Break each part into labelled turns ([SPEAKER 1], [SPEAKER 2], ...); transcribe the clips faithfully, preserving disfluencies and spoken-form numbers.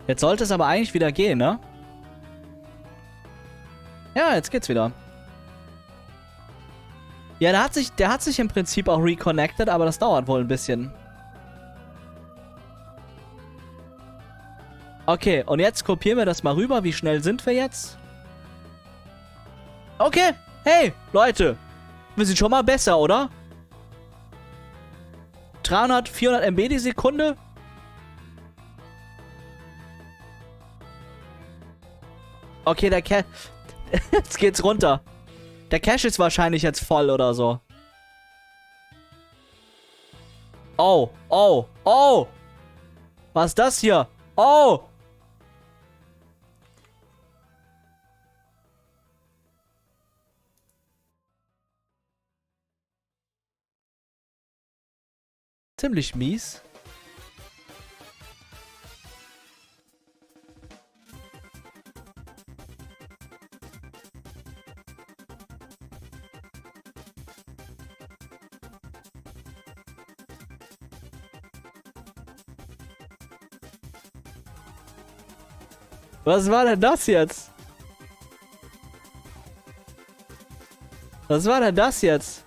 [SPEAKER 1] Jetzt sollte es aber eigentlich wieder gehen, ne? Ja, jetzt geht's wieder. Ja, der hat sich, der hat sich im Prinzip auch reconnected, aber das dauert wohl ein bisschen. Okay, und jetzt kopieren wir das mal rüber. Wie schnell sind wir jetzt? Okay, hey, Leute. Wir sind schon mal besser, oder? dreihundert, vierhundert Megabyte die Sekunde. Okay, der Cache... Jetzt geht's runter. Der Cache ist wahrscheinlich jetzt voll oder so. Oh, oh, oh. Was ist das hier? Oh. Ziemlich mies. Was war denn das jetzt? Was war denn das jetzt?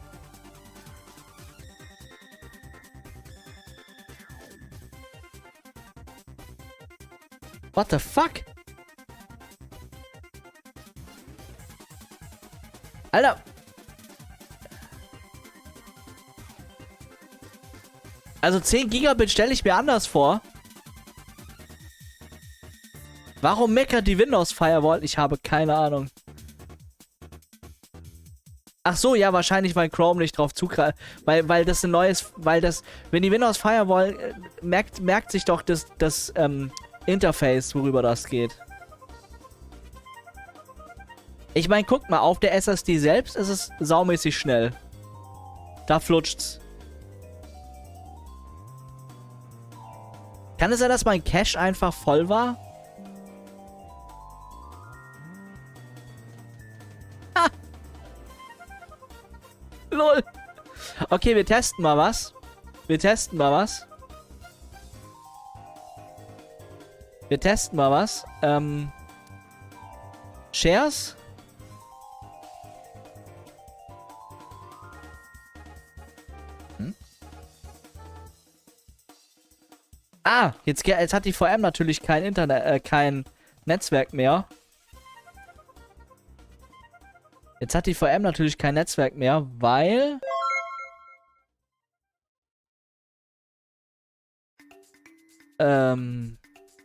[SPEAKER 1] What the fuck? Alter. Also zehn Gigabit stelle ich mir anders vor. Warum meckert die Windows Firewall? Ich habe keine Ahnung. Ach so, ja, wahrscheinlich, weil Chrome nicht drauf zugreift. Weil, weil das ein neues, weil das, wenn die Windows Firewall, äh, merkt, merkt sich doch das, das, ähm, Interface, worüber das geht. Ich meine, guckt mal, auf der S S D selbst ist es saumäßig schnell. Da flutscht's. Kann es sein, dass mein Cache einfach voll war? Ha! Lol. Okay, wir testen mal was. Wir testen mal was. Wir testen mal was. Ähm. Shares? Hm? Ah, jetzt, jetzt hat die V M natürlich kein Internet, äh, kein Netzwerk mehr. Jetzt hat die V M natürlich kein Netzwerk mehr, weil... Ähm...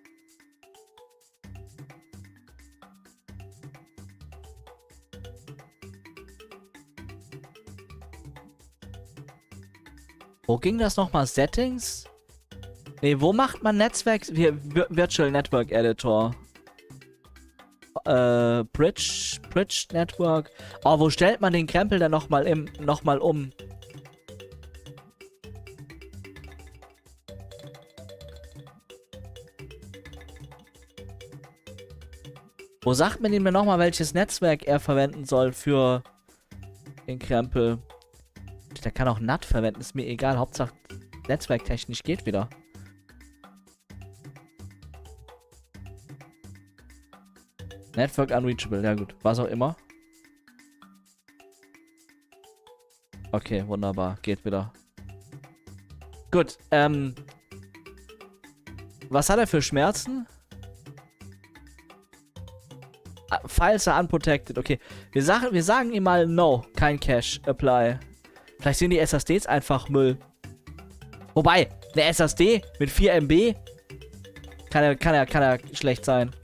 [SPEAKER 1] Wo ging das nochmal? Settings? Ne, wo macht man Netzwerk? Hier, Virtual Network Editor. Äh, Bridge, Bridge Network. Oh, wo stellt man den Krempel dann nochmal im, nochmal um? Wo sagt man ihm mir nochmal, welches Netzwerk er verwenden soll für den Krempel? Der kann auch N A T verwenden, ist mir egal. Hauptsache netzwerktechnisch geht wieder. Network unreachable, ja gut. Was auch immer. Okay, wunderbar. Geht wieder. Gut, ähm. Was hat er für Schmerzen? Ah, Files are unprotected. Okay. Wir sagen, wir sagen ihm mal no. Kein Cache. Apply. Vielleicht sind die S S Ds einfach Müll. Wobei, eine S S D mit vier Megabyte kann ja, kann ja, kann ja schlecht sein.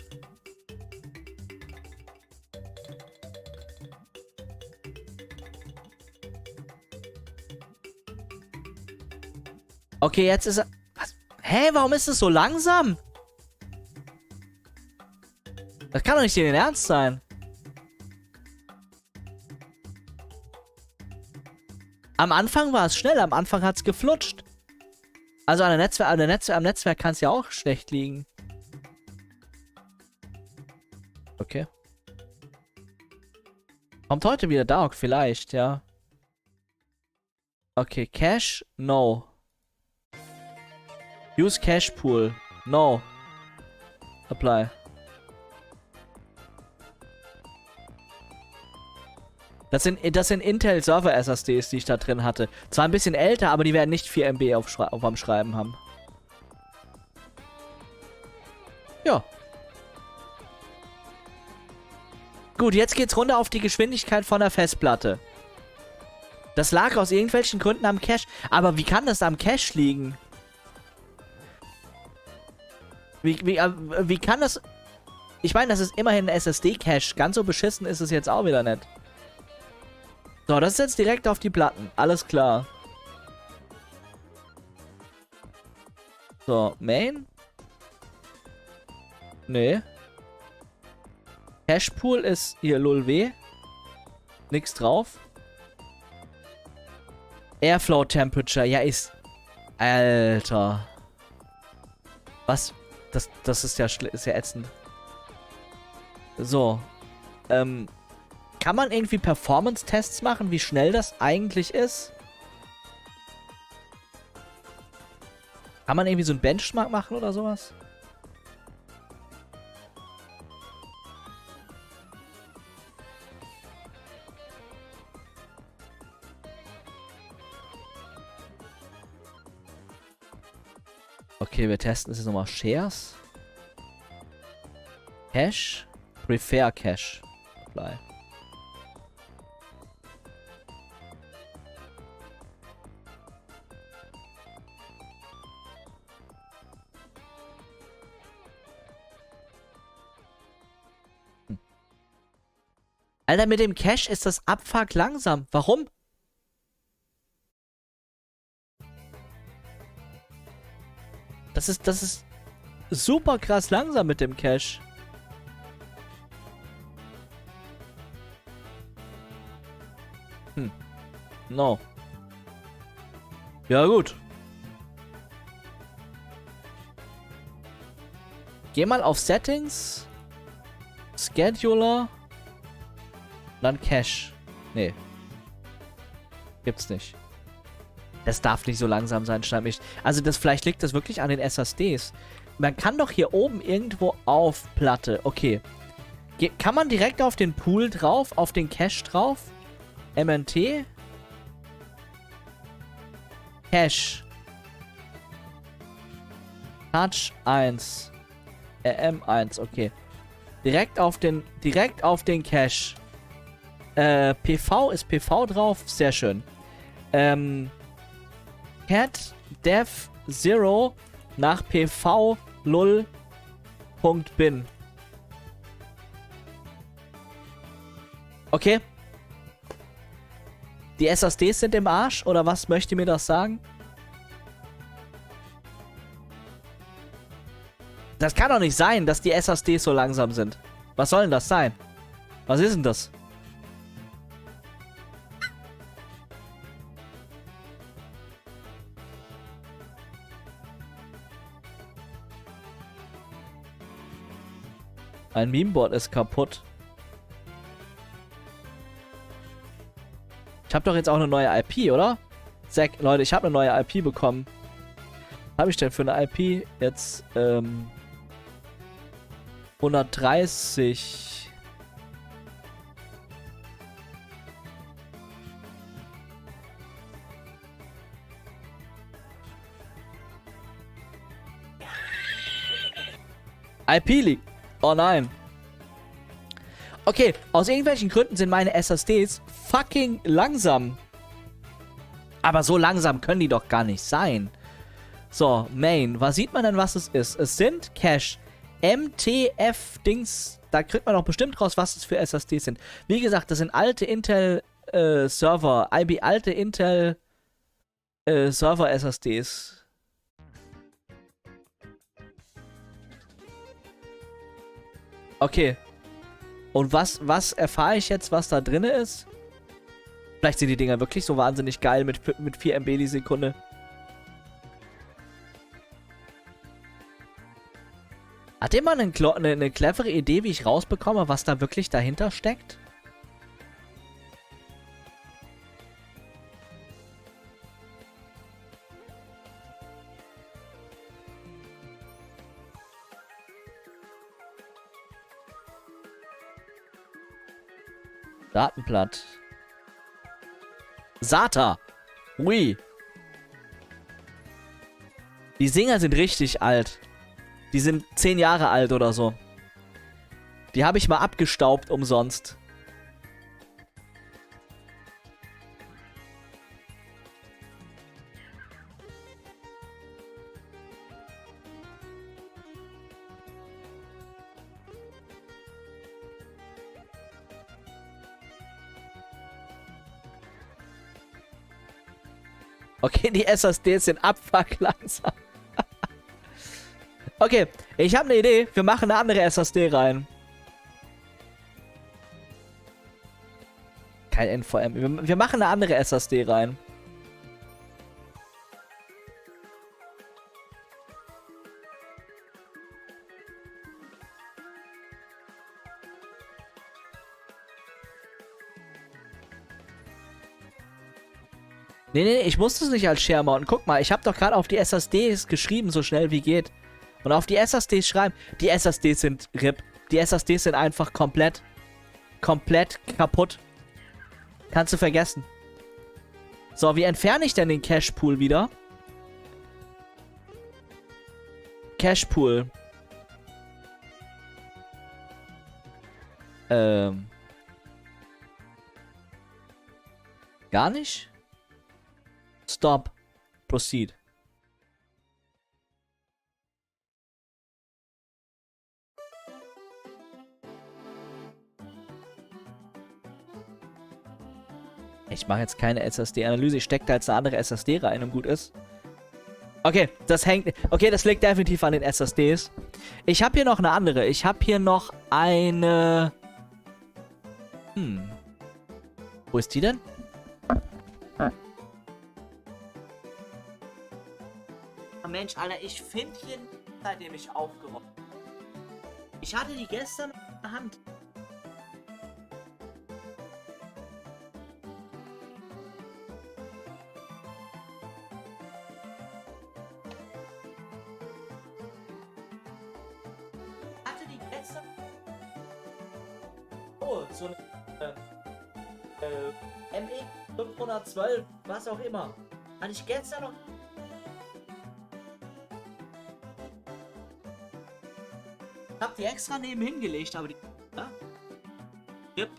[SPEAKER 1] Okay, jetzt ist er... Was? Hä, warum ist es so langsam? Das kann doch nicht Ihr Ernst sein. Am Anfang war es schnell, am Anfang hat es geflutscht. Also an der Netzwer an der Netzwer am Netzwerk kann es ja auch schlecht liegen. Okay. Kommt heute wieder Dark, vielleicht, ja. Okay, Cache, no. Use Cache Pool, no. Apply. Das sind, das sind Intel Server S S Ds, die ich da drin hatte. Zwar ein bisschen älter, aber die werden nicht vier Megabyte auf, Schrei auf am Schreiben haben. Ja. Gut, jetzt geht's runter auf die Geschwindigkeit von der Festplatte. Das lag aus irgendwelchen Gründen am Cache. Aber wie kann das am Cache liegen? Wie, wie, äh, wie kann das... Ich meine, das ist immerhin ein S S D-Cache. Ganz so beschissen ist es jetzt auch wieder nicht. So, das ist jetzt direkt auf die Platten. Alles klar. So, Main. Nee. Cache-Pool ist hier lulw. Nix drauf. Airflow Temperature. Ja, ist... Alter. Was? Das, das ist ja, ist ja ätzend. So. Ähm... Kann man irgendwie Performance-Tests machen, wie schnell das eigentlich ist? Kann man irgendwie so einen Benchmark machen oder sowas? Okay, wir testen das jetzt nochmal. Shares. Cache. Prefer Cache. Apply. Alter, mit dem Cache ist das Abfuck langsam. Warum? Das ist, das ist super krass langsam mit dem Cache. Hm. No. Ja, gut. Geh mal auf Settings. Scheduler. Dann Cache. Nee. Gibt's nicht. Das darf nicht so langsam sein, schreibt mich. Also das, vielleicht liegt das wirklich an den S S Ds. Man kann doch hier oben irgendwo auf Platte. Okay. Ge kann man direkt auf den Pool drauf, auf den Cache drauf? M N T? Cache. Touch eins. R M eins, okay. Direkt auf den, direkt auf den Cache. Äh, P V ist P V drauf. Sehr schön. Ähm, cat dev zero nach P V lul.bin. Okay. Die S S Ds sind im Arsch, oder was möchte mir das sagen? Das kann doch nicht sein, dass die S S Ds so langsam sind. Was soll denn das sein? Was ist denn das? Ein Memeboard ist kaputt. Ich habe doch jetzt auch eine neue I P, oder? Zack, Leute, ich habe eine neue I P bekommen. Was habe ich denn für eine I P? Jetzt, ähm... hundertdreißig. I P liegt. Oh nein. Okay, aus irgendwelchen Gründen sind meine S S Ds fucking langsam. Aber so langsam können die doch gar nicht sein. So, Main. Was sieht man denn, was es ist? Es sind Cache. M T F-Dings. Da kriegt man doch bestimmt raus, was es für S S Ds sind. Wie gesagt, das sind alte Intel äh, Server. I B alte Intel äh, Server S S Ds. Okay. Und was, was erfahre ich jetzt, was da drin ist? Vielleicht sind die Dinger wirklich so wahnsinnig geil mit, mit vier Megabyte die Sekunde. Hat jemand eine, eine, eine clevere Idee, wie ich rausbekomme, was da wirklich dahinter steckt? Datenblatt. SATA. Ui. Die Singer sind richtig alt. Die sind zehn Jahre alt oder so. Die habe ich mal abgestaubt umsonst. Okay, die S S Ds sind abfuck langsam. Okay, ich habe eine Idee. Wir machen eine andere S S D rein. Kein N V M. Wir, wir machen eine andere S S D rein. Nee, nee, nee, ich musste es nicht als Share mounten. Guck mal, ich habe doch gerade auf die S S Ds geschrieben, so schnell wie geht. Und auf die S S Ds schreiben. Die S S Ds sind R I P. Die S S Ds sind einfach komplett, komplett kaputt. Kannst du vergessen. So, wie entferne ich denn den Cache-Pool wieder? Cache-Pool. Ähm. Gar nicht? Stop. Proceed. Ich mache jetzt keine S S D-Analyse. Ich stecke da jetzt eine andere S S D rein und gut ist. Okay, das hängt... Okay, das liegt definitiv an den S S Ds. Ich habe hier noch eine andere. Ich habe hier noch eine... Hm. Wo ist die denn? Mensch, Alter, ich finde hier, seitdem ich aufgeräumt. Ich hatte die gestern in der Hand. Hatte die gestern. Oh, so eine. Äh, äh, M E fünfhundertzwölf, was auch immer. Hatte ich gestern noch. Ich hab die extra nebenhin gelegt, aber die... Ja? Yep.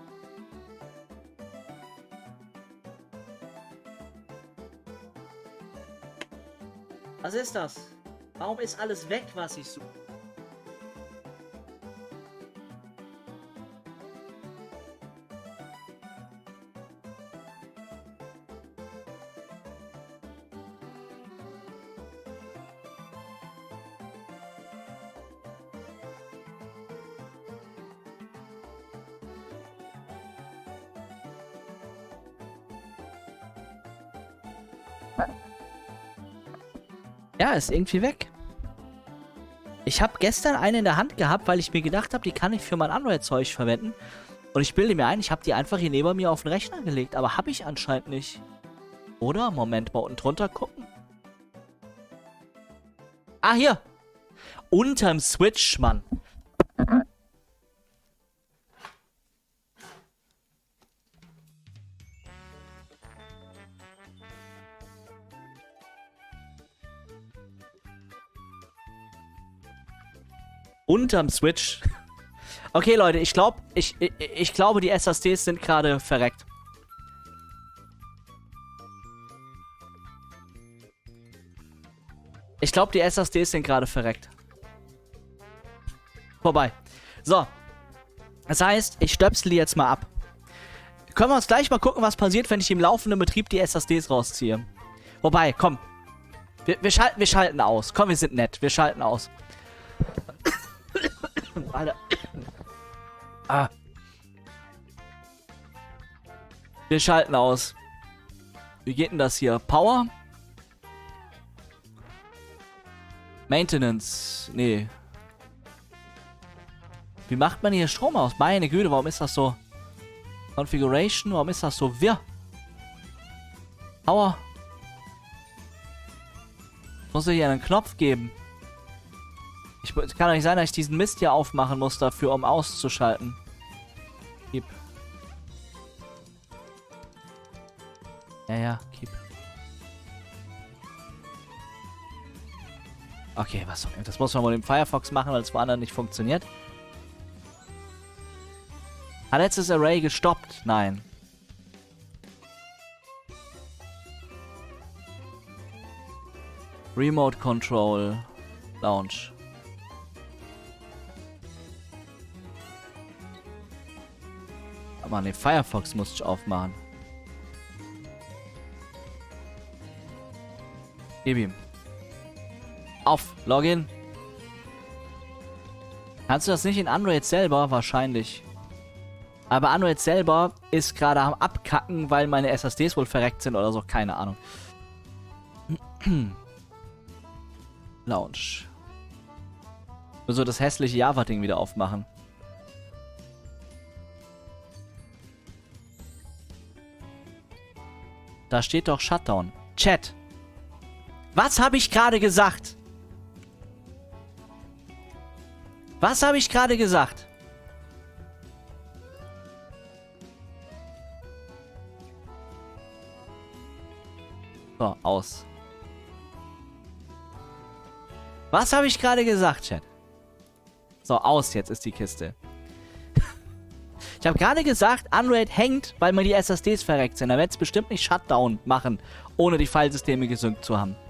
[SPEAKER 1] Was ist das? Warum ist alles weg, was ich suche? Ja, ist irgendwie weg. Ich habe gestern eine in der Hand gehabt, weil ich mir gedacht habe, die kann ich für mein Android-Zeug verwenden. Und ich bilde mir ein, ich habe die einfach hier neben mir auf den Rechner gelegt. Aber habe ich anscheinend nicht. Oder? Moment, mal unten drunter gucken. Ah, hier. Unterm Switch, Mann. Unterm Switch. Okay, Leute, ich glaube, ich, ich, ich glaube, die S S Ds sind gerade verreckt. Ich glaube, die S S Ds sind gerade verreckt. Vorbei. So. Das heißt, ich stöpsel die jetzt mal ab. Können wir uns gleich mal gucken, was passiert, wenn ich im laufenden Betrieb die S S Ds rausziehe. Wobei, komm. Wir, wir, schalten, wir schalten aus. Komm, wir sind nett. Wir schalten aus. Alter. Ah. Wir schalten aus. Wie geht denn das hier? Power? Maintenance. Nee. Wie macht man hier Strom aus? Meine Güte, warum ist das so? Configuration, warum ist das so wirr? Power. Muss ich hier einen Knopf geben? Ich, es kann doch nicht sein, dass ich diesen Mist hier aufmachen muss dafür, um auszuschalten. Gib. Ja, ja, keep. Okay, was soll das? Muss man wohl im Firefox machen, weil es woanders nicht funktioniert. Hat jetzt das Array gestoppt? Nein. Remote Control Launch. Aber ne, Firefox muss ich aufmachen. Gib ihm. Auf, Login. Kannst du das nicht in Android selber? Wahrscheinlich. Aber Android selber ist gerade am Abkacken, weil meine S S Ds wohl verreckt sind oder so. Keine Ahnung. Launch. Nur so das hässliche Java-Ding wieder aufmachen. Da steht doch Shutdown. Chat. Was habe ich gerade gesagt? Was habe ich gerade gesagt? So, aus. Was habe ich gerade gesagt, Chat? So, aus jetzt ist die Kiste. Ich habe gerade gesagt, Android hängt, weil mir die S S Ds verreckt sind. Da wird es bestimmt nicht Shutdown machen, ohne die Filesysteme gesynkt zu haben.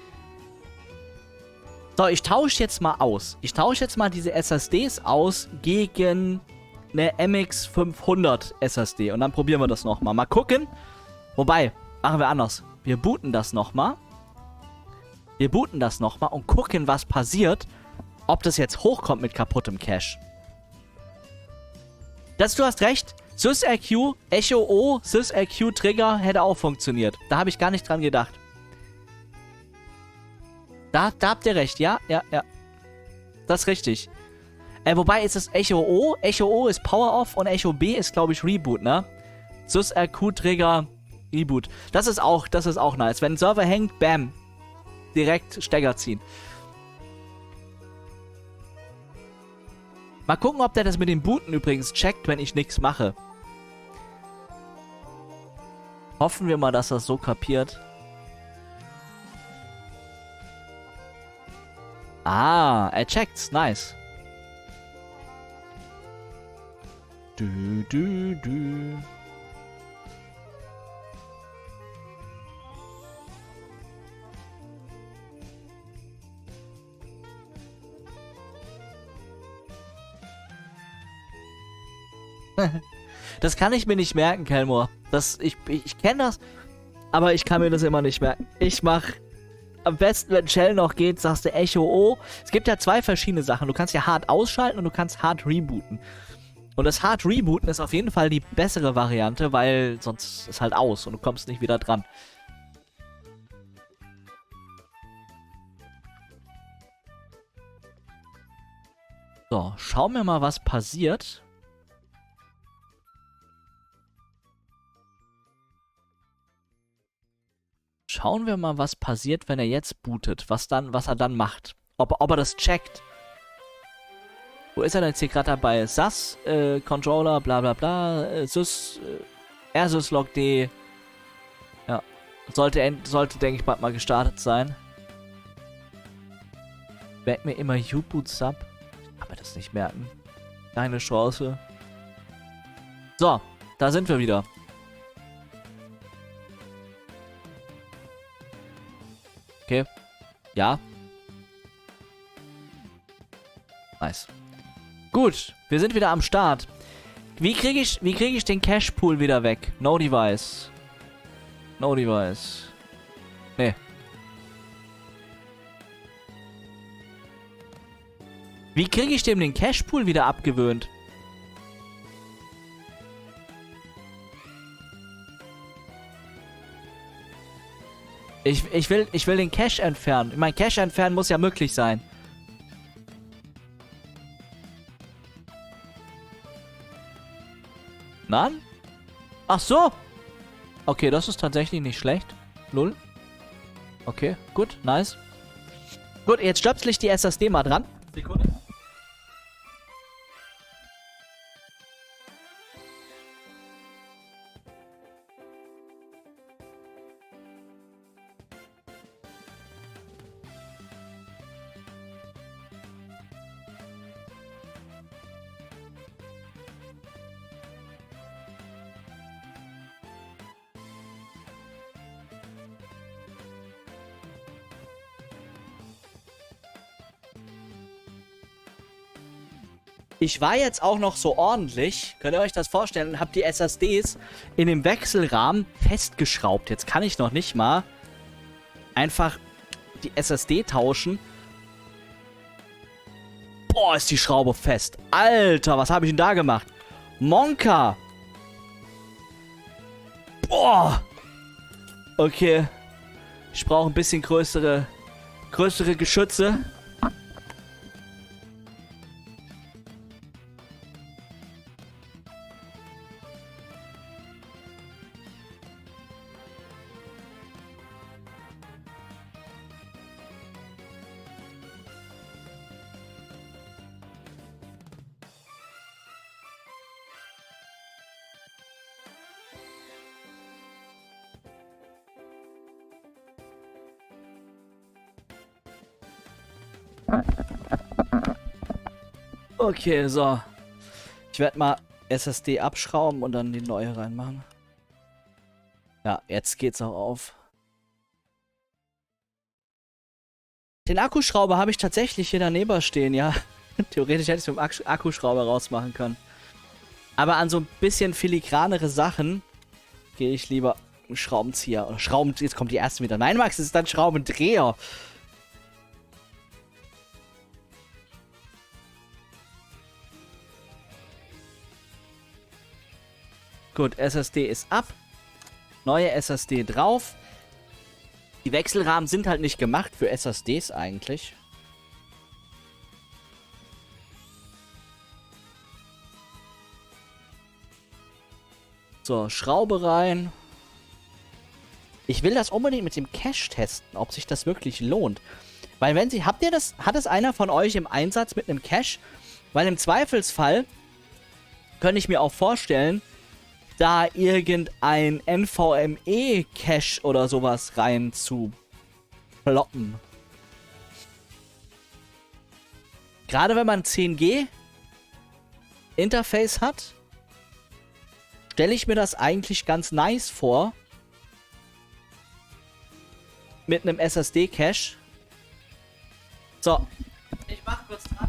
[SPEAKER 1] So, ich tausche jetzt mal aus. Ich tausche jetzt mal diese S S Ds aus gegen eine M X fünfhundert S S D. Und dann probieren wir das nochmal. Mal gucken. Wobei, machen wir anders. Wir booten das nochmal. Wir booten das nochmal und gucken, was passiert. Ob das jetzt hochkommt mit kaputtem Cache. Das, du hast recht. SysRQ, Echo O, SysRQ Trigger hätte auch funktioniert. Da habe ich gar nicht dran gedacht. Da, da habt ihr recht, ja, ja, ja. Das ist richtig. Äh, wobei ist es Echo O. Echo O ist Power Off und Echo B ist, glaube ich, Reboot, ne? SysRQ Trigger, Reboot. Das ist auch, das ist auch nice. Wenn ein Server hängt, bam. Direkt Stecker ziehen. Mal gucken, ob der das mit dem Booten übrigens checkt, wenn ich nichts mache. Hoffen wir mal, dass er es so kapiert. Ah, er checkt's. Nice. Du, du, du. Das kann ich mir nicht merken, Kelmore. Das, ich ich, ich kenne das, aber ich kann mir das immer nicht merken. Ich mach am besten, wenn Shell noch geht, sagst du Echo O. Es gibt ja zwei verschiedene Sachen. Du kannst ja hart ausschalten und du kannst hart rebooten. Und das hart rebooten ist auf jeden Fall die bessere Variante, weil sonst ist halt aus und du kommst nicht wieder dran. So, schauen wir mal, was passiert. Schauen wir mal, was passiert, wenn er jetzt bootet. Was dann, was er dann macht. Ob, ob er das checkt. Wo ist er denn jetzt hier gerade dabei? S A S, äh, Controller, bla bla bla, äh, Sys, äh, rsyslogd. Ja. Sollte, sollte denke ich, bald mal gestartet sein. Merkt mir immer U-Boot Sub. Aber das nicht merken. Keine Chance. So, da sind wir wieder. Okay. Ja. Nice. Gut, wir sind wieder am Start. Wie kriege ich, wie kriege ich den Cache Pool wieder weg? No Device. No Device. Nee. Wie kriege ich dem den Cache Pool wieder abgewöhnt? Ich, ich, will, ich will den Cache entfernen. Ich meine, Cache entfernen muss ja möglich sein. Nein? Ach so. Okay, das ist tatsächlich nicht schlecht. Null. Okay, gut, nice. Gut, jetzt stöpsel ich die S S D mal dran. Sekunde. Ich war jetzt auch noch so ordentlich, könnt ihr euch das vorstellen, und habe die S S Ds in dem Wechselrahmen festgeschraubt. Jetzt kann ich noch nicht mal einfach die S S D tauschen. Boah, ist die Schraube fest. Alter, was habe ich denn da gemacht? Monka. Boah. Okay. Ich brauche ein bisschen größere, größere Geschütze. Okay, so. Ich werde mal S S D abschrauben und dann die neue reinmachen. Ja, jetzt geht's auch auf. Den Akkuschrauber habe ich tatsächlich hier daneben stehen, ja. Theoretisch hätte ich es mit dem Akkuschrauber rausmachen können. Aber an so ein bisschen filigranere Sachen gehe ich lieber einen Schraubenzieher. Oder Schrauben... Jetzt kommt die erste wieder. Nein, Max, es ist dann Schraubendreher. Gut, S S D ist ab. Neue S S D drauf. Die Wechselrahmen sind halt nicht gemacht für S S Ds eigentlich. So, Schraube rein. Ich will das unbedingt mit dem Cache testen, ob sich das wirklich lohnt. Weil wenn sie... Habt ihr das... Hat es einer von euch im Einsatz mit einem Cache? Weil im Zweifelsfall könnte ich mir auch vorstellen, da irgendein N V M E-Cache oder sowas rein zu ploppen. Gerade wenn man zehn G Interface hat, stelle ich mir das eigentlich ganz nice vor. Mit einem S S D-Cache. So. Ich mach kurz dran.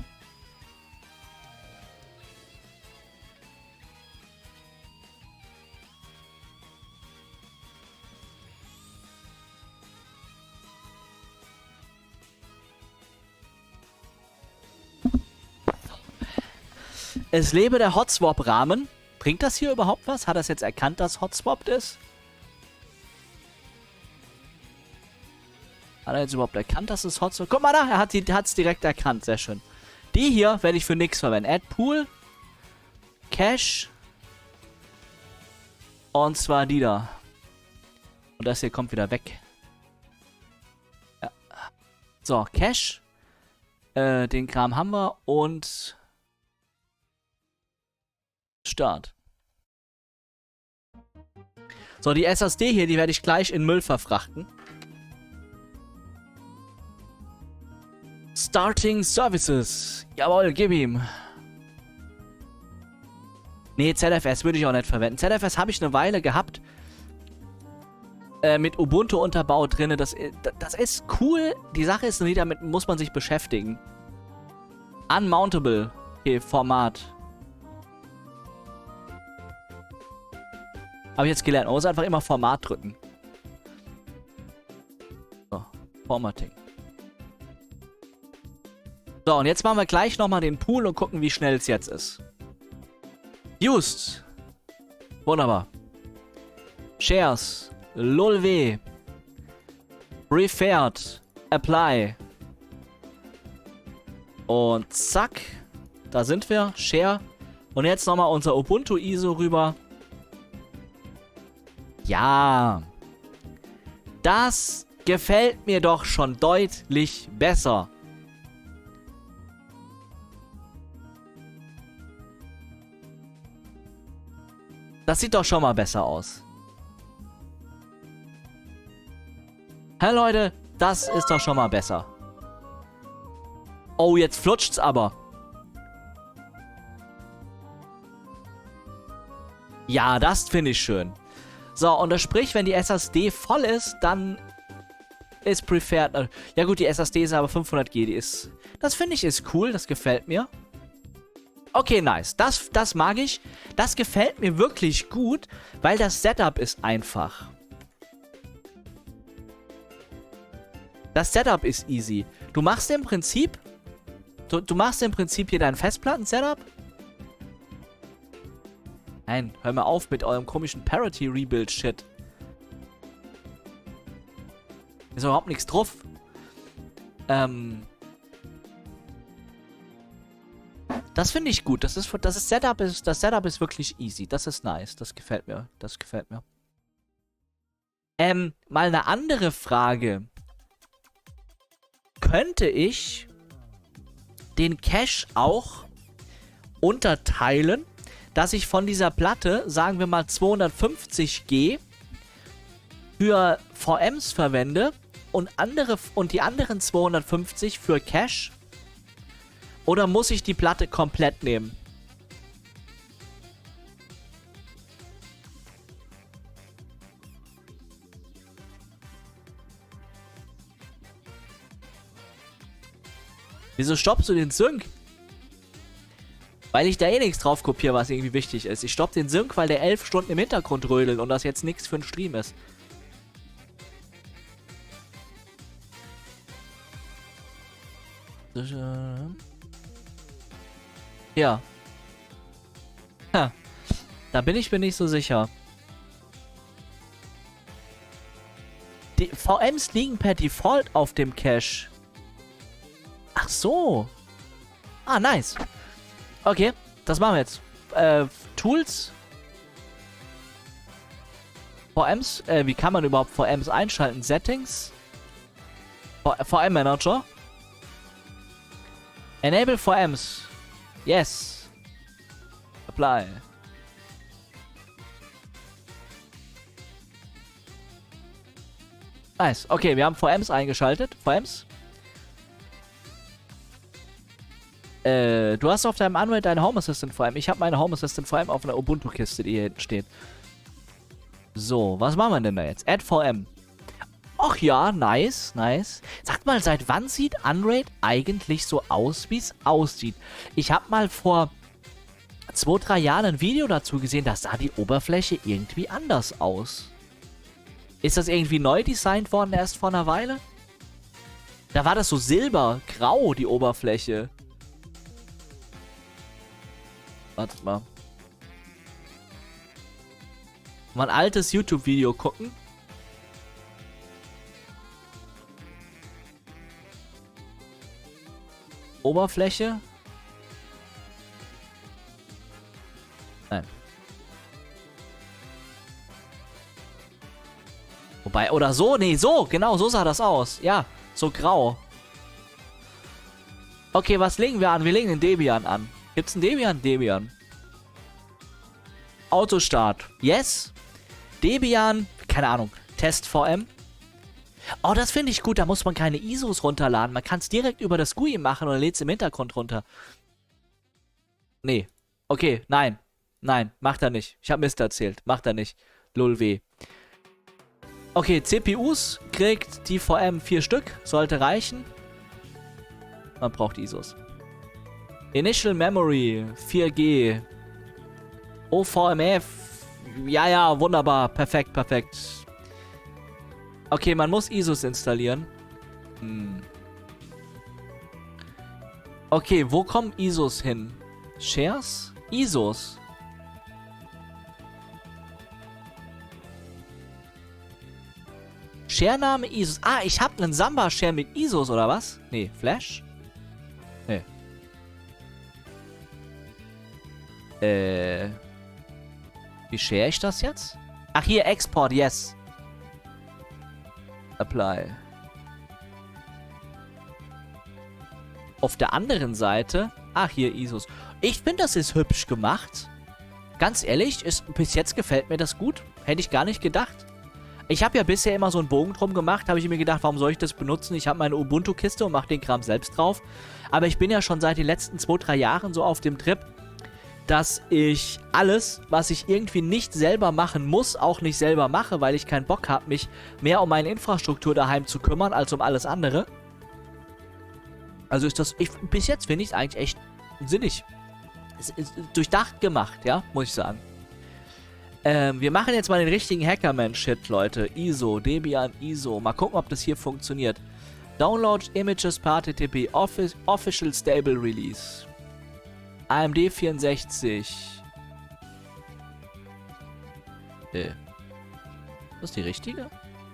[SPEAKER 1] Es lebe der Hotswap-Rahmen. Bringt das hier überhaupt was? Hat das jetzt erkannt, dass Hotswapped ist? Hat er jetzt überhaupt erkannt, dass es Hotswap... Guck mal da, er hat es direkt erkannt. Sehr schön. Die hier werde ich für nichts verwenden. Add Pool. Cache. Und zwar die da. Und das hier kommt wieder weg. Ja. So, Cache. Äh, den Kram haben wir. Und... Start. So, die S S D hier, die werde ich gleich in Müll verfrachten. Starting Services. Jawohl, gib ihm. Nee, Z F S würde ich auch nicht verwenden. Z F S habe ich eine Weile gehabt. Äh, mit Ubuntu unterbaut drin. Das, das ist cool. Die Sache ist, damit muss man sich beschäftigen. Unmountable. Okay, Format. Habe ich jetzt gelernt. Man muss einfach immer Format drücken. So, Formatting. So, und jetzt machen wir gleich nochmal den Pool und gucken, wie schnell es jetzt ist. Used. Wunderbar. Shares. lolw. Preferred. Apply. Und zack. Da sind wir. Share. Und jetzt nochmal unser Ubuntu I S O rüber. Ja. Das gefällt mir doch schon deutlich besser. Das sieht doch schon mal besser aus. Hä, Leute? Das ist doch schon mal besser. Oh, jetzt flutscht's aber. Ja, das finde ich schön. So, und das sprich, wenn die S S D voll ist, dann ist Preferred... Ja gut, die S S D ist aber fünfhundert G, die ist... Das finde ich ist cool, das gefällt mir. Okay, nice. Das, das mag ich. Das gefällt mir wirklich gut, weil das Setup ist einfach. Das Setup ist easy. Du machst im Prinzip... Du, du machst im Prinzip hier dein Festplatten-Setup. Nein, hör mal auf mit eurem komischen Parity-Rebuild-Shit. Ist überhaupt nichts drauf. Ähm... Das finde ich gut. Das ist, das ist Setup ist, das Setup ist wirklich easy. Das ist nice. Das gefällt mir. Das gefällt mir. Ähm, mal eine andere Frage. Könnte ich den Cache auch unterteilen, dass ich von dieser Platte, sagen wir mal zweihundertfünfzig G, für V Ms verwende und andere und die anderen zweihundertfünfzig für Cache? Oder muss ich die Platte komplett nehmen? Wieso stoppst du den Sync? Weil ich da eh nichts drauf kopiere, was irgendwie wichtig ist. Ich stopp den Sync, weil der elf Stunden im Hintergrund rödelt und das jetzt nichts für einen Stream ist. Ja. Ha. Da bin ich mir nicht so sicher. Die V Ms liegen per Default auf dem Cache. Ach so. Ah, nice. Okay, das machen wir jetzt. Äh, Tools. V Ms. Äh, wie kann man überhaupt V Ms einschalten? Settings. V M Manager. Enable V Ms. Yes. Apply. Nice. Okay, wir haben V Ms eingeschaltet. V Ms. Äh, du hast auf deinem Android deine Home Assistant V M. Ich habe meine Home Assistant V M auf einer Ubuntu-Kiste, die hier hinten steht. So, was machen wir denn da jetzt? Add V M. Ach ja, nice, nice. Sagt mal, seit wann sieht Unraid eigentlich so aus, wie es aussieht? Ich habe mal vor zwei, drei Jahren ein Video dazu gesehen, da sah die Oberfläche irgendwie anders aus. Ist das irgendwie neu designt worden erst vor einer Weile? Da war das so silbergrau, die Oberfläche. Warte mal. Mal ein altes YouTube-Video gucken. Oberfläche. Nein. Wobei, oder so, nee, so, genau, so sah das aus. Ja, so grau. Okay, was legen wir an? Wir legen den Debian an. Gibt's einen Debian? Debian. Autostart. Yes. Debian, keine Ahnung, Test V M. Oh, das finde ich gut. Da muss man keine I S Os runterladen. Man kann es direkt über das G U I machen oder lädt es im Hintergrund runter. Nee. Okay, nein. Nein, macht er nicht. Ich habe Mist erzählt. Macht er nicht. Lol weh. Okay, C P Us kriegt die V M vier Stück. Sollte reichen. Man braucht I S Os. Initial Memory vier G. O V M F. Ja, ja, wunderbar. Perfekt, perfekt. Okay, man muss I S Os installieren. Hm. Okay, wo kommen I S Os hin? Shares? I S Os. Share-Name I S Os. Ah, ich habe einen Samba-Share mit I S Os, oder was? Nee, Flash? Nee. Äh. Wie share ich das jetzt? Ach, hier, Export, yes. Apply. Auf der anderen Seite... Ach, hier, I S Os. Ich finde, das ist hübsch gemacht. Ganz ehrlich, ist, bis jetzt gefällt mir das gut. Hätte ich gar nicht gedacht. Ich habe ja bisher immer so einen Bogen drum gemacht. Habe ich mir gedacht, warum soll ich das benutzen? Ich habe meine Ubuntu-Kiste und mache den Kram selbst drauf. Aber ich bin ja schon seit den letzten zwei, drei Jahren so auf dem Trip, dass ich alles, was ich irgendwie nicht selber machen muss, auch nicht selber mache, weil ich keinen Bock habe, mich mehr um meine Infrastruktur daheim zu kümmern, als um alles andere. Also ist das, ich, bis jetzt finde ich es eigentlich echt sinnig. Es ist durchdacht gemacht, ja, muss ich sagen. Ähm, wir machen jetzt mal den richtigen Hackerman-Shit, Leute. I S O, Debian, I S O. Mal gucken, ob das hier funktioniert. Download Images per H T T P Office, Official Stable Release. A M D vierundsechzig. Äh. Das ist die richtige?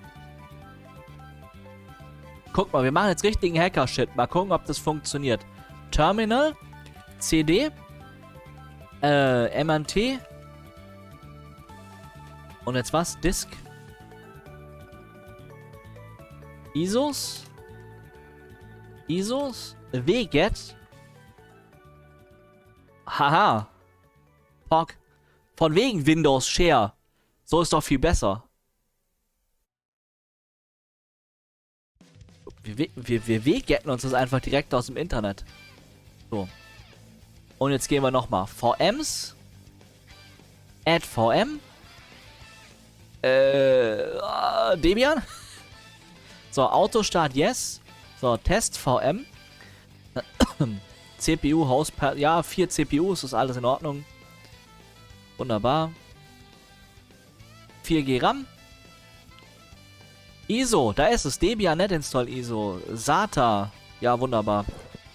[SPEAKER 1] Guck mal, wir machen jetzt richtigen Hacker-Shit. Mal gucken, ob das funktioniert. Terminal. C D. Äh, M N T. Und jetzt was? Disk. I S Os. I S Os. W G E T. Haha. Fuck. Von wegen Windows Share. So ist doch viel besser. Wir, wir, wir W G E T uns das einfach direkt aus dem Internet. So. Und jetzt gehen wir nochmal. V Ms. Add V M. Äh, Debian. So, Autostart, yes. So, Test V M. C P U, Haus, ja, vier C P Us, ist alles in Ordnung. Wunderbar. vier G RAM. I S O, da ist es. Debian Net Install I S O. SATA. Ja, wunderbar.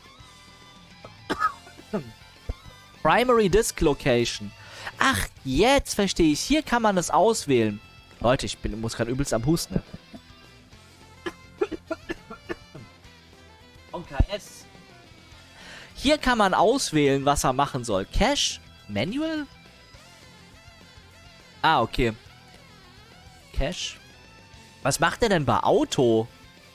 [SPEAKER 1] Primary Disk Location. Ach, jetzt verstehe ich. Hier kann man es auswählen. Leute, ich bin, muss gerade übelst am Husten. O K S. Hier kann man auswählen, was er machen soll. Cache? Manual? Ah, okay. Cache. Was macht er denn bei Auto?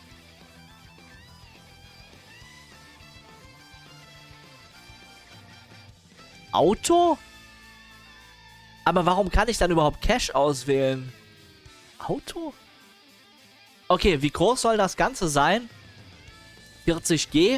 [SPEAKER 1] Auto? Aber warum kann ich dann überhaupt Cache auswählen? Auto? Okay, wie groß soll das Ganze sein? vierzig G?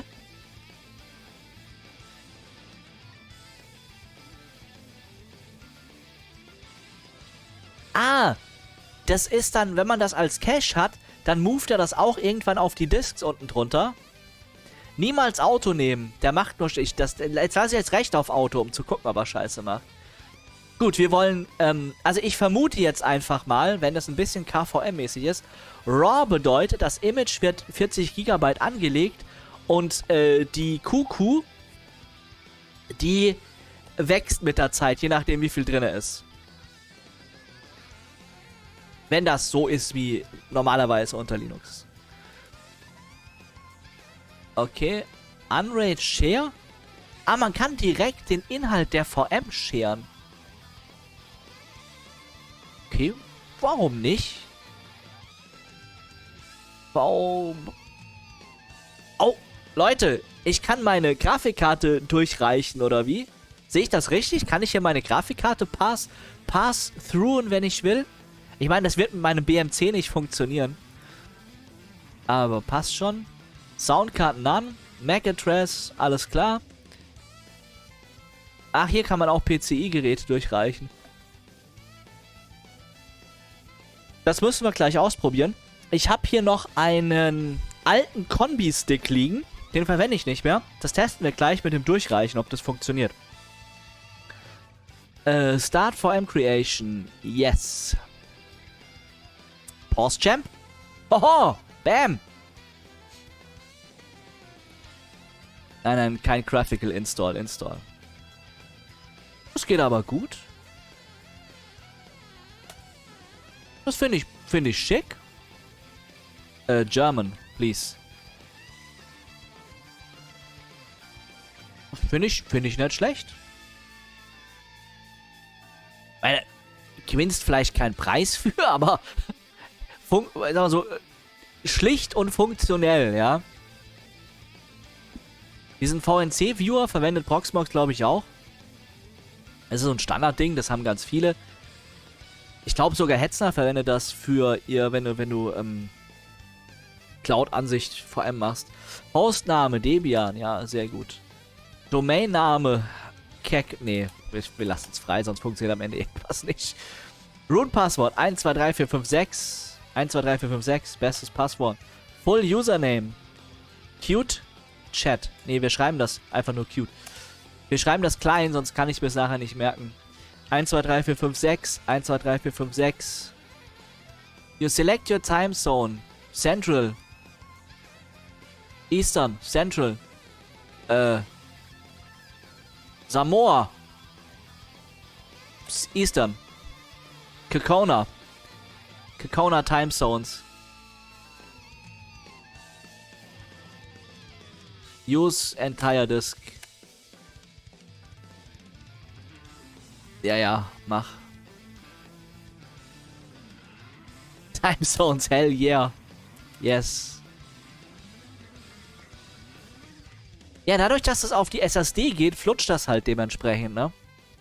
[SPEAKER 1] Ah, das ist dann, wenn man das als Cache hat, dann moved er das auch irgendwann auf die Disks unten drunter. Niemals Auto nehmen. Der macht nur... Ich, das, jetzt lasse ich jetzt recht auf Auto, um zu gucken, ob er Scheiße macht. Gut, wir wollen... Ähm, also ich vermute jetzt einfach mal, wenn das ein bisschen K V M-mäßig ist, RAW bedeutet, das Image wird vierzig Gigabyte angelegt und äh, die Q Q, die wächst mit der Zeit, je nachdem wie viel drin ist. Wenn das so ist wie normalerweise unter Linux. Okay. Unraid Share. Ah, man kann direkt den Inhalt der V M sharen. Okay. Warum nicht? Warum? Oh, Leute. Ich kann meine Grafikkarte durchreichen, oder wie? Sehe ich das richtig? Kann ich hier meine Grafikkarte pass, pass throughen, wenn ich will? Ich meine, das wird mit meinem B M C nicht funktionieren. Aber passt schon. Soundcard none. M A C Address, alles klar. Ach, hier kann man auch P C I-Geräte durchreichen. Das müssen wir gleich ausprobieren. Ich habe hier noch einen alten Kombi-Stick liegen. Den verwende ich nicht mehr. Das testen wir gleich mit dem Durchreichen, ob das funktioniert. Äh, Start V M Creation. Yes. Pause Champ. Hoho. Bam. Nein, nein, kein Graphical Install. Install. Das geht aber gut. Das finde ich, finde ich schick. Äh, German, please. Finde ich, finde ich nicht schlecht. Weil, gewinnst vielleicht keinen Preis für, aber fun sag mal so, schlicht und funktionell, ja. Diesen V N C-Viewer verwendet Proxmox, glaube ich, auch. Es ist so ein Standardding, das haben ganz viele. Ich glaube sogar Hetzner verwendet das für ihr, wenn du, wenn du ähm, Cloud-Ansicht vor allem machst. Hostname, Debian, ja, sehr gut. Domainname, Keck, nee, wir, wir lassen es frei, sonst funktioniert am Ende irgendwas nicht. Root-Passwort, eins zwei drei vier fünf sechs, eins zwei drei vier fünf sechs, bestes Passwort. Full Username, cute, Chat. Nee, wir schreiben das einfach nur cute. Wir schreiben das klein, sonst kann ich bis nachher nicht merken. eins, zwei, drei, vier, fünf, sechs. eins, zwei, drei, vier, fünf, sechs. You select your time zone. Central. Eastern. Central. Äh. Samoa. Eastern. Kekona. Kekona Time Zones. Use entire disk. Ja, ja, mach. Time Zones, hell yeah. Yes. Ja, dadurch, dass es auf die S S D geht, flutscht das halt dementsprechend, ne?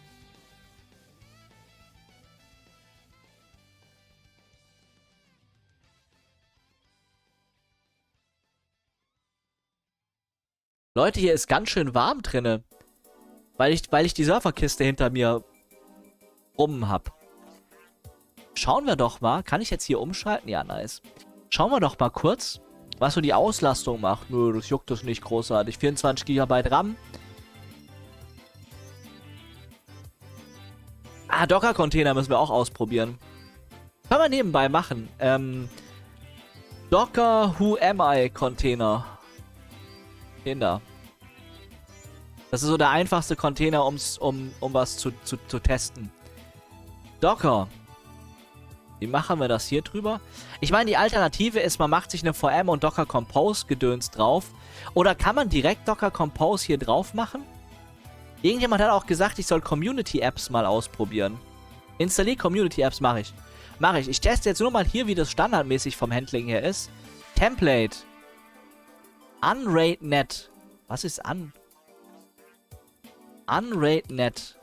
[SPEAKER 1] Leute, hier ist ganz schön warm drinne. Weil ich, weil ich die Surferkiste hinter mir rum hab. Schauen wir doch mal. Kann ich jetzt hier umschalten? Ja, nice. Schauen wir doch mal kurz, was so die Auslastung macht. Nö, das juckt das nicht großartig. vierundzwanzig Gigabyte RAM. Ah, Docker-Container müssen wir auch ausprobieren. Können wir nebenbei machen. Ähm, Docker Who Am I Container. Kinder. Das ist so der einfachste Container, um's, um, um was zu, zu, zu testen. Docker. Wie machen wir das hier drüber? Ich meine, die Alternative ist, man macht sich eine V M und Docker Compose Gedöns drauf. Oder kann man direkt Docker Compose hier drauf machen? Irgendjemand hat auch gesagt, ich soll Community Apps mal ausprobieren. Installiere Community Apps, mache ich. Mache ich. Ich teste jetzt nur mal hier, wie das standardmäßig vom Handling her ist. Template. Unraid.net. Was ist an? Unraid.net.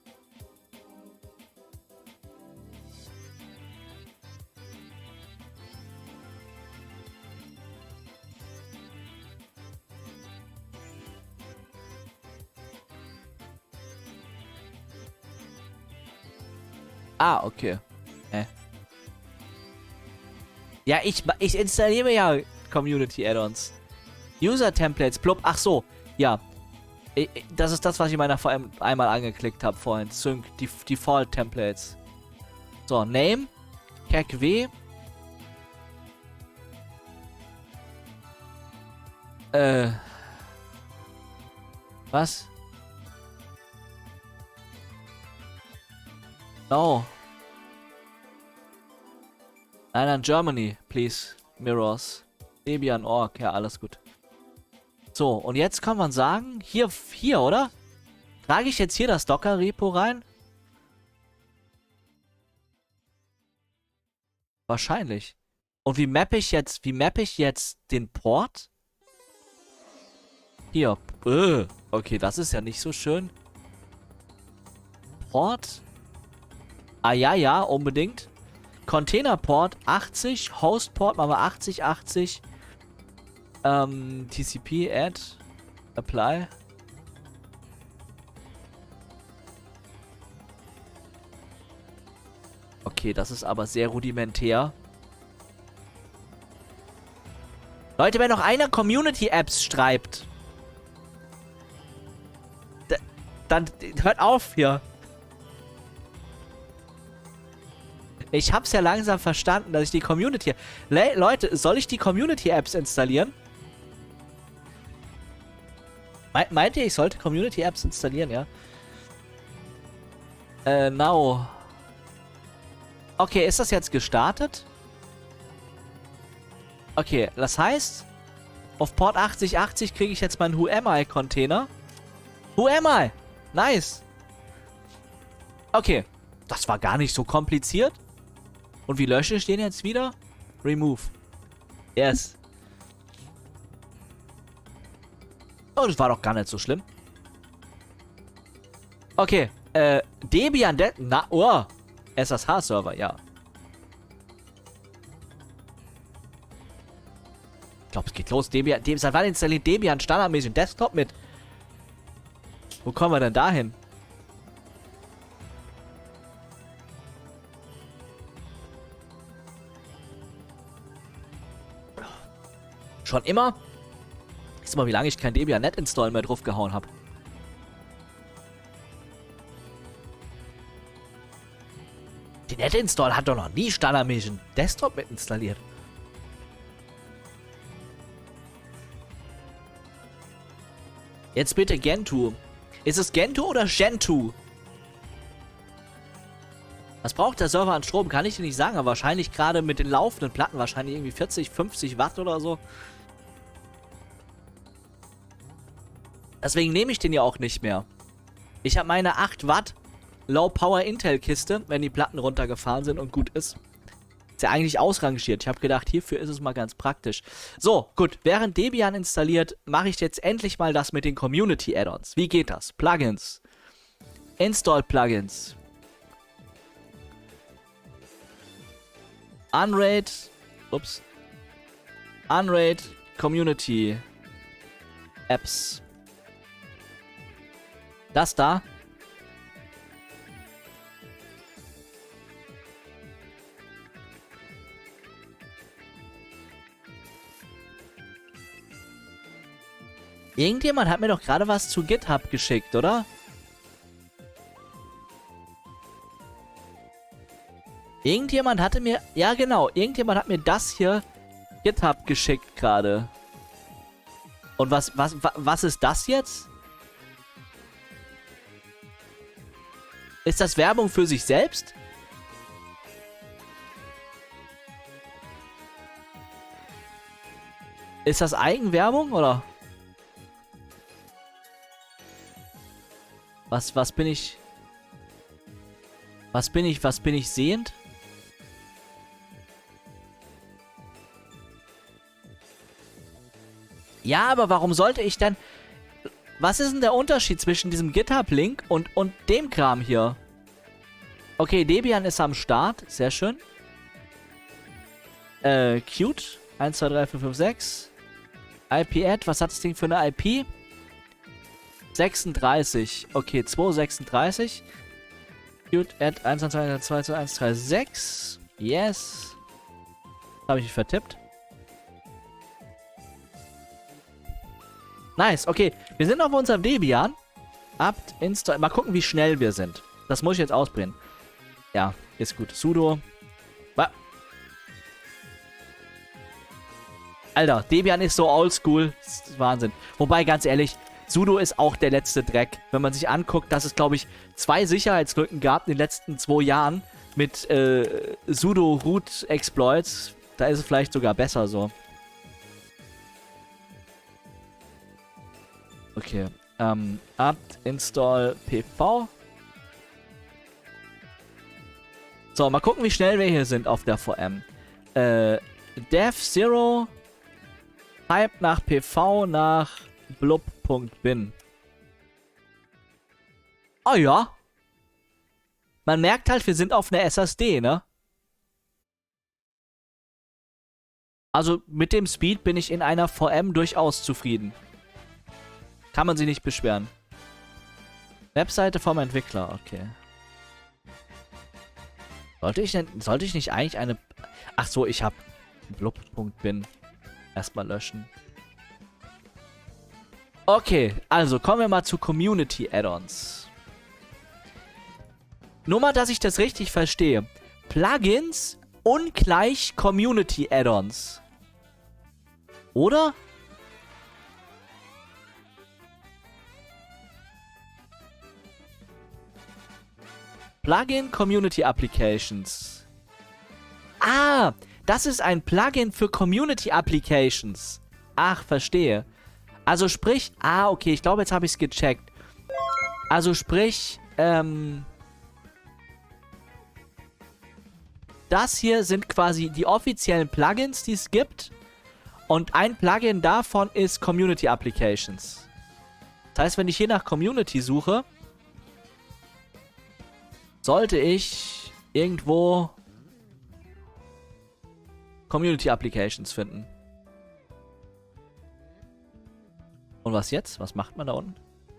[SPEAKER 1] Ah, okay. Hä? Ja, ich, ich installiere ja Community Add-ons. User Templates, blub. Ach so, ja. Das ist das, was ich meiner V M einmal angeklickt habe vorhin. Sync, die Default Templates. So, Name. KekW. Äh. Was? No. Nein, nein, Germany, please. Mirrors. Debian Punkt org, ja, alles gut. So, und jetzt kann man sagen, hier, hier, oder? Trage ich jetzt hier das Docker-Repo rein? Wahrscheinlich. Und wie mappe ich jetzt, wie mappe ich jetzt den Port? Hier. Äh, okay, das ist ja nicht so schön. Port. Ah, ja, ja, unbedingt. Containerport achtzig, Hostport machen wir achtzig, achtzig. Ähm, T C P, add, apply. Okay, das ist aber sehr rudimentär. Leute, wenn noch einer Community-Apps schreibt, dann hört auf hier. Ich hab's ja langsam verstanden, dass ich die Community... Le Leute, soll ich die Community-Apps installieren? Me meint ihr, ich sollte Community-Apps installieren, ja? Äh, now. Okay, ist das jetzt gestartet? Okay, das heißt, auf Port achtzig achtzig kriege ich jetzt meinen Who Am I Container. Who Am I? Nice. Okay, das war gar nicht so kompliziert. Und wie lösche ich den jetzt wieder? Remove. Yes. Oh, das war doch gar nicht so schlimm. Okay, äh, Debian, De na, oh, S S H-Server, ja. Ich glaube, es geht los. Debian, Debian, seit wann installiert Debian standardmäßig einen Desktop mit? Wo kommen wir denn dahin? Schon immer? Ich weiß mal, wie lange ich kein Debian Net Install mehr drauf gehauen habe. Die NetInstall hat doch noch nie standardmäßig einen Desktop mit installiert. Jetzt bitte Gentoo. Ist es Gentoo oder Gentoo? Was braucht der Server an Strom? Kann ich dir nicht sagen, aber wahrscheinlich gerade mit den laufenden Platten wahrscheinlich irgendwie vierzig, fünfzig Watt oder so. Deswegen nehme ich den ja auch nicht mehr. Ich habe meine acht Watt Low-Power-Intel-Kiste, wenn die Platten runtergefahren sind und gut ist. Ist ja eigentlich ausrangiert. Ich habe gedacht, hierfür ist es mal ganz praktisch. So, gut. Während Debian installiert, mache ich jetzt endlich mal das mit den Community-Add-ons. Wie geht das? Plugins. Install Plugins. Unraid. Ups. Unraid Community Apps. Das da. Irgendjemand hat mir doch gerade was zu GitHub geschickt, oder? Irgendjemand hatte mir... Ja, genau. Irgendjemand hat mir das hier GitHub geschickt gerade. Und was, was, was, was ist das jetzt? Ist das Werbung für sich selbst? Ist das Eigenwerbung, oder? Was, was bin ich... Was bin ich, was bin ich sehend? Ja, aber warum sollte ich dann... Was ist denn der Unterschied zwischen diesem GitHub-Link und, und dem Kram hier? Okay, Debian ist am Start. Sehr schön. Äh, Qt. eins, zwei, drei, vier, fünf, sechs. I P-Add. Was hat das Ding für eine I P? sechsunddreißig. Okay, zweihundertsechsunddreißig. Qt-Add eins, zwei, zwei, zwei, eins, drei, sechs. Yes. Habe ich mich vertippt. Nice, okay. Wir sind auf unserem Debian. apt install. Mal gucken, wie schnell wir sind. Das muss ich jetzt ausbrennen. Ja, ist gut. Sudo. Was? Alter, Debian ist so oldschool. Das ist Wahnsinn. Wobei, ganz ehrlich, Sudo ist auch der letzte Dreck. Wenn man sich anguckt, dass es, glaube ich, zwei Sicherheitslücken gab in den letzten zwei Jahren mit äh, Sudo-Root-Exploits. Da ist es vielleicht sogar besser so. Okay. Ähm, apt install pv. So, mal gucken, wie schnell wir hier sind auf der V M. Äh, dev zero type nach pv nach blub.bin. Oh ja. Man merkt halt, wir sind auf einer S S D, ne? Also mit dem Speed bin ich in einer V M durchaus zufrieden. Kann man sich nicht beschweren. Webseite vom Entwickler, okay. Sollte ich denn, sollte ich nicht eigentlich eine... Ach so, ich habe blub.bin. Erstmal löschen. Okay, also kommen wir mal zu Community Add-ons. Nur mal, dass ich das richtig verstehe. Plugins ungleich Community Add-ons. Oder? Plugin Community Applications. Ah, das ist ein Plugin für Community Applications. Ach, verstehe. Also sprich... Ah, okay, ich glaube, jetzt habe ich es gecheckt. Also sprich, ähm... das hier sind quasi die offiziellen Plugins, die es gibt. Und ein Plugin davon ist Community Applications. Das heißt, wenn ich hier nach Community suche... sollte ich irgendwo Community Applications finden. Und was jetzt? Was macht man da unten?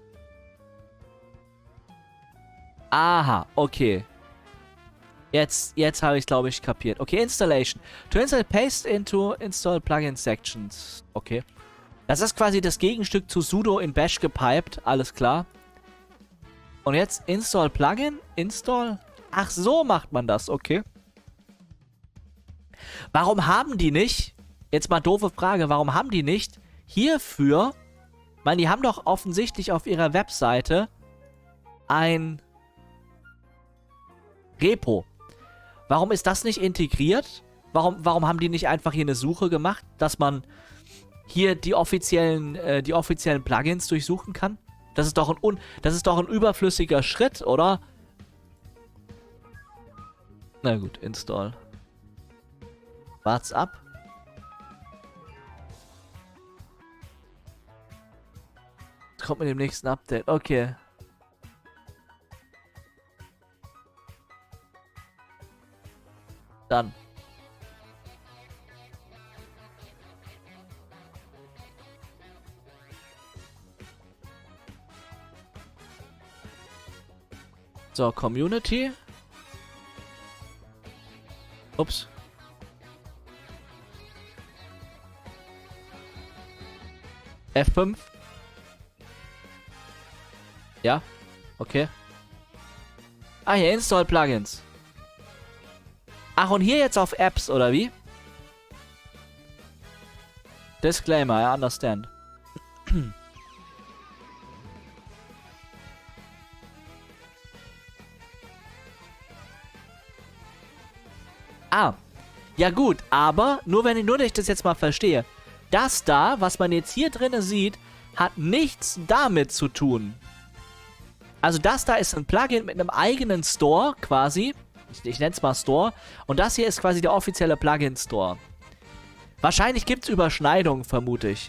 [SPEAKER 1] Aha, okay. Jetzt, jetzt habe ich es, glaube ich, kapiert. Okay, Installation. To install, paste into install plugin sections. Okay. Das ist quasi das Gegenstück zu sudo in bash gepiped. Alles klar. Und jetzt Install Plugin. Install. Ach, so macht man das, okay. Warum haben die nicht, jetzt mal doofe Frage, warum haben die nicht hierfür, ich meine, die haben doch offensichtlich auf ihrer Webseite ein Repo. Warum ist das nicht integriert? Warum, warum haben die nicht einfach hier eine Suche gemacht, dass man hier die offiziellen, äh, die offiziellen Plugins durchsuchen kann? Das ist doch ein, un das ist doch ein überflüssiger Schritt, oder? Na gut, install. Wart's ab. Kommt mit dem nächsten Update. Okay. Dann. So, Community. Ups. F fünf. Ja, okay. Ah, hier, Install Plugins. Ach, und hier jetzt auf Apps, oder wie? Disclaimer, I understand. Ah, ja gut, aber nur wenn ich, nur, dass ich das jetzt mal verstehe. Das da, was man jetzt hier drinnen sieht, hat nichts damit zu tun. Also das da ist ein Plugin mit einem eigenen Store quasi. Ich, ich nenne es mal Store. Und das hier ist quasi der offizielle Plugin-Store. Wahrscheinlich gibt es Überschneidungen, vermute ich.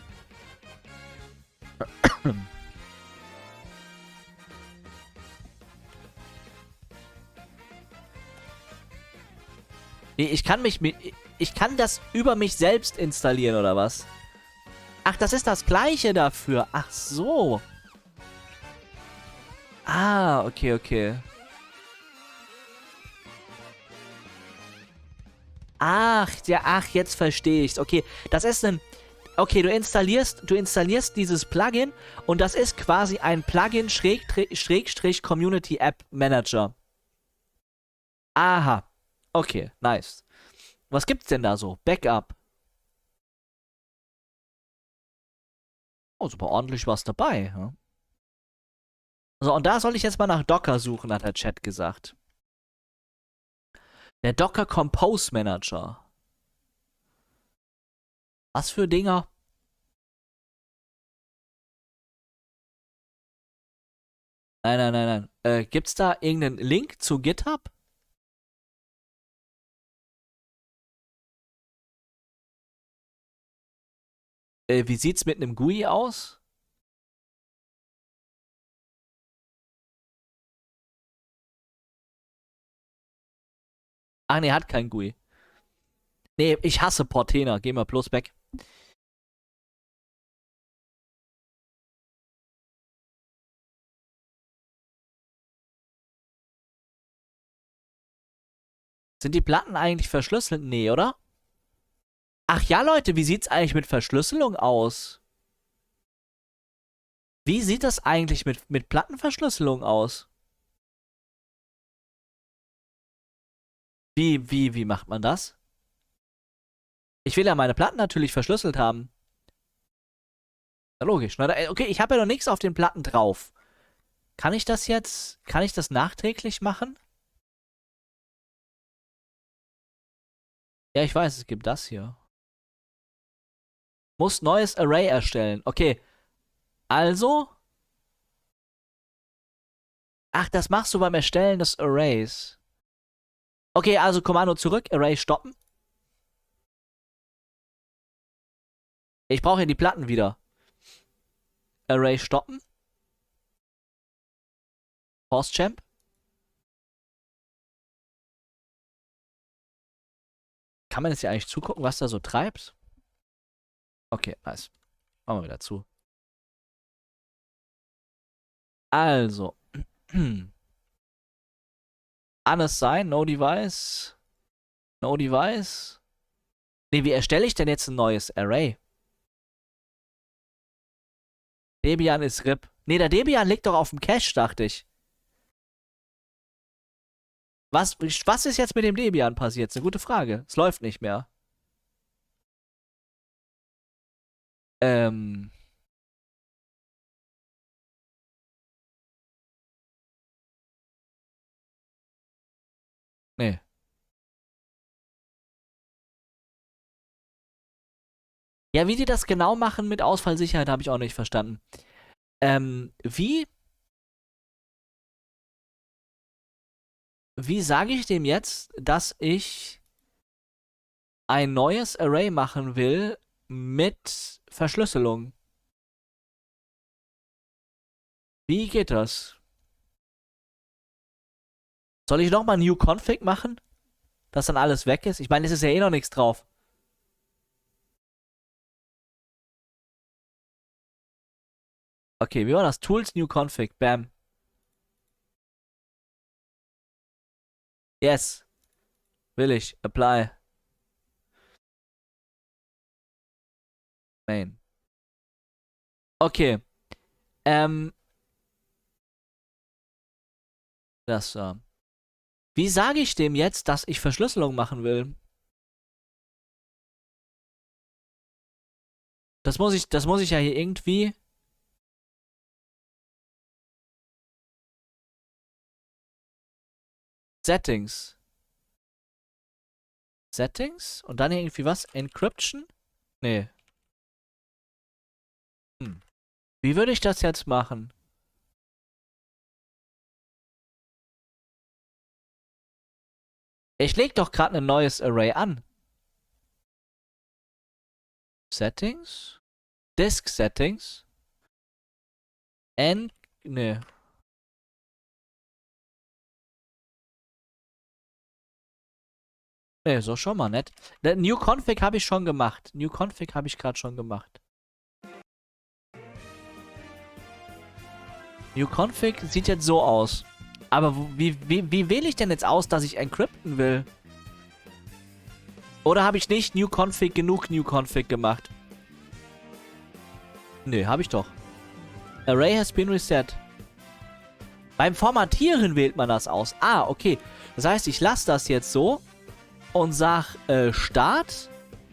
[SPEAKER 1] Ich kann mich... Ich kann das über mich selbst installieren, oder was? Ach, das ist das Gleiche dafür. Ach so. Ah, okay, okay. Ach, ja, ach, jetzt verstehe ich's. Okay, das ist ein... Okay, du installierst, du installierst dieses Plugin und das ist quasi ein Plugin Schrägstrich Community App Manager. Aha. Okay, nice. Was gibt's denn da so? Backup. Oh, super ordentlich was dabei. Ja? So, und da soll ich jetzt mal nach Docker suchen, hat der Chat gesagt. Der Docker Compose Manager. Was für Dinger? Nein, nein, nein, nein. Äh, gibt's da irgendeinen Link zu GitHub? Äh, wie sieht's mit einem G U I aus? Ach nee, hat kein G U I. Nee, ich hasse Portena. Geh mal bloß weg. Sind die Platten eigentlich verschlüsselt? Nee, oder? Ach ja, Leute, wie sieht's eigentlich mit Verschlüsselung aus? Wie sieht das eigentlich mit, mit Plattenverschlüsselung aus? Wie, wie, wie macht man das? Ich will ja meine Platten natürlich verschlüsselt haben. Na logisch. Na, okay, ich habe ja noch nichts auf den Platten drauf. Kann ich das jetzt, kann ich das nachträglich machen? Ja, ich weiß, es gibt das hier. Muss neues Array erstellen. Okay. Also. Ach, das machst du beim Erstellen des Arrays. Okay, also Kommando zurück, Array stoppen. Ich brauche hier die Platten wieder. Array stoppen. Force Champ. Kann man jetzt hier eigentlich zugucken, was da so treibt? Okay, nice. Machen wir wieder zu. Also. Unassign, no device. No device. Ne, wie erstelle ich denn jetzt ein neues Array? Debian ist R I P. Ne, der Debian liegt doch auf dem Cache, dachte ich. Was, was ist jetzt mit dem Debian passiert? Ist eine gute Frage. Es läuft nicht mehr. Ähm. Nee. Ja, wie die das genau machen mit Ausfallsicherheit, habe ich auch nicht verstanden. Ähm, wie, wie sage ich dem jetzt, dass ich ein neues Array machen will mit Verschlüsselung? Wie geht das? Soll ich nochmal New Config machen? Dass dann alles weg ist? Ich meine, es ist ja eh noch nichts drauf. Okay, wie war das? Tools, New Config, bam. Yes. Will ich. Apply. Main. Okay. Ähm. Das, äh. Wie sage ich dem jetzt, dass ich Verschlüsselung machen will? Das muss ich, das muss ich ja hier irgendwie. Settings. Settings? Und dann irgendwie was? Encryption? Nee. Hm. Wie würde ich das jetzt machen? Ich leg doch gerade ein neues Array an. Settings? Disk Settings? En... Nee. Nee, so schon mal nett. New Config habe ich schon gemacht. New Config habe ich gerade schon gemacht. New Config sieht jetzt so aus. Aber wie, wie, wie wähle ich denn jetzt aus, dass ich encrypten will? Oder habe ich nicht New Config genug New Config gemacht? Nee, habe ich doch. Array has been reset. Beim Formatieren wählt man das aus. Ah, okay. Das heißt, ich lasse das jetzt so und sag äh, Start.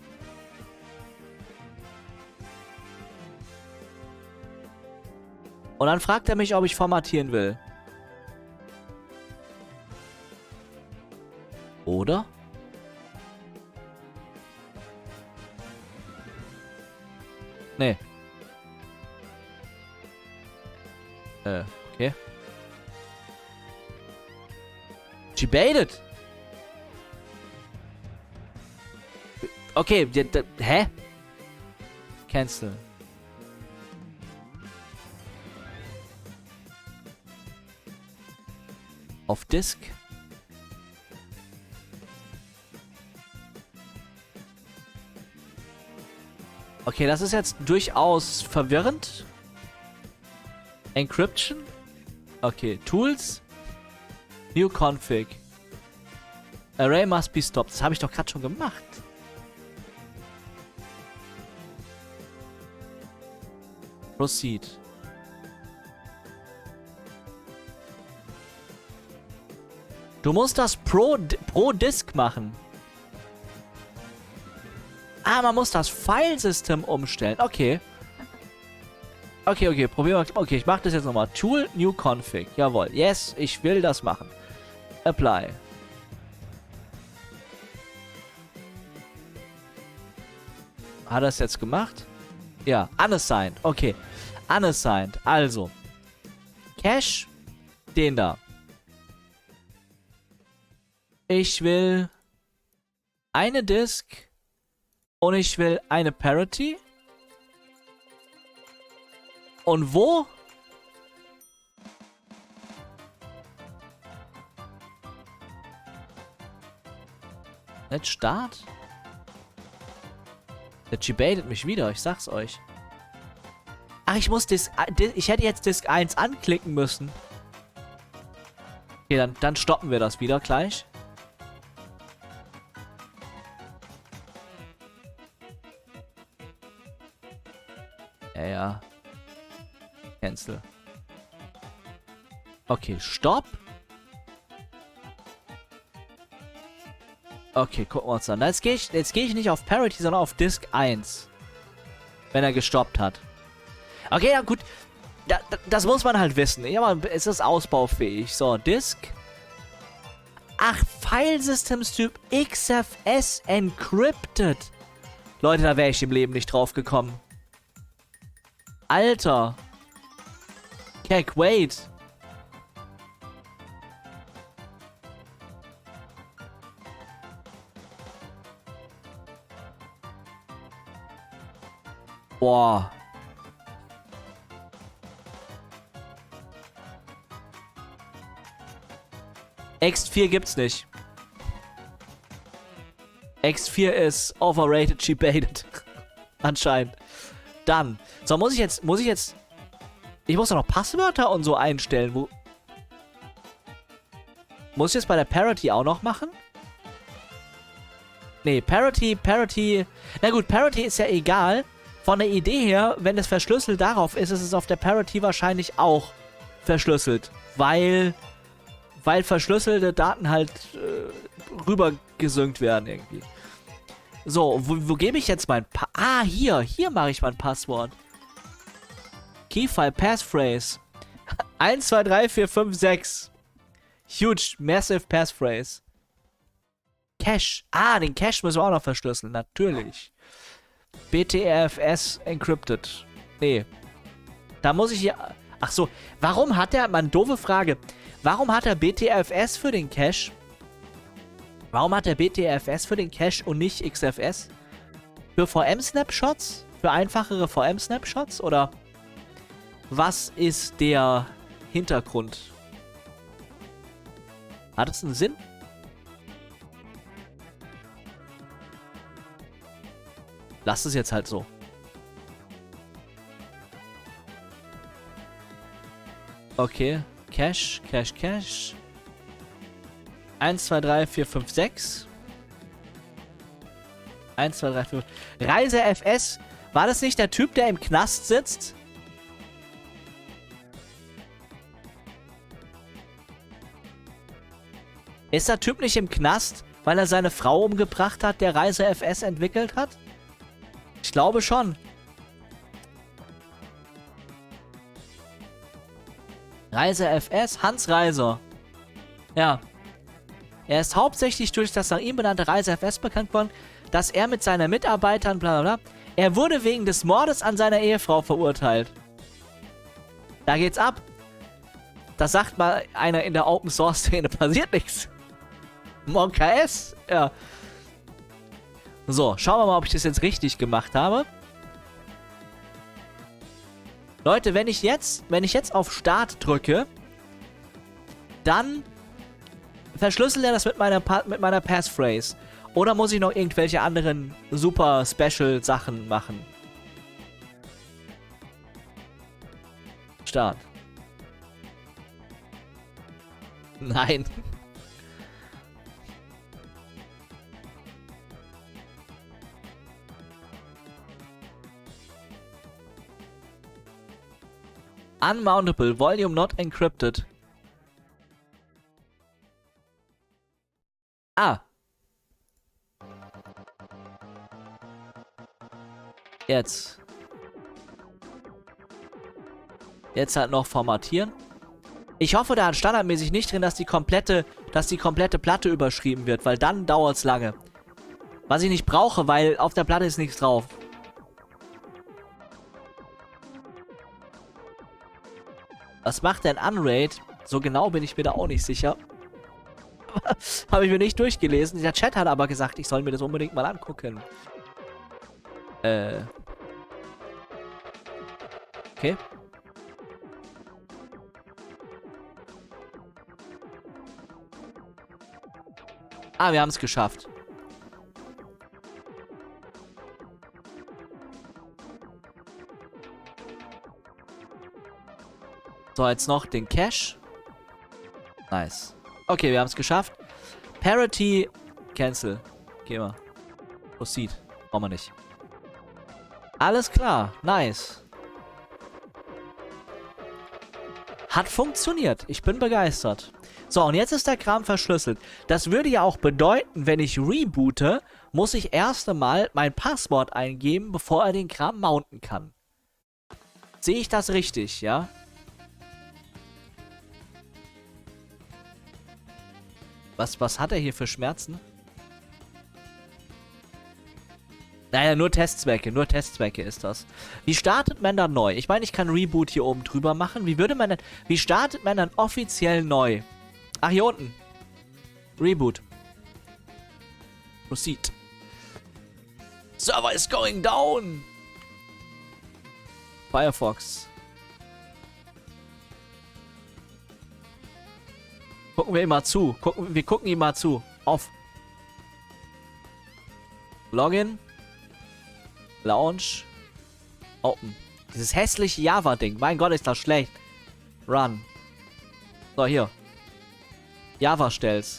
[SPEAKER 1] Und dann fragt er mich, ob ich formatieren will. Oder? Nee. Äh, okay. Debated. Okay, hä? Cancel. Auf Disk. Okay, das ist jetzt durchaus verwirrend. Encryption. Okay, Tools. New Config. Array must be stopped. Das habe ich doch gerade schon gemacht. Proceed. Du musst das pro, pro Disk machen. Ah, man muss das Filesystem umstellen. Okay. Okay, okay, probieren wir. Okay, ich mache das jetzt nochmal. Tool, New Config. Jawohl. Yes, ich will das machen. Apply. Hat er es jetzt gemacht? Ja, unassigned. Okay. Unassigned. Also. Cache. Den da. Ich will eine Disk und ich will eine Parity. Und wo? Jetzt Start? Der debatet mich wieder, ich sag's euch. Ach, ich muss Disk... Ich hätte jetzt Disk eins anklicken müssen. Okay, dann, dann stoppen wir das wieder gleich. Ja, ja. Cancel. Okay, stopp. Okay, gucken wir uns an. Jetzt gehe ich, jetzt gehe ich nicht auf Parity, sondern auf Disk eins. Wenn er gestoppt hat. Okay, ja gut. Da, da, das muss man halt wissen. Ja, man, es ist ausbaufähig. So, Disk. Ach, File-Systems-Typ X F S Encrypted. Leute, da wäre ich im Leben nicht drauf gekommen. Alter. Keck, wait. Boah. X vier gibt's nicht. X vier ist overrated, cheap baited. Anscheinend. Dann. So, muss ich jetzt, muss ich jetzt... Ich muss doch noch Passwörter und so einstellen. Wo... Muss ich das bei der Parity auch noch machen? Nee, Parity, Parity... Na gut, Parity ist ja egal. Von der Idee her, wenn es verschlüsselt darauf ist, ist es auf der Parity wahrscheinlich auch verschlüsselt. Weil... Weil verschlüsselte Daten halt äh, rübergesynkt werden irgendwie. So, wo, wo gebe ich jetzt mein Pa... Ah, hier. Hier mache ich mein Passwort. Keyfile Passphrase. eins, zwei, drei, vier, fünf, sechs. Huge, massive Passphrase. Cache. Ah, den Cache müssen wir auch noch verschlüsseln. Natürlich. B T R F S Encrypted. Nee. Da muss ich hier... Ach so. Warum hat er... Mal eine doofe Frage. Warum hat er B T R F S für den Cache? Warum hat er B T R F S für den Cache und nicht X F S? Für V M-Snapshots? Für einfachere V M-Snapshots? Oder was ist der Hintergrund? Hat es einen Sinn? Lass es jetzt halt so. Okay. Cache, Cache, Cache. eins, zwei, drei, vier, fünf, sechs. eins, zwei, drei, vier, fünf. Reise F S. War das nicht der Typ, der im Knast sitzt? Ist der Typ nicht im Knast, weil er seine Frau umgebracht hat, der Reise F S entwickelt hat? Ich glaube schon. Reise F S, Hans Reiser. Ja. Er ist hauptsächlich durch das nach ihm benannte Reise F S bekannt worden, dass er mit seinen Mitarbeitern, bla bla bla, er wurde wegen des Mordes an seiner Ehefrau verurteilt. Da geht's ab. Das sagt mal einer in der Open Source Szene, passiert nichts. Monk S, ja. So, schauen wir mal, ob ich das jetzt richtig gemacht habe. Leute, wenn ich jetzt, wenn ich jetzt auf Start drücke, dann verschlüsselt er das mit meiner, pa mit meiner Passphrase. Oder muss ich noch irgendwelche anderen super special Sachen machen? Start. Nein. Unmountable, Volume not encrypted. Ah. Jetzt. Jetzt halt noch formatieren. Ich hoffe, da hat standardmäßig nicht drin, dass die komplette, dass die komplette Platte überschrieben wird, weil dann dauert es lange. Was ich nicht brauche, weil auf der Platte ist nichts drauf. Was macht denn Unraid? So genau bin ich mir da auch nicht sicher. Habe ich mir nicht durchgelesen. Der Chat hat aber gesagt, ich soll mir das unbedingt mal angucken. Äh. Okay. Ah, wir haben es geschafft. So, jetzt noch den Cache. Nice. Okay, wir haben es geschafft. Parity. Cancel. Geh mal. Proceed. Brauchen wir nicht. Alles klar. Nice. Hat funktioniert. Ich bin begeistert. So, und jetzt ist der Kram verschlüsselt. Das würde ja auch bedeuten, wenn ich reboote, muss ich erst einmal mein Passwort eingeben, bevor er den Kram mounten kann. Sehe ich das richtig, ja? Was, was hat er hier für Schmerzen? Naja, nur Testzwecke, nur Testzwecke ist das. Wie startet man dann neu? Ich meine, ich kann Reboot hier oben drüber machen. Wie würde man denn, wie startet man dann offiziell neu? Ach, hier unten. Reboot. Proceed. Server is going down. Firefox. Gucken wir ihm mal zu. Gucken, wir gucken ihm mal zu. Auf. Login. Launch. Open. Dieses hässliche Java-Ding. Mein Gott, ist das schlecht. Run. So, hier. Java stell's.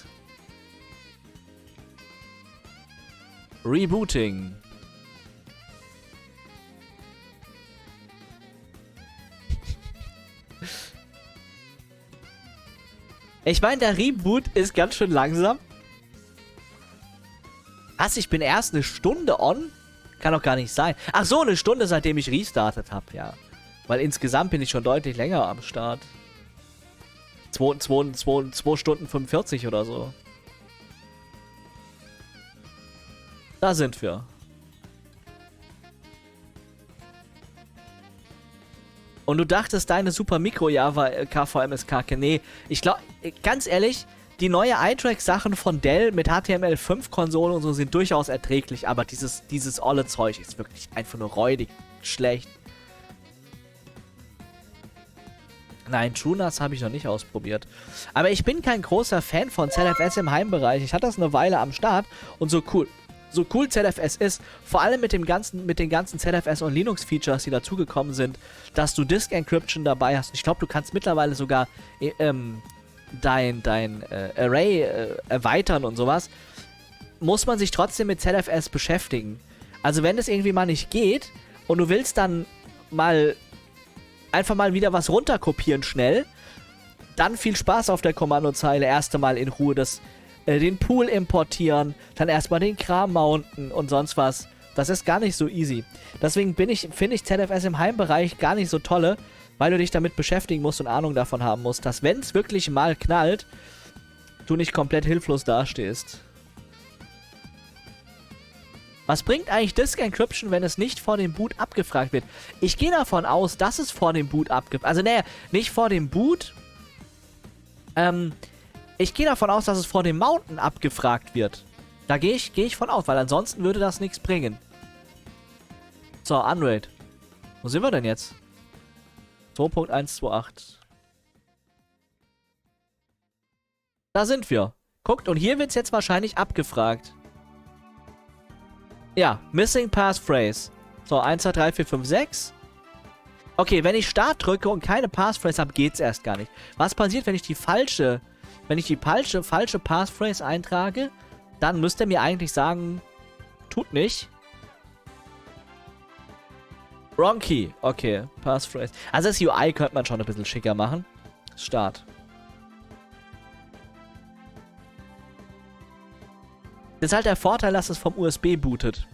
[SPEAKER 1] Rebooting. Ich meine, der Reboot ist ganz schön langsam. Was? Ich bin erst eine Stunde on? Kann doch gar nicht sein. Ach so, eine Stunde, seitdem ich restartet habe, ja. Weil insgesamt bin ich schon deutlich länger am Start. zwei Stunden fünfundvierzig oder so. Da sind wir. Und du dachtest, deine Super Micro Java K V M ist kacke. Nee, ich glaube, ganz ehrlich, die neue iTrack-Sachen von Dell mit H T M L fünf Konsole und so sind durchaus erträglich, aber dieses, dieses olle Zeug ist wirklich einfach nur räudig schlecht. Nein, TrueNAS habe ich noch nicht ausprobiert. Aber ich bin kein großer Fan von Z F S im Heimbereich. Ich hatte das eine Weile am Start und so cool. So cool Z F S ist, vor allem mit dem ganzen, mit den ganzen Z F S und Linux-Features, die dazugekommen sind, dass du Disk Encryption dabei hast. Ich glaube, du kannst mittlerweile sogar äh, ähm, dein, dein äh, Array äh, erweitern und sowas. Muss man sich trotzdem mit Z F S beschäftigen. Also wenn es irgendwie mal nicht geht und du willst dann mal einfach mal wieder was runterkopieren schnell, dann viel Spaß auf der Kommandozeile. Erst einmal in Ruhe das den Pool importieren, dann erstmal den Kram mounten und sonst was. Das ist gar nicht so easy. Deswegen bin ich, finde ich Z F S im Heimbereich gar nicht so tolle, weil du dich damit beschäftigen musst und Ahnung davon haben musst, dass wenn es wirklich mal knallt, du nicht komplett hilflos dastehst. Was bringt eigentlich Disk Encryption, wenn es nicht vor dem Boot abgefragt wird? Ich gehe davon aus, dass es vor dem Boot abgefragt... Also, naja, nicht vor dem Boot. Ähm... Ich gehe davon aus, dass es vor dem Mountain abgefragt wird. Da gehe ich, gehe ich von aus, weil ansonsten würde das nichts bringen. So, Unraid. Wo sind wir denn jetzt? zwei Punkt eins zwei acht. Da sind wir. Guckt, und hier wird es jetzt wahrscheinlich abgefragt. Ja, Missing Passphrase. So, eins, zwei, drei, vier, fünf, sechs. Okay, wenn ich Start drücke und keine Passphrase habe, geht es erst gar nicht. Was passiert, wenn ich die falsche... Wenn ich die falsche, falsche Passphrase eintrage, dann müsste er mir eigentlich sagen, tut nicht. Wrong Key. Okay, Passphrase. Also das U I könnte man schon ein bisschen schicker machen. Start. Das ist halt der Vorteil, dass es vom U S B bootet.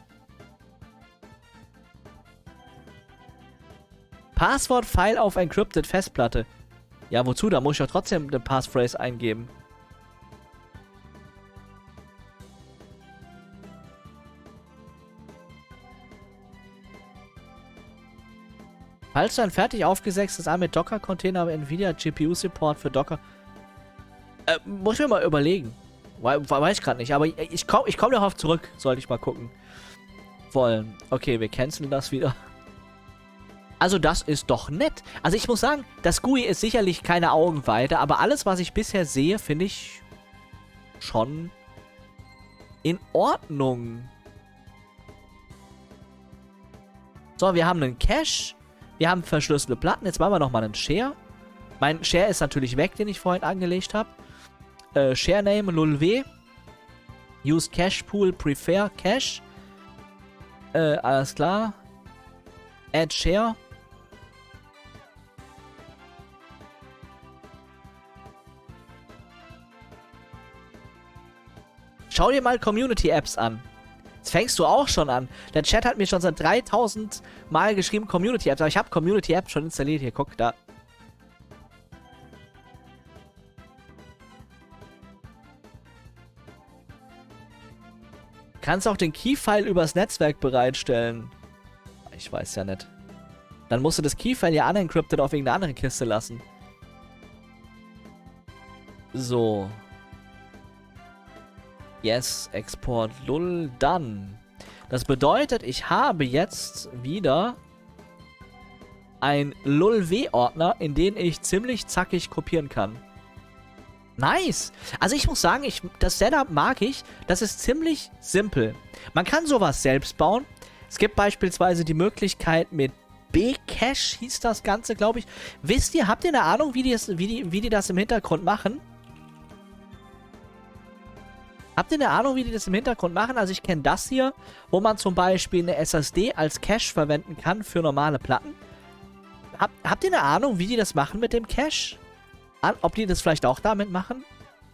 [SPEAKER 1] Passwort-File auf Encrypted Festplatte. Ja, wozu? Da muss ich ja trotzdem eine Passphrase eingeben. Falls du ein fertig aufgesetztes A R M mit Docker-Container, aber Nvidia G P U-Support für Docker... Äh, muss ich mir mal überlegen. We weiß ich gerade nicht, aber ich, ich komme ich komm darauf zurück, sollte ich mal gucken wollen. Okay, wir canceln das wieder. Also das ist doch nett. Also ich muss sagen, das G U I ist sicherlich keine Augenweide, aber alles, was ich bisher sehe, finde ich schon in Ordnung. So, wir haben einen Cache. Wir haben verschlüsselte Platten. Jetzt machen wir nochmal einen Share. Mein Share ist natürlich weg, den ich vorhin angelegt habe. Äh, Share Name lulw. Use Cache Pool Prefer Cache. Äh, alles klar. Add Share. Schau dir mal Community-Apps an. Jetzt fängst du auch schon an. Der Chat hat mir schon seit dreitausend Mal geschrieben Community-Apps. Aber ich habe Community-Apps schon installiert. Hier, guck, da. Kannst auch den Key-File übers Netzwerk bereitstellen. Ich weiß ja nicht. Dann musst du das Key-File ja unencrypted auf irgendeine andere Kiste lassen. So. Yes, Export Lull, dann. Das bedeutet, ich habe jetzt wieder ein Lull-W-Ordner, in den ich ziemlich zackig kopieren kann. Nice! Also ich muss sagen, ich, das Setup mag ich. Das ist ziemlich simpel. Man kann sowas selbst bauen. Es gibt beispielsweise die Möglichkeit mit Bcache, hieß das Ganze, glaube ich. Wisst ihr, habt ihr eine Ahnung, wie die, das, wie, die, wie die das im Hintergrund machen? Habt ihr eine Ahnung, wie die das im Hintergrund machen? Also ich kenne das hier, wo man zum Beispiel eine S S D als Cache verwenden kann für normale Platten. Hab, habt ihr eine Ahnung, wie die das machen mit dem Cache? An, ob die das vielleicht auch damit machen?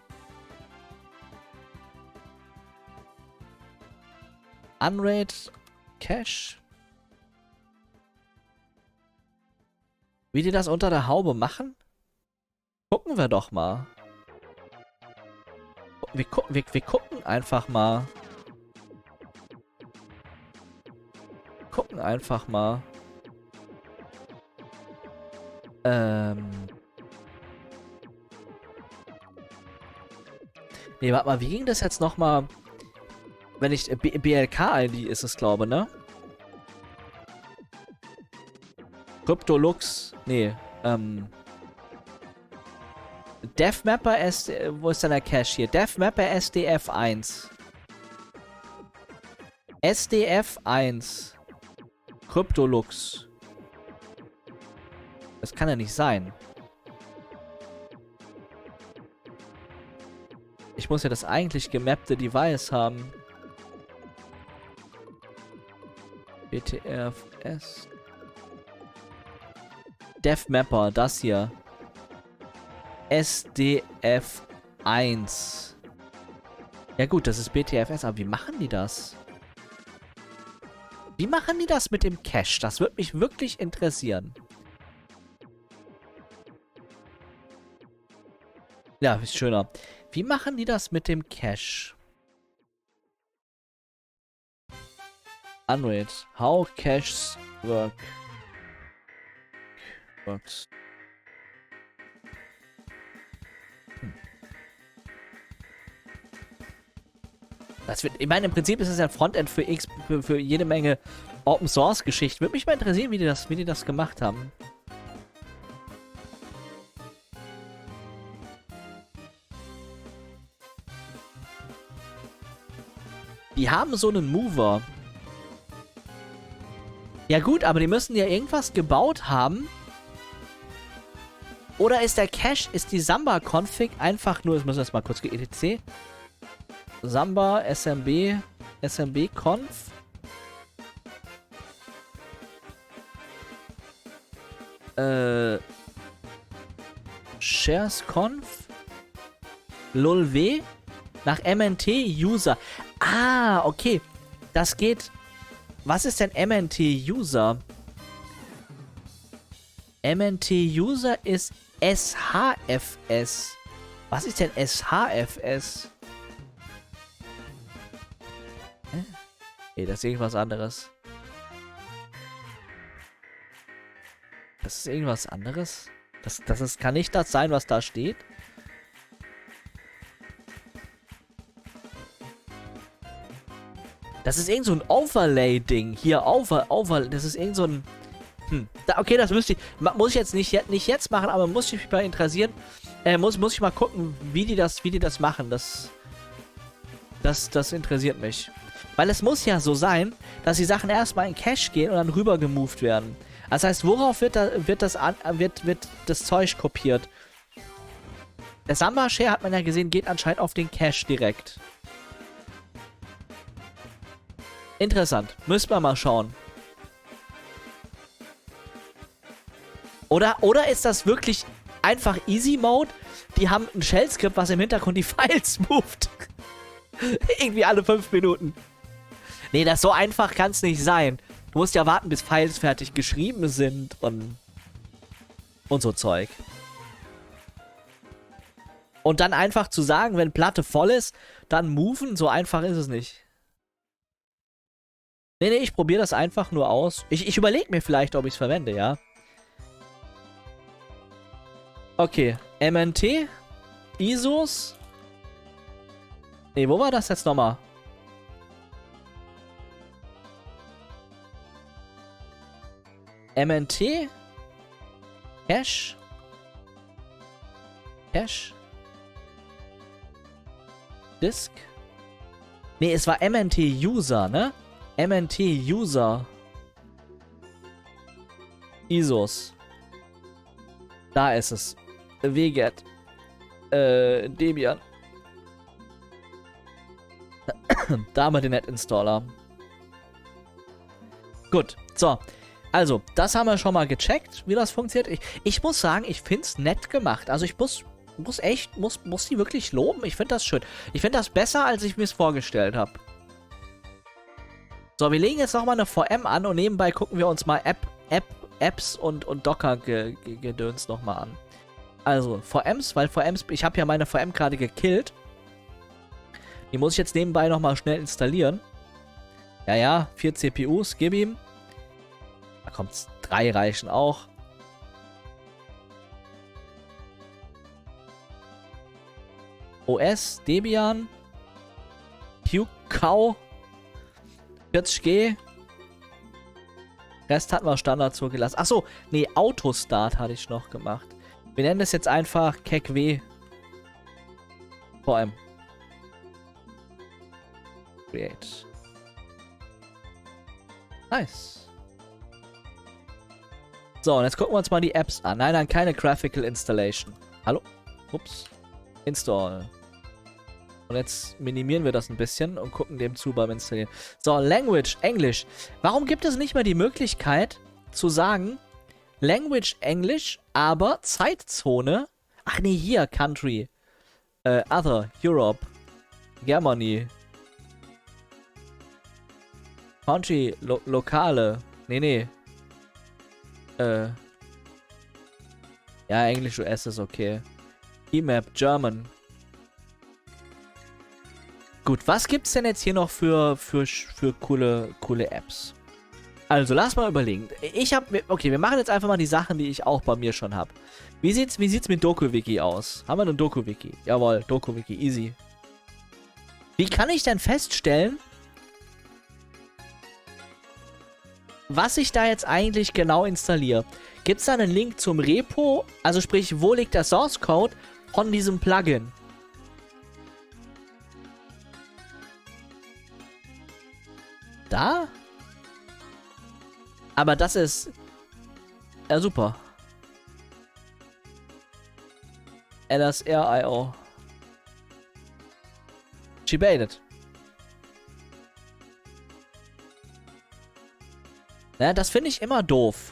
[SPEAKER 1] Unraid Cache. Wie die das unter der Haube machen? Gucken wir doch mal. Wir, gu wir, wir gucken einfach mal. Gucken einfach mal. Ähm. Nee, warte mal, wie ging das jetzt nochmal? Wenn ich... B L K-I D ist es, glaube ich, ne? Cryptolux. Nee, ähm... DevMapper S... Wo ist denn der Cache hier? DevMapper S D F eins. S D F eins. Cryptolux. Das kann ja nicht sein. Ich muss ja das eigentlich gemappte Device haben. B T F S. DevMapper, das hier. S D F eins. Ja gut, das ist B T F S, aber wie machen die das? Wie machen die das mit dem Cache? Das würde mich wirklich interessieren. Ja, ist schöner. Wie machen die das mit dem Cache? Unraid. How caches work. Works. Hm. Das wird, ich meine, im Prinzip ist es ja ein Frontend für X, für, für jede Menge Open Source Geschichten. Würde mich mal interessieren, wie die das, wie die das gemacht haben. Die haben so einen Mover. Ja gut, aber die müssen ja irgendwas gebaut haben. Oder ist der Cache, ist die Samba-Config einfach nur, jetzt müssen wir das mal kurz E T C. Samba, S M B, S M B-Conf. Äh. Shares-Conf. lulw. Nach M N T-User. Ah, okay. Das geht... Was ist denn M N T-User? M N T-User ist S H F S. Was ist denn S H F S? Hä? Nee, das ist irgendwas anderes. Das ist irgendwas anderes? Das, das ist, kann nicht das sein, was da steht? Das ist irgend so ein Overlay-Ding. Hier, Over, Over, das ist irgend so ein... Hm. Da, okay, das müsste ich... Muss ich jetzt nicht, nicht jetzt machen, aber muss ich mich mal interessieren. Äh, muss, muss ich mal gucken, wie die das, wie die das machen. Das... Das, das interessiert mich. Weil es muss ja so sein, dass die Sachen erstmal in Cache gehen und dann rüber gemoved werden. Das heißt, worauf wird, da, wird, das, an, wird, wird das Zeug kopiert? Der Samba-Share, hat man ja gesehen, geht anscheinend auf den Cache direkt. Interessant. Müssen wir mal schauen. Oder, oder ist das wirklich einfach Easy Mode? Die haben ein Shell-Skript, was im Hintergrund die Files moved. Irgendwie alle fünf Minuten. Nee, das so einfach kann es nicht sein. Du musst ja warten, bis Files fertig geschrieben sind und... Und so Zeug. Und dann einfach zu sagen, wenn Platte voll ist, dann moven, so einfach ist es nicht. Nee, nee, ich probiere das einfach nur aus. Ich, ich überlege mir vielleicht, ob ich es verwende, ja. Okay, M N T, I S Os. Nee, wo war das jetzt nochmal? M N T, Cache, Cache, Disk. Nee, es war M N T User, ne? M N T User. I S Os. Da ist es. Wget. Äh, Debian. Da haben wir den Net-Installer. Gut, so. Also, das haben wir schon mal gecheckt, wie das funktioniert. Ich, ich muss sagen, ich finde es nett gemacht. Also ich muss, muss echt, muss, muss die wirklich loben. Ich finde das schön. Ich finde das besser, als ich mir es vorgestellt habe. So, wir legen jetzt nochmal eine V M an und nebenbei gucken wir uns mal App, App, Apps und, und Docker-Gedöns nochmal an. Also, V Ms, weil V Ms, ich habe ja meine V M gerade gekillt. Die muss ich jetzt nebenbei nochmal schnell installieren. Ja, ja, vier C P Us, gib ihm. Da kommt's, drei reichen auch. O S, Debian. QCow. vierzig G. Rest hatten wir Standard zugelassen. Achso, nee, Autostart hatte ich noch gemacht. Wir nennen das jetzt einfach kekw. V M. Create. Nice. So, und jetzt gucken wir uns mal die Apps an. Nein, nein, keine Graphical Installation. Hallo? Ups. Install. Und jetzt minimieren wir das ein bisschen und gucken dem zu beim Installieren. So, Language, Englisch. Warum gibt es nicht mehr die Möglichkeit zu sagen, Language, Englisch, aber Zeitzone? Ach nee, hier, Country. Äh, Other, Europe, Germany. Country, lo Lokale. Nee, nee. Äh. Ja, Englisch, U S ist okay. E-Map, German. Gut, was gibt's denn jetzt hier noch für, für, für coole, coole Apps? Also, lass mal überlegen. Ich hab, okay, wir machen jetzt einfach mal die Sachen, die ich auch bei mir schon habe. Wie sieht's, wie sieht's mit DokuWiki aus? Haben wir einen DokuWiki? Jawohl, DokuWiki, easy. Wie kann ich denn feststellen, was ich da jetzt eigentlich genau installiere? Gibt's da einen Link zum Repo? Also sprich, wo liegt der Source Code von diesem Plugin? Da? Aber das ist... Ja, super. L S R Punkt I O. She baited. Ja, das finde ich immer doof.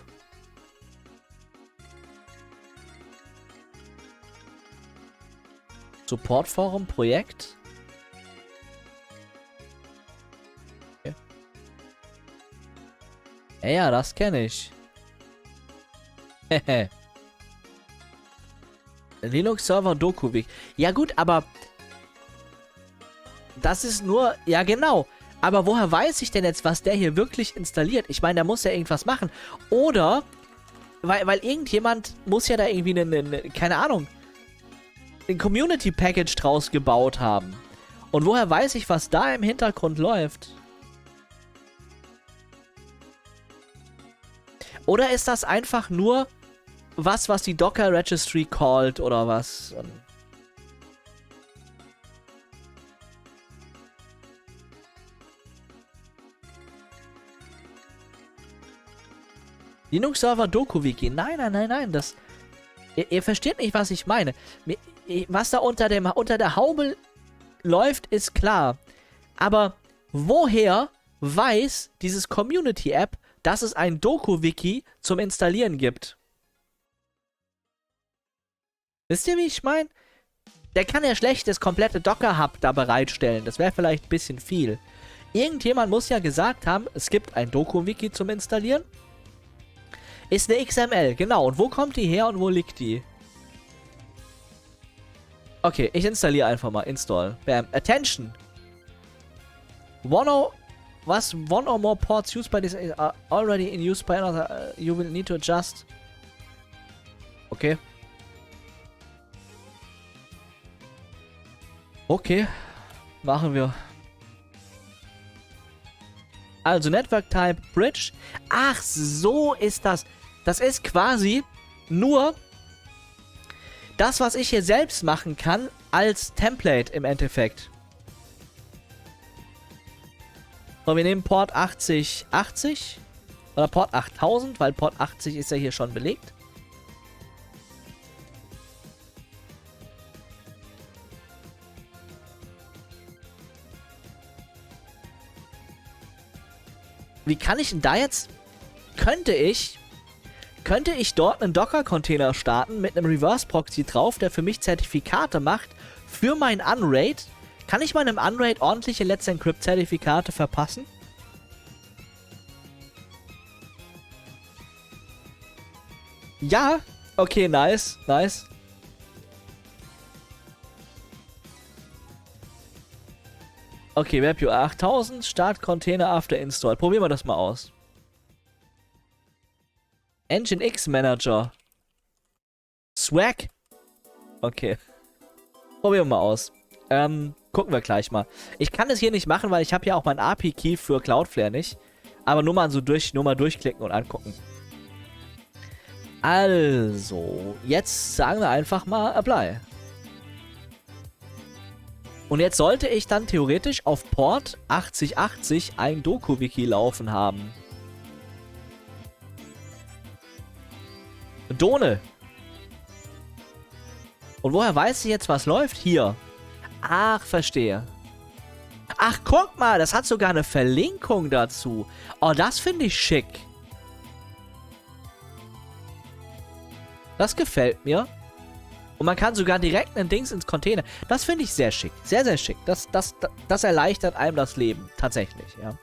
[SPEAKER 1] Supportforum, Projekt. Okay. Ja, ja, das kenne ich. Hehe. Linux Server DokuWiki. Ja gut, aber das ist nur, ja genau. Aber woher weiß ich denn jetzt, was der hier wirklich installiert? Ich meine, der muss ja irgendwas machen. Oder, weil, weil irgendjemand muss ja da irgendwie eine, eine keine Ahnung, ein Community Package draus gebaut haben. Und woher weiß ich, was da im Hintergrund läuft? Oder ist das einfach nur was, was die Docker Registry callt oder was? Und Linux Server DokuWiki. Nein, nein, nein, nein. Das, ihr, ihr versteht nicht, was ich meine. Was da unter, dem, unter der Haube läuft, ist klar. Aber woher weiß dieses Community-App, dass es ein DokuWiki zum Installieren gibt? Wisst ihr, wie ich meine? Der kann ja schlecht das komplette Docker-Hub da bereitstellen. Das wäre vielleicht ein bisschen viel. Irgendjemand muss ja gesagt haben, es gibt ein Doku-Wiki zum Installieren. Ist eine X M L, genau. Und wo kommt die her und wo liegt die? Okay, ich installiere einfach mal. Install. Bam. Attention. One or... Was? One or more ports used by this are already in use by another. Uh, you will need to adjust. Okay. Okay. Machen wir. Also Network Type Bridge. Ach, so ist das. Das ist quasi nur das, was ich hier selbst machen kann, als Template im Endeffekt. So, wir nehmen Port achtzig achtzig. Oder Port achttausend, weil Port achtzig ist ja hier schon belegt. Wie kann ich denn da jetzt... Könnte ich... Könnte ich dort einen Docker-Container starten mit einem Reverse-Proxy drauf, der für mich Zertifikate macht für mein Unraid? Kann ich meinem Unraid ordentliche Let's Encrypt-Zertifikate verpassen? Ja? Okay, nice, nice. Okay, WebView achttausend, Start Container after Install. Probieren wir das mal aus. Nginx Manager. Swag. Okay. Probieren wir mal aus. Ähm, gucken wir gleich mal. Ich kann es hier nicht machen, weil ich habe ja auch meinen A P I-Key für Cloudflare nicht. Aber nur mal so durch, nur mal durchklicken und angucken. Also, jetzt sagen wir einfach mal Apply. Und jetzt sollte ich dann theoretisch auf Port achtzig achtzig ein Doku-Wiki laufen haben. Done. Und woher weiß ich jetzt, was läuft? Hier. Ach, verstehe. Ach, guck mal, das hat sogar eine Verlinkung dazu. Oh, das finde ich schick. Das gefällt mir. Und man kann sogar direkt ein Dings ins Container. Das finde ich sehr schick. Sehr, sehr schick. Das, das, das erleichtert einem das Leben. Tatsächlich, ja.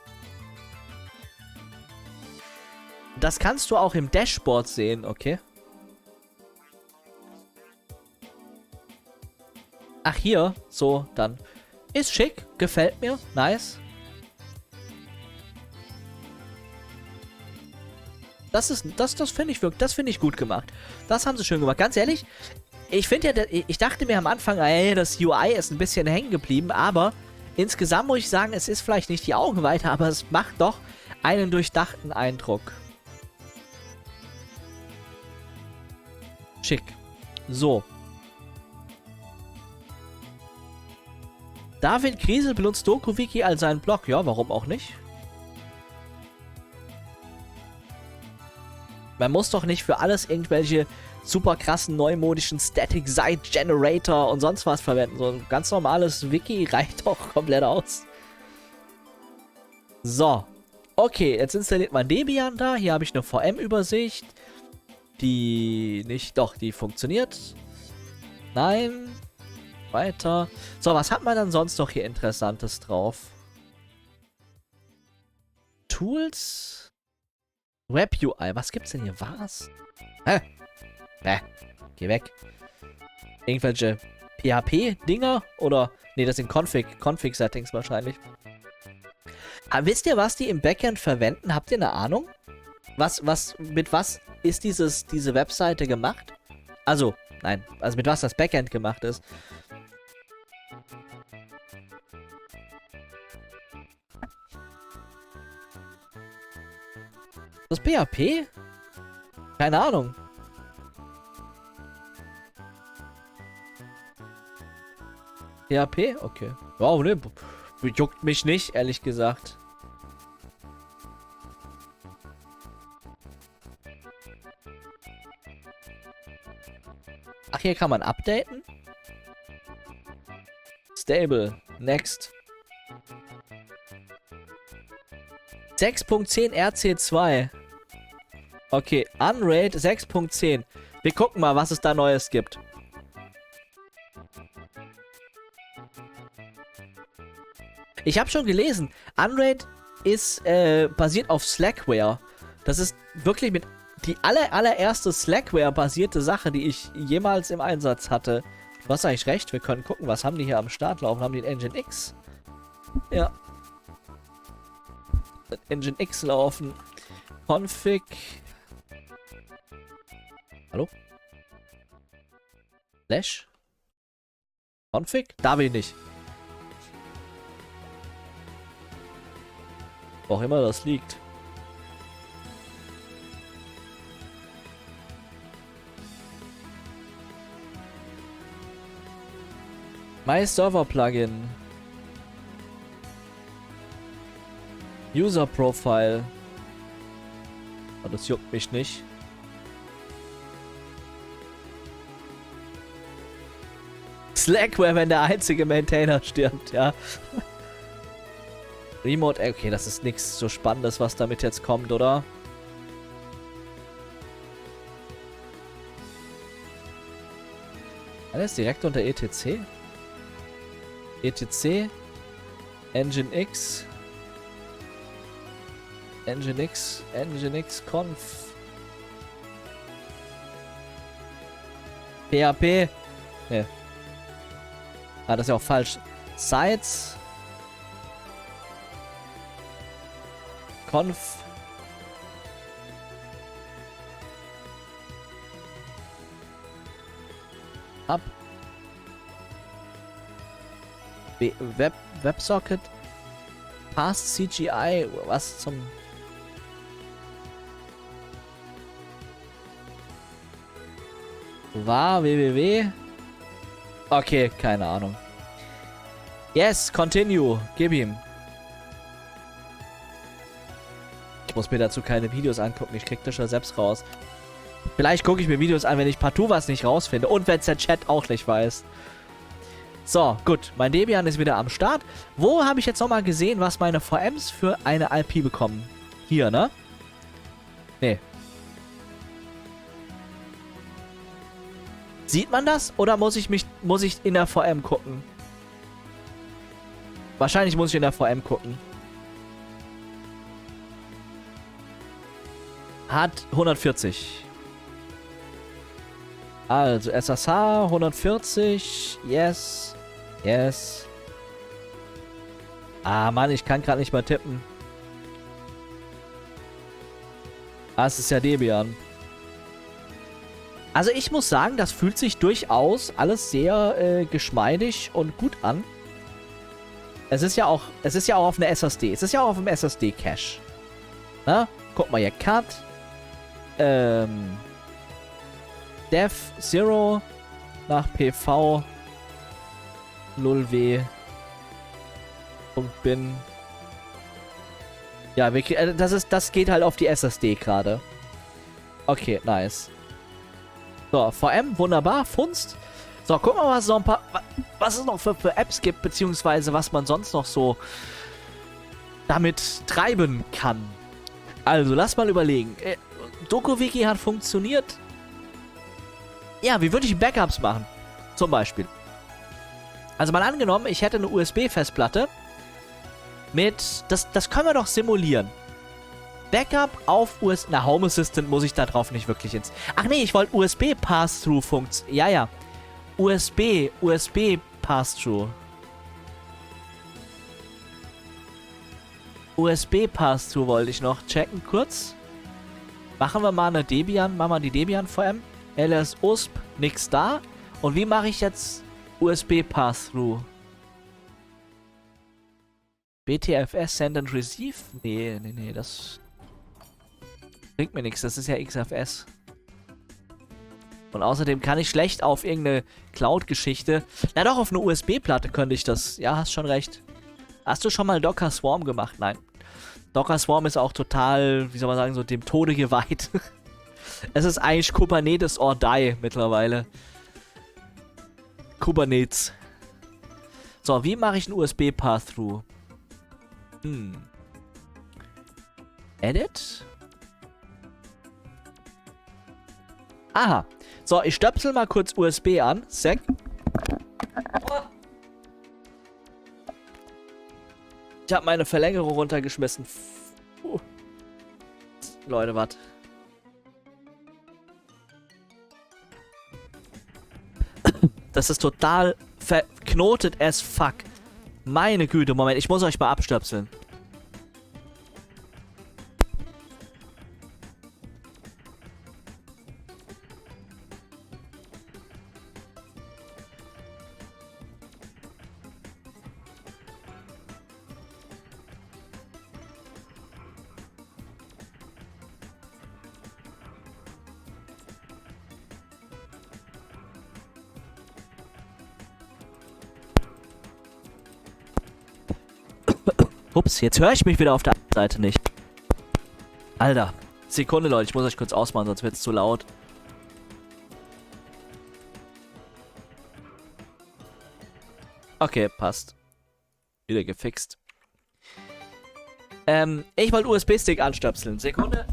[SPEAKER 1] Das kannst du auch im Dashboard sehen, okay? Ach, hier. So, dann. Ist schick. Gefällt mir. Nice. Das ist, das, das finde ich wirklich, das finde ich gut gemacht. Das haben sie schön gemacht. Ganz ehrlich, ich finde ja, ich dachte mir am Anfang, ey, das U I ist ein bisschen hängen geblieben, aber insgesamt muss ich sagen, es ist vielleicht nicht die Augenweite, aber es macht doch einen durchdachten Eindruck. Schick. So. David Griesel benutzt DokuWiki als seinen Blog. Ja, warum auch nicht? Man muss doch nicht für alles irgendwelche super krassen, neumodischen Static Site Generator und sonst was verwenden. So ein ganz normales Wiki reicht doch komplett aus. So. Okay, jetzt installiert man Debian da. Hier habe ich eine V M-Übersicht. Die nicht... Doch, die funktioniert. Nein. Weiter. So, was hat man dann sonst noch hier Interessantes drauf? Tools... Web U I. Was gibt's denn hier? Was? Hä? Hä? Geh weg. Irgendwelche P H P-Dinger? Oder... Nee, das sind Config. Config-Settings wahrscheinlich. Aber wisst ihr, was die im Backend verwenden? Habt ihr eine Ahnung? Was, was, mit was ist dieses, diese Webseite gemacht? Also, nein. Also mit was das Backend gemacht ist. Das P H P? Keine Ahnung. P H P? Okay. Wow, ne? Juckt mich nicht, ehrlich gesagt. Ach, hier kann man updaten? Stable. Next. sechs Punkt zehn R C zwei. Okay, Unraid sechs Punkt zehn. Wir gucken mal, was es da Neues gibt. Ich habe schon gelesen, Unraid ist äh, basiert auf Slackware. Das ist wirklich mit die aller, allererste Slackware-basierte Sache, die ich jemals im Einsatz hatte. Du hast eigentlich recht, wir können gucken, was haben die hier am Start laufen. Haben die ein Engine X? Ja. Engine X laufen. Config. Hallo? Slash? Config? Da will ich nicht. Wo auch immer das liegt. My Server Plugin. User Profile. Oh, das juckt mich nicht. Slackware, wenn der einzige Maintainer stirbt, ja. Remote, okay, das ist nichts so Spannendes, was damit jetzt kommt, oder? Alles direkt unter E T C? E T C, Engine X, Engine X, Engine X, Conf, P H P, ne. Ah, das ist ja auch falsch. Sites, Conf, ab. Web, WebSocket, Past C G I, was zum... War www. Okay, keine Ahnung. Yes, continue. Gib ihm. Ich muss mir dazu keine Videos angucken. Ich krieg das schon selbst raus. Vielleicht gucke ich mir Videos an, wenn ich partout was nicht rausfinde. Und wenn es der Chat auch nicht weiß. So, gut. Mein Debian ist wieder am Start. Wo habe ich jetzt nochmal gesehen, was meine V Ms für eine I P bekommen? Hier, ne? Nee. Sieht man das? Oder muss ich mich, muss ich in der V M gucken? Wahrscheinlich muss ich in der V M gucken. Hat hundertvierzig. Also, S S H hundertvierzig. Yes. Yes. Ah, Mann, ich kann gerade nicht mal tippen. Ah, es ist ja Debian. Also ich muss sagen, das fühlt sich durchaus alles sehr äh, geschmeidig und gut an. Es ist ja auch, es ist ja auch auf einer S S D. Es ist ja auch auf dem S S D-Cache. Na, guck mal hier, Cut. Ähm. Dev Zero nach P V. lulw. Bin. Ja, wir, äh, das ist, das geht halt auf die S S D gerade. Okay, nice. So, V M, wunderbar, Funst. So, gucken wir mal, was es noch ein paar, was es noch für, für Apps gibt, beziehungsweise was man sonst noch so damit treiben kann. Also, lass mal überlegen. Äh, DokuWiki hat funktioniert. Ja, wie würde ich Backups machen? Zum Beispiel. Also mal angenommen, ich hätte eine U S B-Festplatte mit, das, das können wir doch simulieren. Backup auf U S B, na, Home Assistant muss ich da drauf nicht wirklich ins... Ach nee, ich wollte U S B Pass-Through funktionieren. Ja, ja. U S B, U S B Pass-Through. U S B Pass-Through wollte ich noch checken, kurz. Machen wir mal eine Debian, machen wir die Debian V M. L S U S P, nix da. Und wie mache ich jetzt U S B Pass-Through? B T F S Send and Receive? Nee, nee, nee, das bringt mir nichts. Das ist ja X F S. Und außerdem kann ich schlecht auf irgendeine Cloud-Geschichte. Na doch, auf eine U S B-Platte könnte ich das. Ja, hast schon recht. Hast du schon mal Docker Swarm gemacht? Nein. Docker Swarm ist auch total, wie soll man sagen, so dem Tode geweiht. Es ist eigentlich Kubernetes or die mittlerweile. Kubernetes. So, wie mache ich einen U S B-Path-Through? Hm. Edit? Aha. So, ich stöpsel mal kurz U S B an. Sec. Ich habe meine Verlängerung runtergeschmissen. Puh. Leute, was? Das ist total verknotet as fuck. Meine Güte, Moment, ich muss euch mal abstöpseln. Ups, jetzt höre ich mich wieder auf der Seite nicht. Alter. Sekunde, Leute. Ich muss euch kurz ausmachen, sonst wird es zu laut. Okay, passt. Wieder gefixt. Ähm, ich wollte U S B-Stick anstöpseln. Sekunde.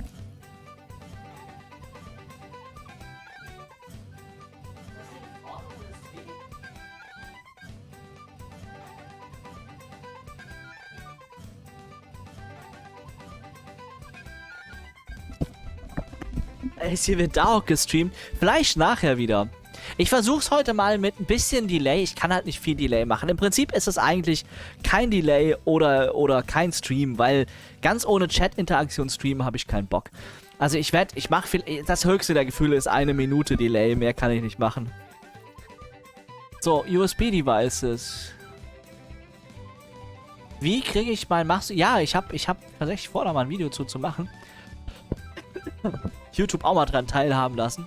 [SPEAKER 1] Hier wird da auch gestreamt. Vielleicht nachher wieder. Ich versuche es heute mal mit ein bisschen Delay. Ich kann halt nicht viel Delay machen. Im Prinzip ist es eigentlich kein Delay oder, oder kein Stream, weil ganz ohne Chat-Interaktion streamen habe ich keinen Bock. Also ich werde, ich mache viel, das höchste der Gefühle ist eine Minute Delay. Mehr kann ich nicht machen. So, U S B-Devices. Wie kriege ich mein, machst du, ja, ich habe, ich habe tatsächlich vor, da mal ein Video zu, zu machen. YouTube auch mal dran teilhaben lassen.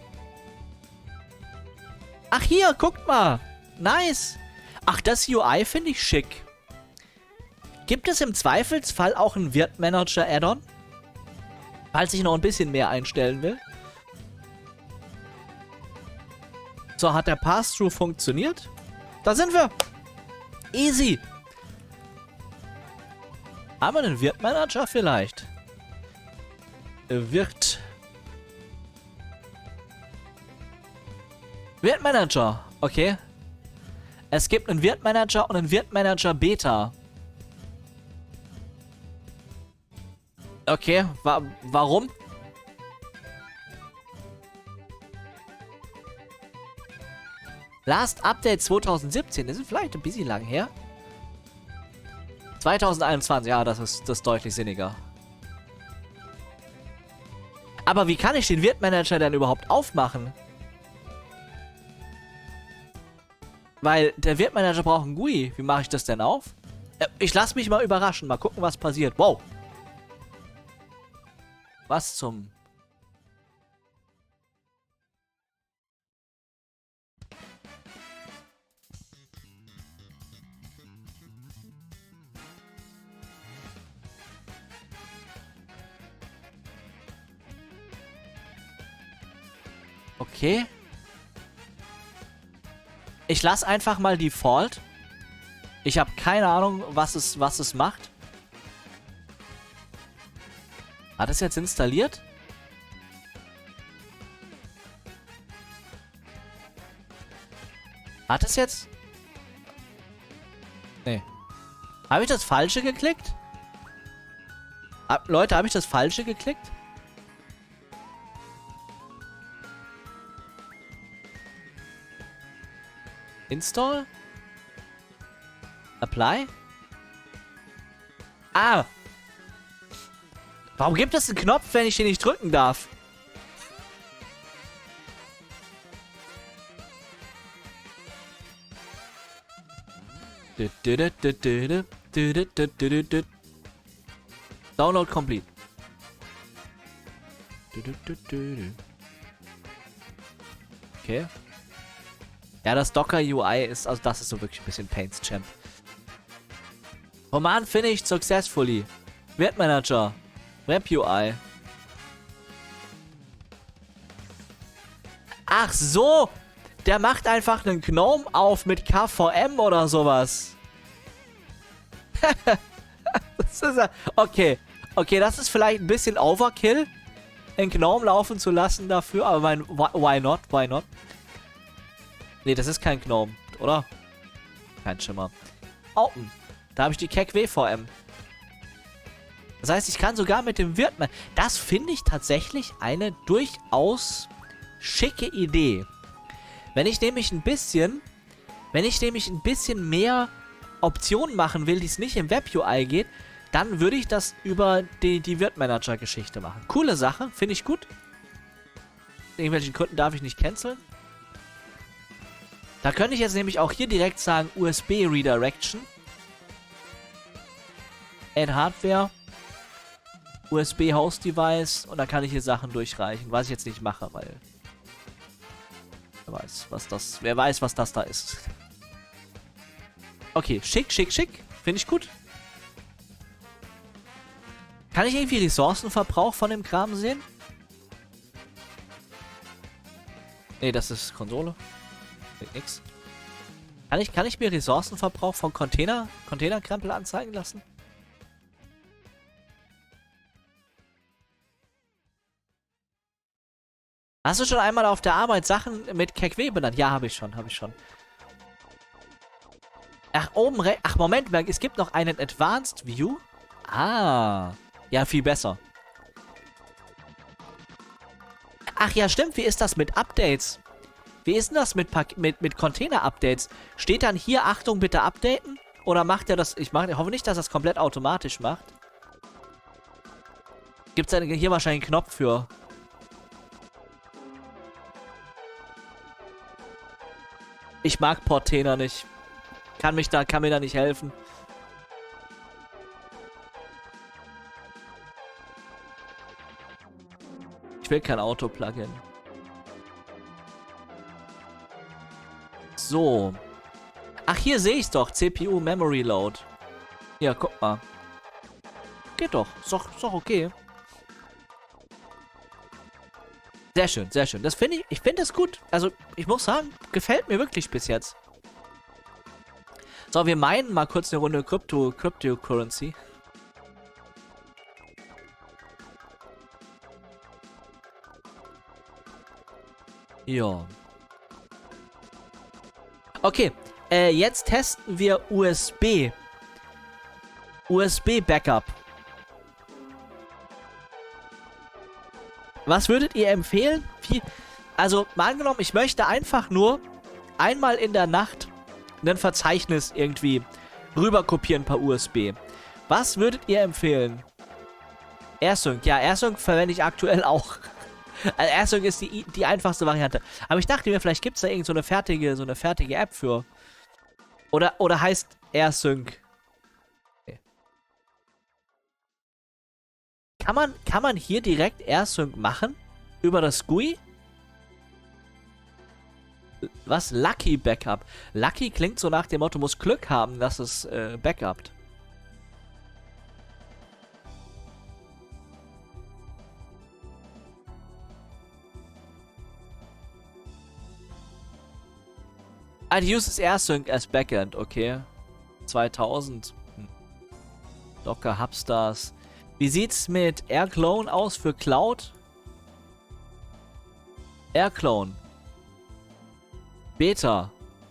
[SPEAKER 1] Ach hier, guckt mal. Nice. Ach, das U I finde ich schick. Gibt es im Zweifelsfall auch einen Wirt-Manager-Add-on? Falls ich noch ein bisschen mehr einstellen will. So, hat der Pass-Through funktioniert? Da sind wir. Easy. Haben wir einen Wirt-Manager vielleicht? Wirt. Wirt-Manager. Okay. Es gibt einen Wirt-Manager und einen Wirt-Manager Beta. Okay. Wa warum? Last Update zwanzig siebzehn. Das ist vielleicht ein bisschen lang her. zwanzig einundzwanzig. Ja, das ist, das ist deutlich sinniger. Aber wie kann ich den Wirt-Manager denn überhaupt aufmachen? Weil der Wirt-Manager braucht einen G U I. Wie mache ich das denn auf? Äh, ich lasse mich mal überraschen. Mal gucken, was passiert. Wow. Was zum... Okay. Ich lasse einfach mal Default. Ich habe keine Ahnung, was es, was es macht. Hat es jetzt installiert? Hat es jetzt? Nee. Habe ich das Falsche geklickt? Hab, Leute, habe ich das Falsche geklickt? Install? Apply? Ah! Warum gibt es einen Knopf, wenn ich den nicht drücken darf? Download complete. Okay. Ja, das Docker-U I ist, also das ist so wirklich ein bisschen Paints-Champ. Command finished successfully. Wirt-Manager. Web-U I. Ach so! Der macht einfach einen Gnome auf mit K V M oder sowas. Das ist ja... Okay. Okay, das ist vielleicht ein bisschen Overkill, einen Gnome laufen zu lassen dafür, aber mein... Why not? Why not? Nee, das ist kein Gnome, oder? Kein Schimmer. Open. Da habe ich die Keck W V M. Das heißt, ich kann sogar mit dem Wirt... Das finde ich tatsächlich eine durchaus schicke Idee. Wenn ich nämlich ein bisschen... Wenn ich nämlich ein bisschen mehr Optionen machen will, die es nicht im Web-U I geht, dann würde ich das über die, die Wirt-Manager-Geschichte machen. Coole Sache, finde ich gut. Aus irgendwelchen Gründen darf ich nicht canceln. Da könnte ich jetzt nämlich auch hier direkt sagen, U S B Redirection. Add Hardware. U S B Host Device. Und dann kann ich hier Sachen durchreichen. Was ich jetzt nicht mache, weil... Wer weiß, was das... Wer weiß, was das da ist. Okay, schick, schick, schick. Finde ich gut. Kann ich irgendwie Ressourcenverbrauch von dem Kram sehen? Nee, das ist Konsole. Bringt nix. Kann ich, kann ich mir Ressourcenverbrauch von Container, Containerkrempel anzeigen lassen? Hast du schon einmal auf der Arbeit Sachen mit Kekwe benannt? Ja, habe ich schon, habe ich schon. Ach, oben rechts. Ach, Moment, es gibt noch einen Advanced View. Ah. Ja, viel besser. Ach ja, stimmt. Wie ist das mit Updates? Wie ist denn das mit, mit, mit Container-Updates? Steht dann hier, Achtung, bitte updaten? Oder macht er das... Ich, mach, ich hoffe nicht, dass er das komplett automatisch macht. Gibt es hier wahrscheinlich einen Knopf für... Ich mag Portainer nicht. Kann mich da, kann mir da nicht helfen. Ich will kein Auto-Plugin. So. Ach, hier sehe ich es doch. C P U Memory Load. Ja, guck mal. Geht doch. Ist doch, ist doch okay. Sehr schön, sehr schön. Das finde ich, ich finde es gut. Also, ich muss sagen, gefällt mir wirklich bis jetzt. So, wir meinen mal kurz eine Runde Crypto, Cryptocurrency. Ja. Okay, äh, jetzt testen wir U S B. U S B Backup. Was würdet ihr empfehlen? Wie, also, mal angenommen, ich möchte einfach nur einmal in der Nacht ein Verzeichnis irgendwie rüber kopieren per U S B. Was würdet ihr empfehlen? AirSync. Ja, AirSync verwende ich aktuell auch. Also AirSync ist die, die einfachste Variante. Aber ich dachte mir, vielleicht gibt es da irgend so eine fertige, so eine fertige App für. Oder, oder heißt AirSync. Okay. Kann man, kann man hier direkt AirSync machen? Über das G U I? Was? Lucky Backup. Lucky klingt so nach dem Motto, muss Glück haben, dass es äh, backupt. It uses AirSync as Backend, okay. zweitausend. Hm. Docker Hubstars. Wie sieht's mit AirClone aus für Cloud? AirClone. Beta.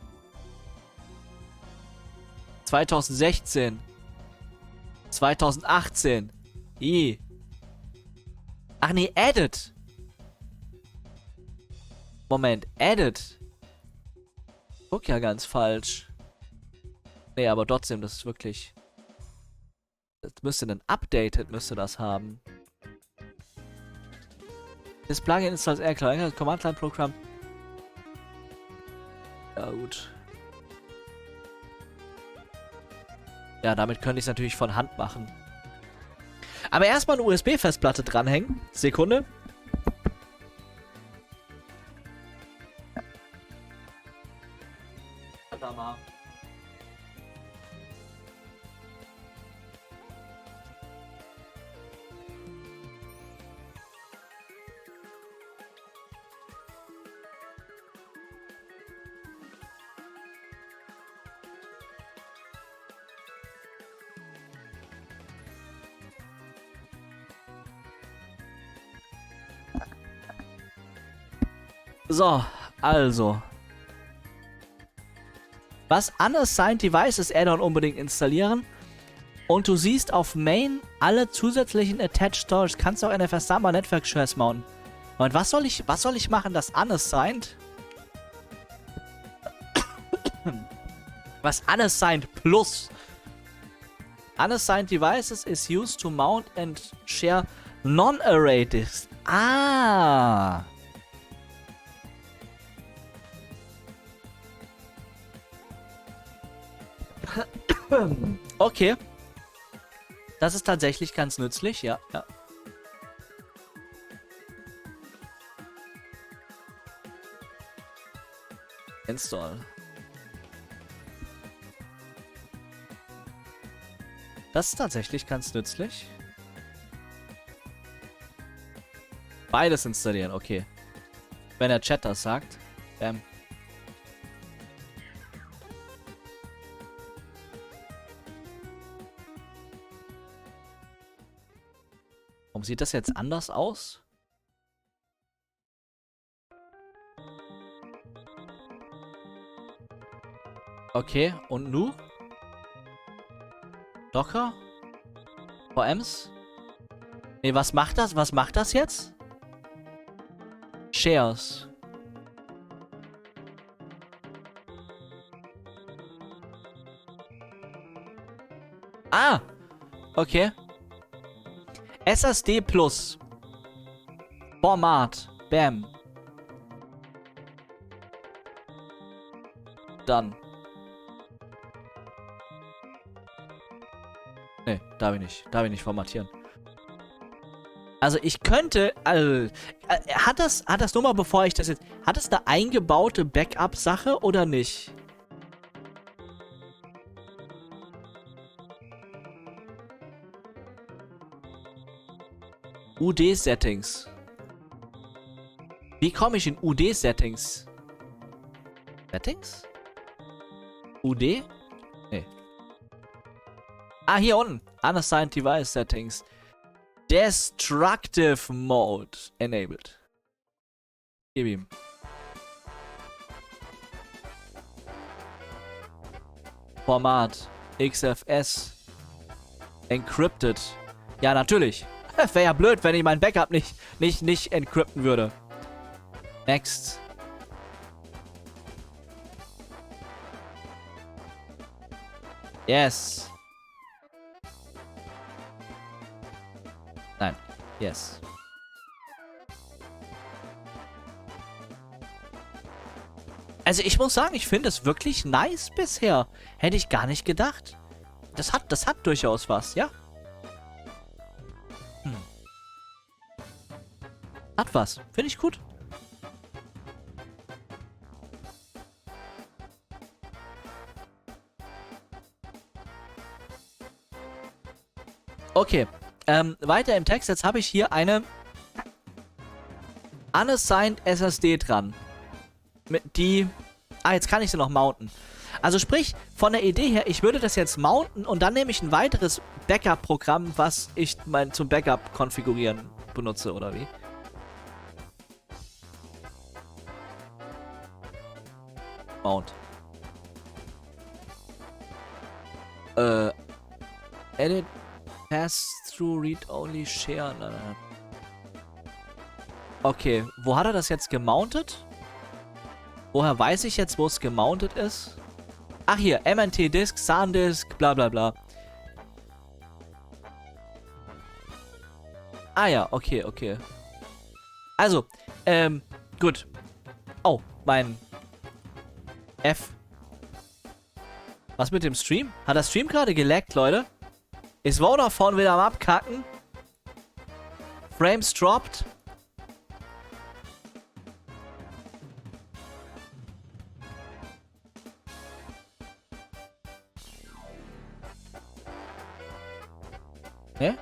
[SPEAKER 1] zweitausendsechzehn. zweitausendachtzehn. I. Ach nee, Edit. Moment, Edit. Guck ja ganz falsch. Nee, aber trotzdem, das ist wirklich... Das müsste ein Updated, müsste das haben. Das Plugin ist als AirClone, Command-Line-Programm. Ja, gut. Ja, damit könnte ich es natürlich von Hand machen. Aber erstmal eine U S B-Festplatte dranhängen. Sekunde. Da mal. So, also. Was Unassigned Devices Add-on unbedingt installieren. Und du siehst auf Main alle zusätzlichen Attached Storage kannst du auch N F S Samba Network Shares mounten. Und was soll ich, was soll ich machen, das unassigned? Was unassigned plus? Unassigned devices is used to mount and share non-array disks. Ah. Okay. Das ist tatsächlich ganz nützlich, ja, ja. Install. Das ist tatsächlich ganz nützlich. Beides installieren, okay. Wenn der Chat das sagt. Bam. Warum sieht das jetzt anders aus? Okay, und nu? Docker? V Ms? Ne, was macht das? Was macht das jetzt? Shares. Ah! Okay. S S D Plus. Format. Bam. Dann. Ne, darf ich nicht. Darf ich nicht formatieren. Also ich könnte, also, äh, hat das, hat das nur mal, bevor ich das jetzt, hat es eine eingebaute Backup-Sache oder nicht? U D-Settings. Wie komme ich in U D-Settings? Settings? U D? Nee. Ah, hier unten. Unassigned Device Settings. Destructive Mode enabled. Gib ihm. Format. X F S. Encrypted. Ja, natürlich. Wäre ja blöd, wenn ich mein Backup nicht, nicht, nicht encrypten würde. Next. Yes. Nein. Yes. Also ich muss sagen, ich finde es wirklich nice bisher. Hätte ich gar nicht gedacht. Das hat, das hat durchaus was, ja. Hm. Hat was. Finde ich gut. Okay. Ähm, weiter im Text. Jetzt habe ich hier eine unassigned S S D dran. Mit die... Ah, jetzt kann ich sie noch mounten. Also sprich, von der Idee her, ich würde das jetzt mounten und dann nehme ich ein weiteres Backup-Programm, was ich mein, zum Backup konfigurieren benutze, oder wie? Mount. Äh... Edit... Pass-through, read-only, share. Nein, nein. Okay, wo hat er das jetzt gemountet? Woher weiß ich jetzt, wo es gemountet ist? Ach hier, M N T-Disk, SAN-Disk, bla bla bla. Ah ja, okay, okay. Also, ähm, gut. Oh, mein F. Was mit dem Stream? Hat der Stream gerade gelaggt, Leute? Ist Vodafone wieder am Abkacken? Frames dropped? Hä?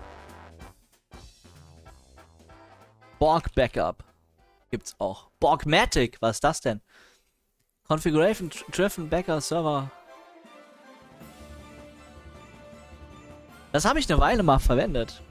[SPEAKER 1] Borg Backup. Gibt's auch. Borgmatic, was ist das denn? Configuration Driven Backup Server. Das habe ich eine Weile mal verwendet.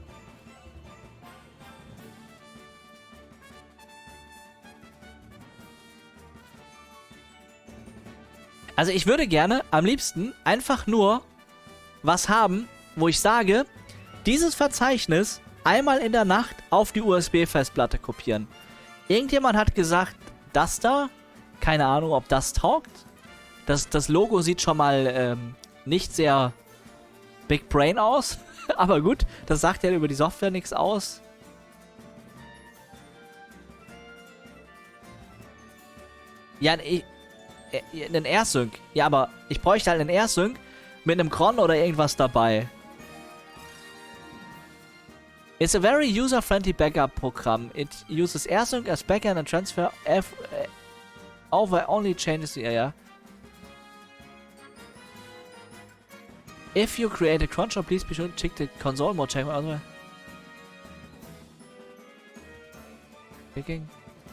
[SPEAKER 1] Also ich würde gerne am liebsten einfach nur was haben, wo ich sage, dieses Verzeichnis einmal in der Nacht auf die U S B-Festplatte kopieren. Irgendjemand hat gesagt, das da, keine Ahnung, ob das taugt. Das, das Logo sieht schon mal ähm, nicht sehr Big Brain aus. Aber gut, das sagt ja über die Software nichts aus. Ja, ich, einen AirSync. Ja, aber ich bräuchte halt einen AirSync mit einem Cron oder irgendwas dabei. It's a very user-friendly backup program. It uses AirSync as backend and transfer F uh, over only changes the area. If you create a cron shop, please be sure to check the console mode check. Clicking.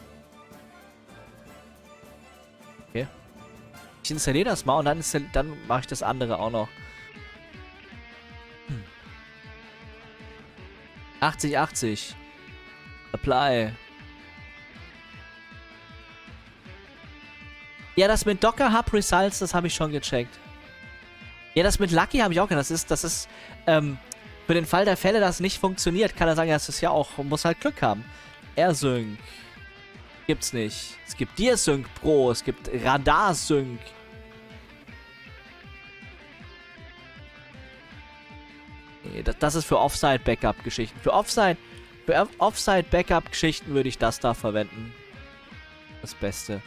[SPEAKER 1] Okay. Ich installiere das mal und dann, dann mache ich das andere auch noch. Hm. achtzig achtzig. Apply. Ja, das mit Docker Hub Results, das habe ich schon gecheckt. Ja, das mit Lucky habe ich auch gedacht. Das ist, das ist, ähm, für den Fall der Fälle, dass es nicht funktioniert, kann er sagen, ja, das ist ja auch, muss halt Glück haben. AirSync. Gibt's nicht. Es gibt DearSync Pro, es gibt RadarSync. Nee, das, das ist für Offside-Backup-Geschichten. Für Offside, für Offside-Backup-Geschichten würde ich das da verwenden. Das Beste.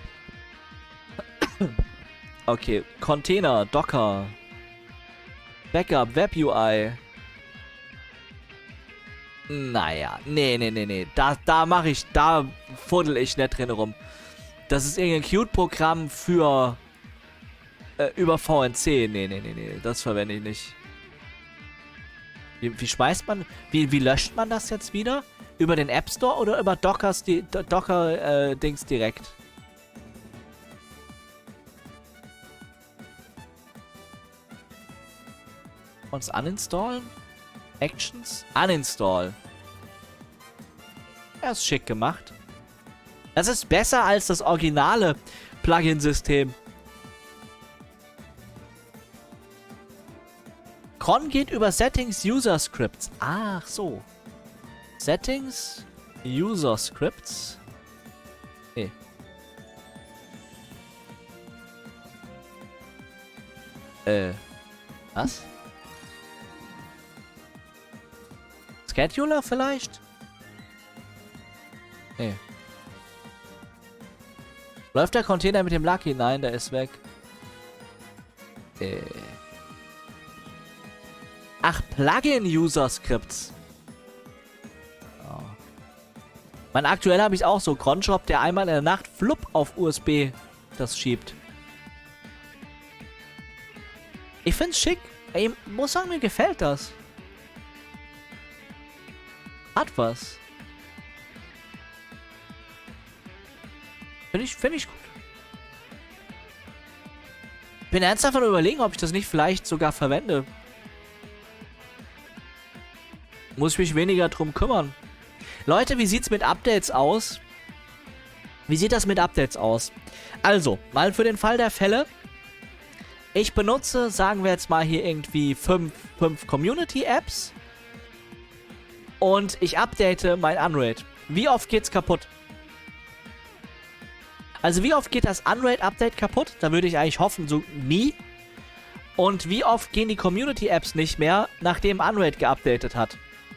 [SPEAKER 1] Okay, Container, Docker. Backup, Web-U I. Naja, nee, nee, nee, nee. Da, da mache ich, da fuddel ich nicht drin rum. Das ist irgendein Qt-Programm für äh, über V N C. Nee, nee, nee, nee. Das verwende ich nicht. Wie, wie schmeißt man, wie, wie löscht man das jetzt wieder? Über den App Store oder über Dockers, die Docker äh, Dings direkt? Uns uninstallen? Actions? Uninstall. Ja, ist schick gemacht. Das ist besser als das originale Plugin-System. Cron geht über Settings User Scripts. Ach so. Settings User Scripts. Nee. Äh. Was? Scheduler vielleicht? Nee. Läuft der Container mit dem Lucky? Nein, der ist weg. Äh. Ach, Plugin-User-Scripts. Oh. Mein aktuell habe ich auch so. Cronshop, der einmal in der Nacht flupp auf U S B das schiebt. Ich find's schick. Ich muss sagen, mir gefällt das. Hat was. Finde ich, finde ich gut. Bin ernsthaft davon überlegen, ob ich das nicht vielleicht sogar verwende. Muss ich mich weniger drum kümmern. Leute, wie sieht's mit Updates aus? Wie sieht das mit Updates aus? Also, mal für den Fall der Fälle. Ich benutze, sagen wir jetzt mal hier irgendwie fünf, fünf Community-Apps. Und ich update mein Unraid. Wie oft geht's kaputt? Also wie oft geht das Unraid-Update kaputt? Da würde ich eigentlich hoffen, so nie. Und wie oft gehen die Community-Apps nicht mehr, nachdem Unraid geupdatet hat?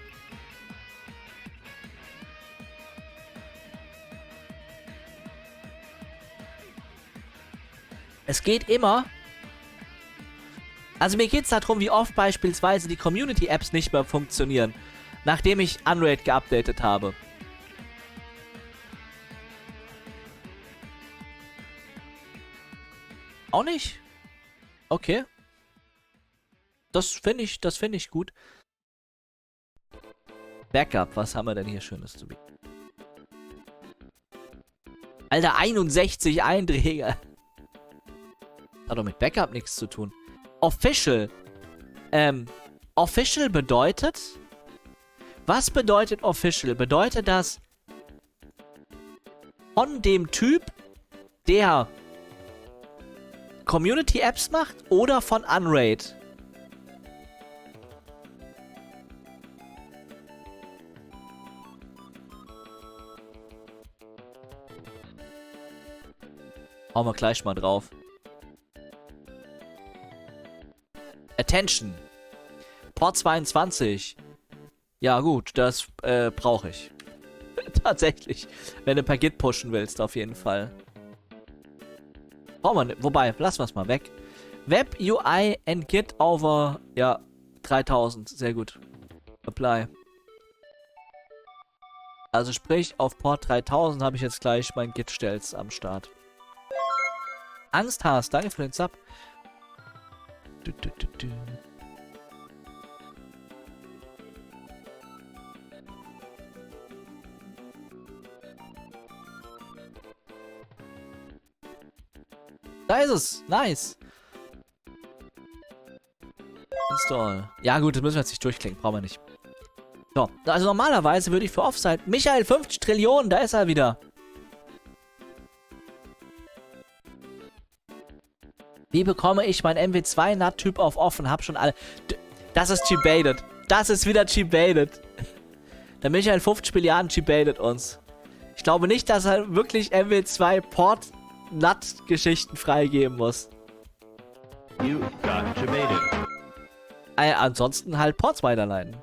[SPEAKER 1] Es geht immer. Also mir geht es darum, wie oft beispielsweise die Community-Apps nicht mehr funktionieren, nachdem ich Unraid geupdatet habe. Auch nicht? Okay. Das finde ich, das finde ich gut. Backup, was haben wir denn hier Schönes zu bieten? Alter, einundsechzig Einträge. Hat doch mit Backup nichts zu tun. Official. Ähm, Official bedeutet... Was bedeutet Official? Bedeutet das von dem Typ, der Community-Apps macht oder von Unraid? Hauen wir gleich mal drauf. Attention. Port zweiundzwanzig. Ja gut, das äh, brauche ich. Tatsächlich. Wenn du per Git pushen willst, auf jeden Fall. Brauchen wir nicht. Wobei, lassen wir es mal weg. Web U I and Git over, ja, dreitausend. Sehr gut. Apply. Also sprich, auf Port dreitausend habe ich jetzt gleich mein Git-Stelz am Start. Angst hast, danke für den Sub. Du, du, du, du. Da ist es. Nice. Install. Ja gut, das müssen wir jetzt nicht durchklicken. Brauchen wir nicht. So, also normalerweise würde ich für Offside... Michael, fünfzig Trillionen, da ist er wieder. Wie bekomme ich mein M W zwei N A T-Typ auf offen? Hab schon alle... Das ist cheap-baited. Das ist wieder cheap-baited. Der Michael fünfzig Milliarden cheap-baited uns. Ich glaube nicht, dass er wirklich M W zwei Port N A T-Geschichten freigeben muss.
[SPEAKER 2] You got cheap-baited.
[SPEAKER 1] Äh, ansonsten halt Ports weiterleiten.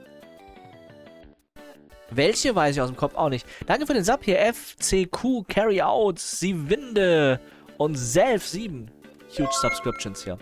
[SPEAKER 1] Welche weiß ich aus dem Kopf auch nicht. Danke für den Sub hier. F C Q, Carry Out, Siewinde und Self sieben. Huge Subscriptions hier.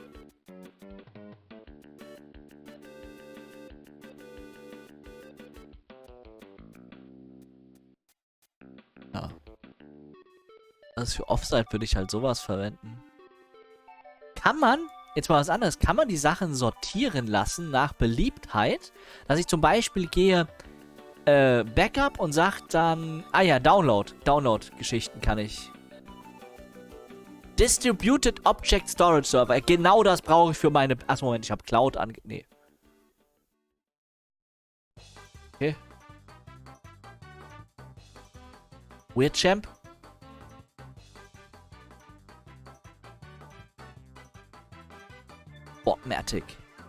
[SPEAKER 1] Ja. Also für Offside würde ich halt sowas verwenden. Kann man, jetzt mal was anderes, kann man die Sachen sortieren lassen nach Beliebtheit? Dass ich zum Beispiel gehe, äh, Backup und sagt dann, ah ja, Download. Download-Geschichten kann ich. Distributed Object Storage Server. Genau das brauche ich für meine... Achso, Moment, ich habe Cloud ange... Nee. Okay. Weird Champ. Botmatic.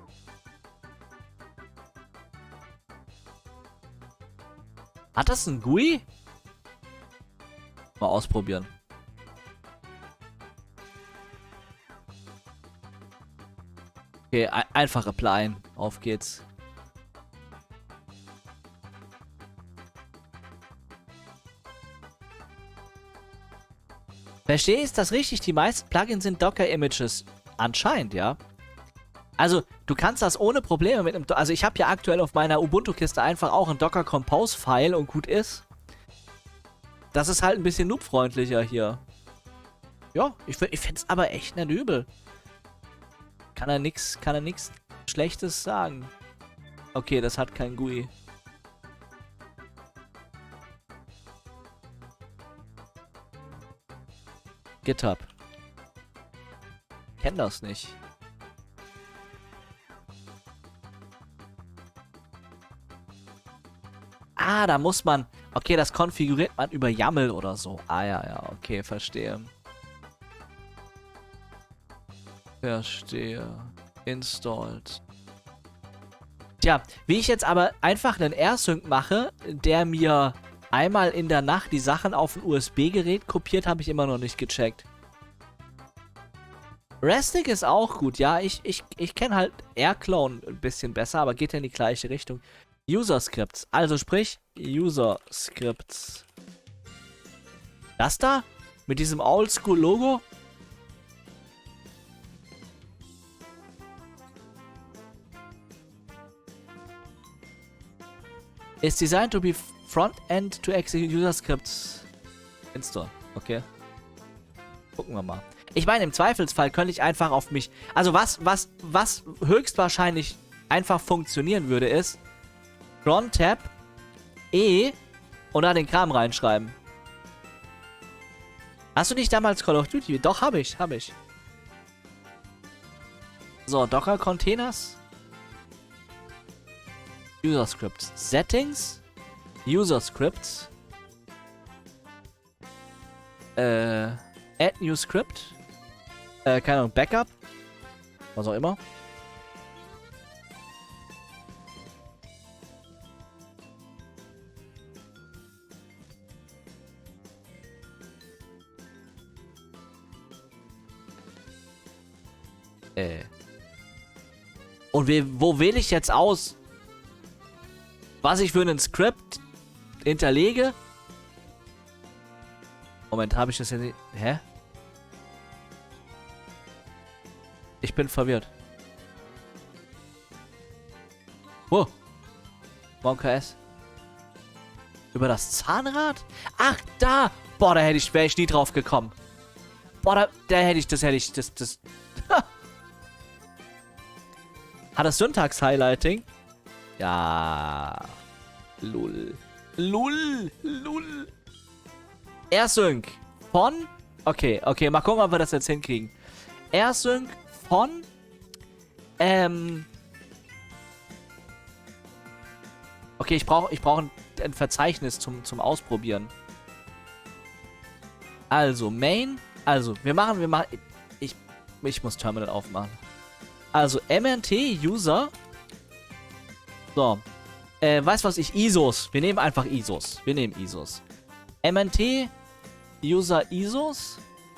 [SPEAKER 1] Hat das ein G U I? Mal ausprobieren. Okay, ein einfach applyen. Auf geht's. Verstehe ich das richtig? Die meisten Plugins sind Docker-Images. Anscheinend, ja. Also, du kannst das ohne Probleme mit einem... Do also, ich habe ja aktuell auf meiner Ubuntu-Kiste einfach auch ein Docker-Compose-File und gut ist. Das ist halt ein bisschen noobfreundlicher hier. Ja, ich, ich finde es aber echt nicht übel. Kann er nix, kann er nix Schlechtes sagen. Okay, das hat kein G U I. GitHub. Kenn das nicht. Ah, da muss man... Okay, das konfiguriert man über YAML oder so. Ah, ja, ja, okay, verstehe. Verstehe. Installed. Tja, wie ich jetzt aber einfach einen AirSync mache, der mir einmal in der Nacht die Sachen auf ein U S B-Gerät kopiert, habe ich immer noch nicht gecheckt. Restic ist auch gut, ja. Ich, ich, ich kenne halt AirClone ein bisschen besser, aber geht ja in die gleiche Richtung. User Scripts. Also sprich, User Scripts. Das da? Mit diesem Oldschool-Logo? Is designed to be front-end to execute user scripts. Install. Okay. Gucken wir mal. Ich meine, im Zweifelsfall könnte ich einfach auf mich... Also was, was, was höchstwahrscheinlich einfach funktionieren würde, ist Front-Tab, E und da den Kram reinschreiben. Hast du nicht damals Call of Duty? Doch, habe ich, habe ich. So, Docker-Containers. User Scripts. Settings. User Scripts. Äh, Add New Script. Äh, keine Ahnung, Backup. Was auch immer. Und we wo wähle ich jetzt aus, was ich für einen Skript hinterlege? Moment, habe ich das jetzt nicht... Hä? Ich bin verwirrt. Wo? Monka S. Über das Zahnrad? Ach, da! Boah, da hätte ich, wäre ich nie drauf gekommen. Boah, da, da hätte ich, das hätte ich, das, das... Hat das Syntax-Highlighting? Ja. Lull. Lull. Lull. Airsync von... Okay, okay, mal gucken, ob wir das jetzt hinkriegen. Airsync von... Ähm... Okay, ich brauche ich brauch ein, ein Verzeichnis zum, zum Ausprobieren. Also, Main... Also, wir machen, wir machen... Ich, ich muss Terminal aufmachen. Also, M N T User. So. Äh, weißt du was ich? I S Os. Wir nehmen einfach I S Os. Wir nehmen I S Os. M N T User I S Os.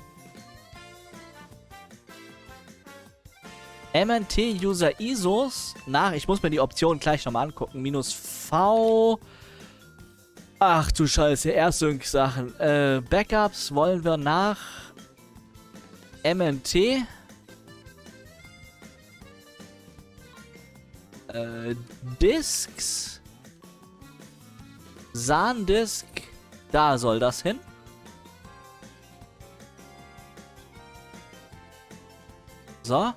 [SPEAKER 1] M N T User I S Os. Nach, ich muss mir die Option gleich nochmal angucken. Minus V. Ach du Scheiße. Airsync-Sachen. Äh, Backups wollen wir nach M N T. Äh, Disks. SAN-Disk. Da soll das hin. So.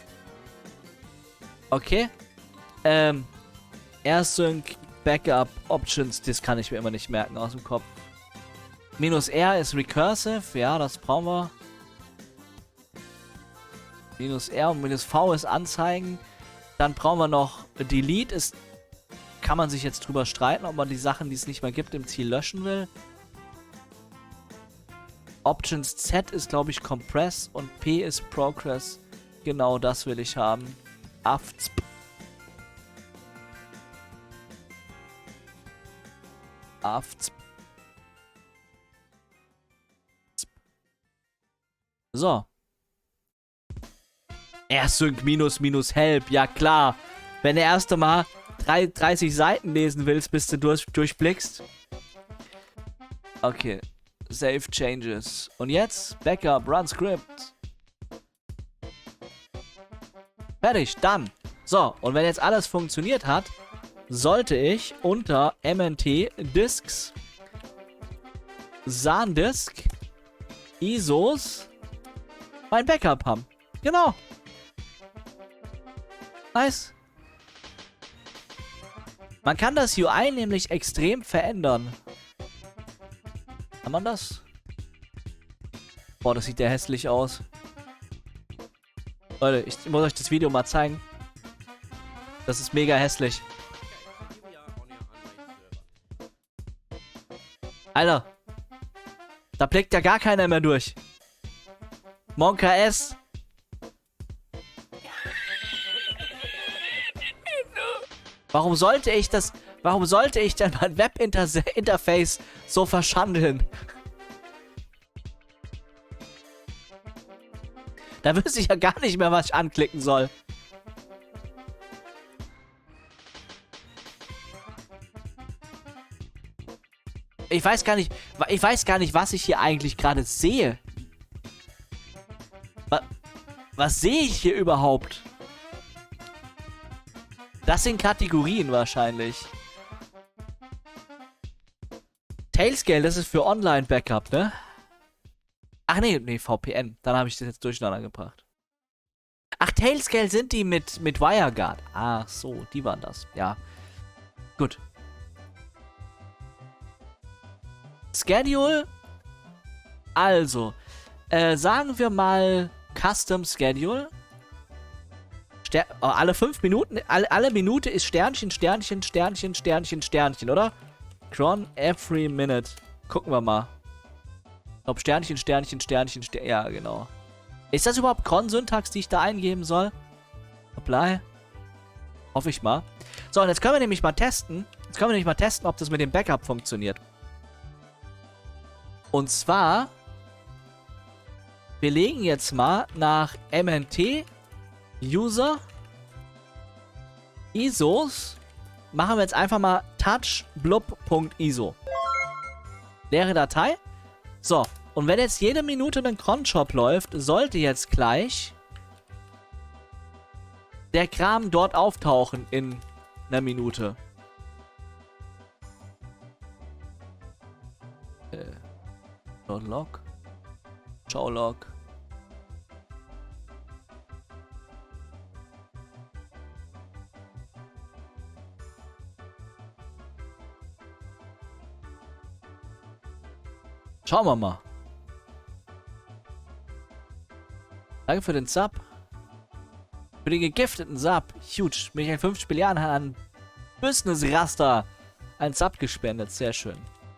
[SPEAKER 1] Okay. Ähm. Airsync, Backup, Options. Das kann ich mir immer nicht merken aus dem Kopf. Minus R ist Recursive. Ja, das brauchen wir. Minus R und minus V ist Anzeigen. Dann brauchen wir noch Delete. Ist, kann man sich jetzt drüber streiten, ob man die Sachen, die es nicht mehr gibt, im Ziel löschen will. Options Z ist, glaube ich, Compress und P ist Progress. Genau das will ich haben. Afts. Afts. So. Airsync minus minus help, ja klar. Wenn du erst einmal dreißig Seiten lesen willst, bis du durch, durchblickst. Okay. Save Changes. Und jetzt Backup, Run Script. Fertig, dann. So, und wenn jetzt alles funktioniert hat, sollte ich unter M N T Disks SAN-Disk I S Os mein Backup haben. Genau. Nice. Man kann das U I nämlich extrem verändern. Kann man das? Boah, das sieht ja hässlich aus. Leute, ich muss euch das Video mal zeigen. Das ist mega hässlich. Alter. Da blickt ja gar keiner mehr durch. Monka S. Warum sollte ich das... Warum sollte ich denn mein Webinterface so verschandeln? Da wüsste ich ja gar nicht mehr, was ich anklicken soll. Ich weiß gar nicht... Ich weiß gar nicht, was ich hier eigentlich gerade sehe. Was, was sehe ich hier überhaupt? Das sind Kategorien wahrscheinlich. Tailscale, das ist für Online-Backup, ne? Ach nee, nee, V P N. Dann habe ich das jetzt durcheinander gebracht. Ach, Tailscale sind die mit, mit WireGuard. Ach so, die waren das. Ja. Gut. Schedule. Also, äh, sagen wir mal Custom Schedule. Ster oh, alle fünf Minuten, alle, alle Minute ist Sternchen, Sternchen, Sternchen, Sternchen, Sternchen, oder? Cron every minute. Gucken wir mal. Ob Sternchen, Sternchen, Sternchen, Sternchen. Ja, genau. Ist das überhaupt Cron-Syntax, die ich da eingeben soll? Apply. Hoffe ich mal. So, und jetzt können wir nämlich mal testen. Jetzt können wir nämlich mal testen, ob das mit dem Backup funktioniert. Und zwar, wir legen jetzt mal nach M N T User I S Os machen wir jetzt einfach mal touch-blub.iso. Leere Datei. So, und wenn jetzt jede Minute ein Cron-Shop läuft, sollte jetzt gleich der Kram dort auftauchen in einer Minute. Äh. Log. Show Log. Schauen wir mal. Danke für den Sub. Für den gegifteten Sub. Huge. Mich in fünf Spieljahren hat ein Business-Raster ein Sub gespendet. Sehr schön.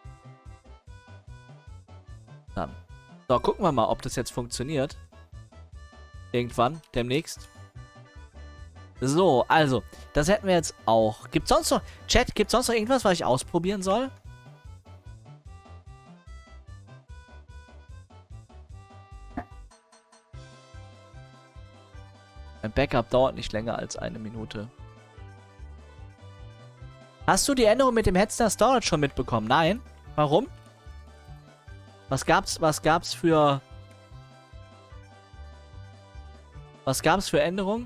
[SPEAKER 1] Dann. So, gucken wir mal, ob das jetzt funktioniert. Irgendwann, demnächst. So, also, das hätten wir jetzt auch. Gibt sonst noch, Chat, gibt sonst noch irgendwas, was ich ausprobieren soll? Ein Backup dauert nicht länger als eine Minute. Hast du die Änderung mit dem Hetzner Storage schon mitbekommen? Nein. Warum? Was gab's, was gab's für... Was gab's für Änderungen?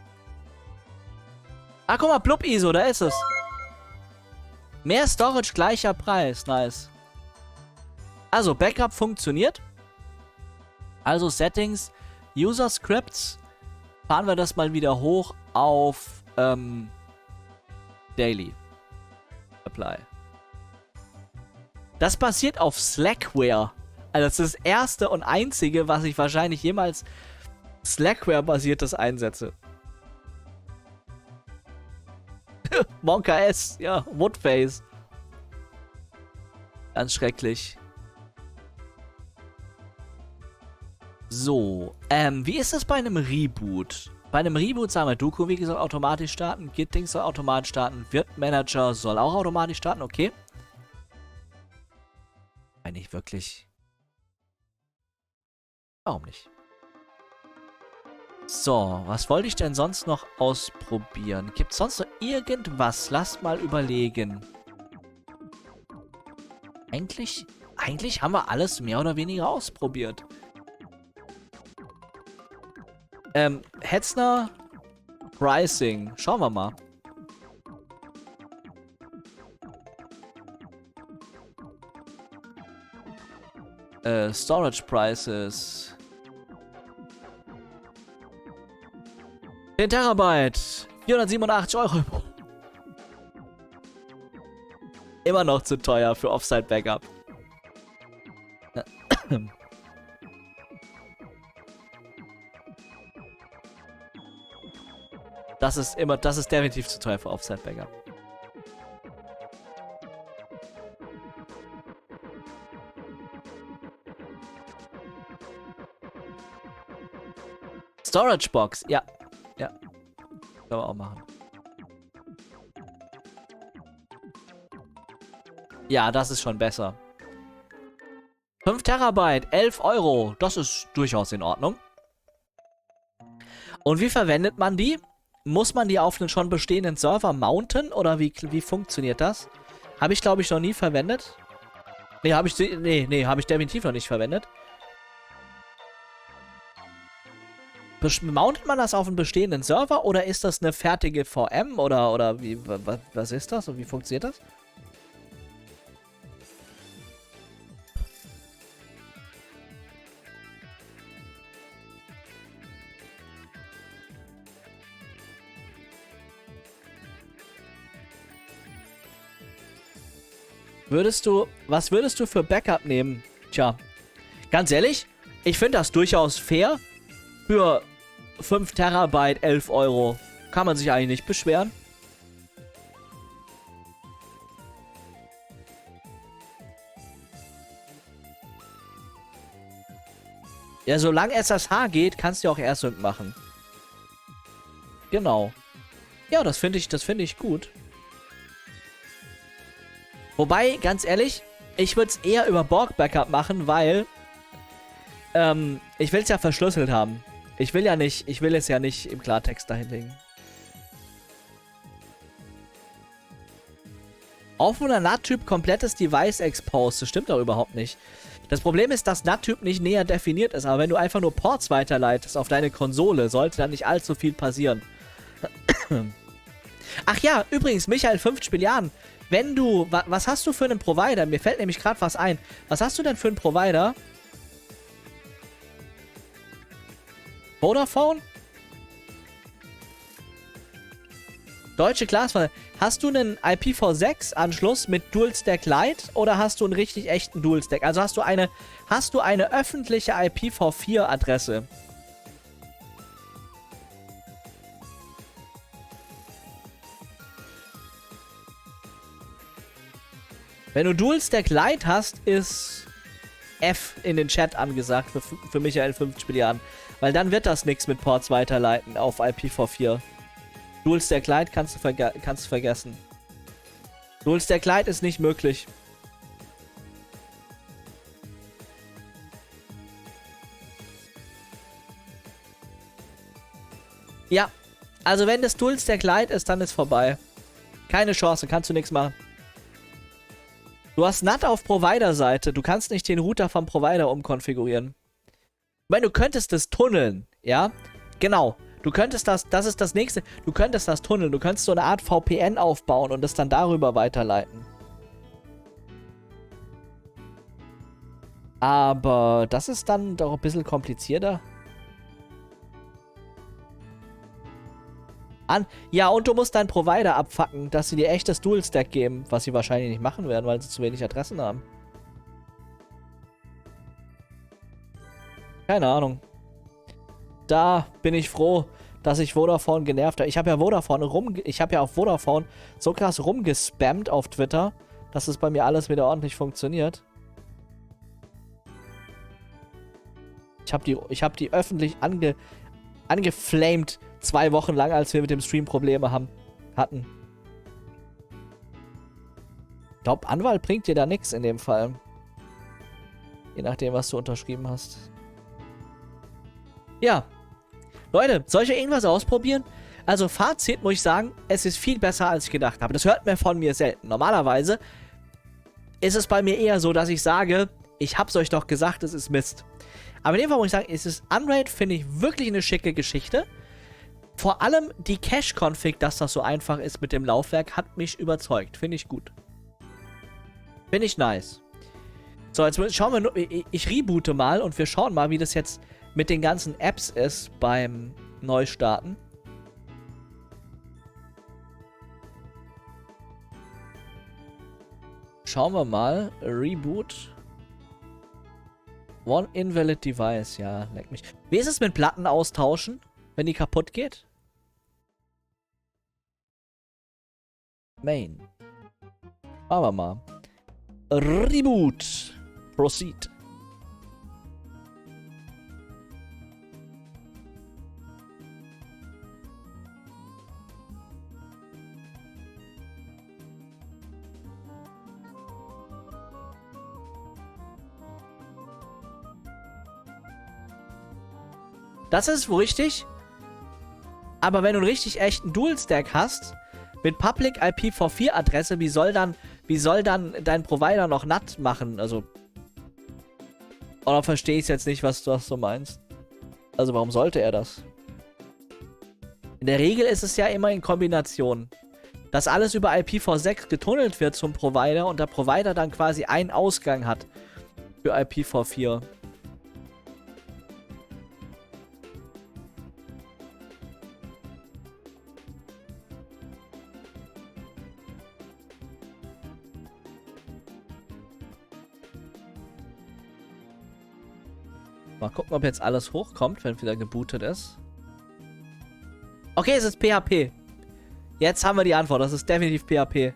[SPEAKER 1] Ah, guck mal, Blub I S O, da ist es. Mehr Storage, gleicher Preis. Nice. Also, Backup funktioniert. Also, Settings, User Scripts. Fahren wir das mal wieder hoch auf ähm, Daily. Apply. Das basiert auf Slackware. Also das ist das erste und einzige, was ich wahrscheinlich jemals Slackware-basiertes einsetze. Monka S, ja, Woodface. Ganz schrecklich. So, ähm, wie ist das bei einem Reboot? Bei einem Reboot sagen wir, Doku-Wiki soll automatisch starten, Git-Dings soll automatisch starten, Wirt-Manager soll auch automatisch starten, okay. Eigentlich wirklich. Warum nicht? So, was wollte ich denn sonst noch ausprobieren? Gibt es sonst noch irgendwas? Lasst mal überlegen. Eigentlich, eigentlich haben wir alles mehr oder weniger ausprobiert. Ähm, Hetzner Pricing. Schauen wir mal. Äh, Storage Prices. zehn Terabyte. vierhundertsiebenundachtzig Euro. Immer noch zu teuer für Offsite-Backup. Das ist immer, das ist definitiv zu teuer für Offsite-Backup. Storage Box, ja. Ja. Können wir auch machen. Ja, das ist schon besser. fünf Terabyte, elf Euro. Das ist durchaus in Ordnung. Und wie verwendet man die? Muss man die auf einen schon bestehenden Server mounten? Oder wie, wie funktioniert das? Habe ich, glaube ich, noch nie verwendet. Nee, habe ich, nee, nee, habe ich definitiv noch nicht verwendet. Mountet man das auf einen bestehenden Server oder ist das eine fertige V M oder, oder wie, was, was ist das und wie funktioniert das? Würdest du, was würdest du für Backup nehmen? Tja, ganz ehrlich, ich finde das durchaus fair. Für fünf Terabyte, elf Euro. Kann man sich eigentlich nicht beschweren. Ja, solange S S H geht, kannst du auch AirSync machen. Genau. Ja, das finde ich, das finde ich gut. Wobei, ganz ehrlich, ich würde es eher über Borg-Backup machen, weil ähm, ich will es ja verschlüsselt haben. Ich will ja nicht, ich will es ja nicht im Klartext dahin legen. Offener N A T-Typ, komplettes Device exposed. Das stimmt doch überhaupt nicht. Das Problem ist, dass N A T-Typ nicht näher definiert ist, aber wenn du einfach nur Ports weiterleitest auf deine Konsole, sollte dann nicht allzu viel passieren. Ach ja, übrigens, Michael fünf Spilianen, wenn du, wa, was hast du für einen Provider? Mir fällt nämlich gerade was ein. Was hast du denn für einen Provider? Vodafone? Deutsche Glasfaser. Hast du einen I P v sechs Anschluss mit Dual Stack Lite oder hast du einen richtig echten Dual Stack? Also hast du eine, hast du eine öffentliche I P v vier Adresse? Wenn du Dual Stack Lite hast, ist F in den Chat angesagt für, für Michael fünf Spilianen. Weil dann wird das nichts mit Ports weiterleiten auf I P v vier. Dual Stack Lite kannst du, verge kannst du vergessen. Dual Stack Lite ist nicht möglich. Ja, also wenn das Dual Stack Lite ist, dann ist vorbei. Keine Chance, kannst du nichts machen. Du hast N A T auf Provider-Seite. Du kannst nicht den Router vom Provider umkonfigurieren. Ich meine, du könntest das tunneln, ja? Genau. Du könntest das, das ist das nächste, du könntest das tunneln. Du könntest so eine Art V P N aufbauen und das dann darüber weiterleiten. Aber das ist dann doch ein bisschen komplizierter. An ja, und du musst deinen Provider abfacken, dass sie dir echtes Dual-Stack geben, was sie wahrscheinlich nicht machen werden, weil sie zu wenig Adressen haben. Keine Ahnung. Da bin ich froh, dass ich Vodafone genervt habe. Ich habe ja Vodafone rum, ich habe ja auf Vodafone so krass rumgespammt auf Twitter, dass es bei mir alles wieder ordentlich funktioniert. Ich habe die, ich habe die öffentlich ange, angeflamed zwei Wochen lang, als wir mit dem Stream Probleme haben, hatten. Ich glaube, Anwalt bringt dir da nichts in dem Fall. Je nachdem, was du unterschrieben hast. Ja. Leute, soll ich irgendwas ausprobieren? Also Fazit muss ich sagen, es ist viel besser, als ich gedacht habe. Das hört man von mir selten. Normalerweise ist es bei mir eher so, dass ich sage, ich hab's euch doch gesagt, es ist Mist. Aber in dem Fall muss ich sagen, es ist Unraid, finde ich wirklich eine schicke Geschichte. Vor allem die Cache-Config, dass das so einfach ist mit dem Laufwerk, hat mich überzeugt. Finde ich gut. Finde ich nice. So, jetzt schauen wir nur, ich, ich reboote mal und wir schauen mal, wie das jetzt mit den ganzen Apps ist beim Neustarten. Schauen wir mal. Reboot. One invalid device. Ja, leck mich. Wie ist es mit Platten austauschen, wenn die kaputt geht? Main. Machen wir mal. Reboot. Proceed. Das ist wohl richtig. Aber wenn du einen richtig echten Dual-Stack hast, mit Public I P v vier Adresse, wie soll dann, wie soll dann dein Provider noch N A T machen? Also. Oder verstehe ich jetzt nicht, was du so meinst? Also, warum sollte er das? In der Regel ist es ja immer in Kombination. Dass alles über I P v sechs getunnelt wird zum Provider und der Provider dann quasi einen Ausgang hat für I P v vier. Mal gucken, ob jetzt alles hochkommt, wenn wieder gebootet ist. Okay, es ist P H P. Jetzt haben wir die Antwort. Das ist definitiv P H P.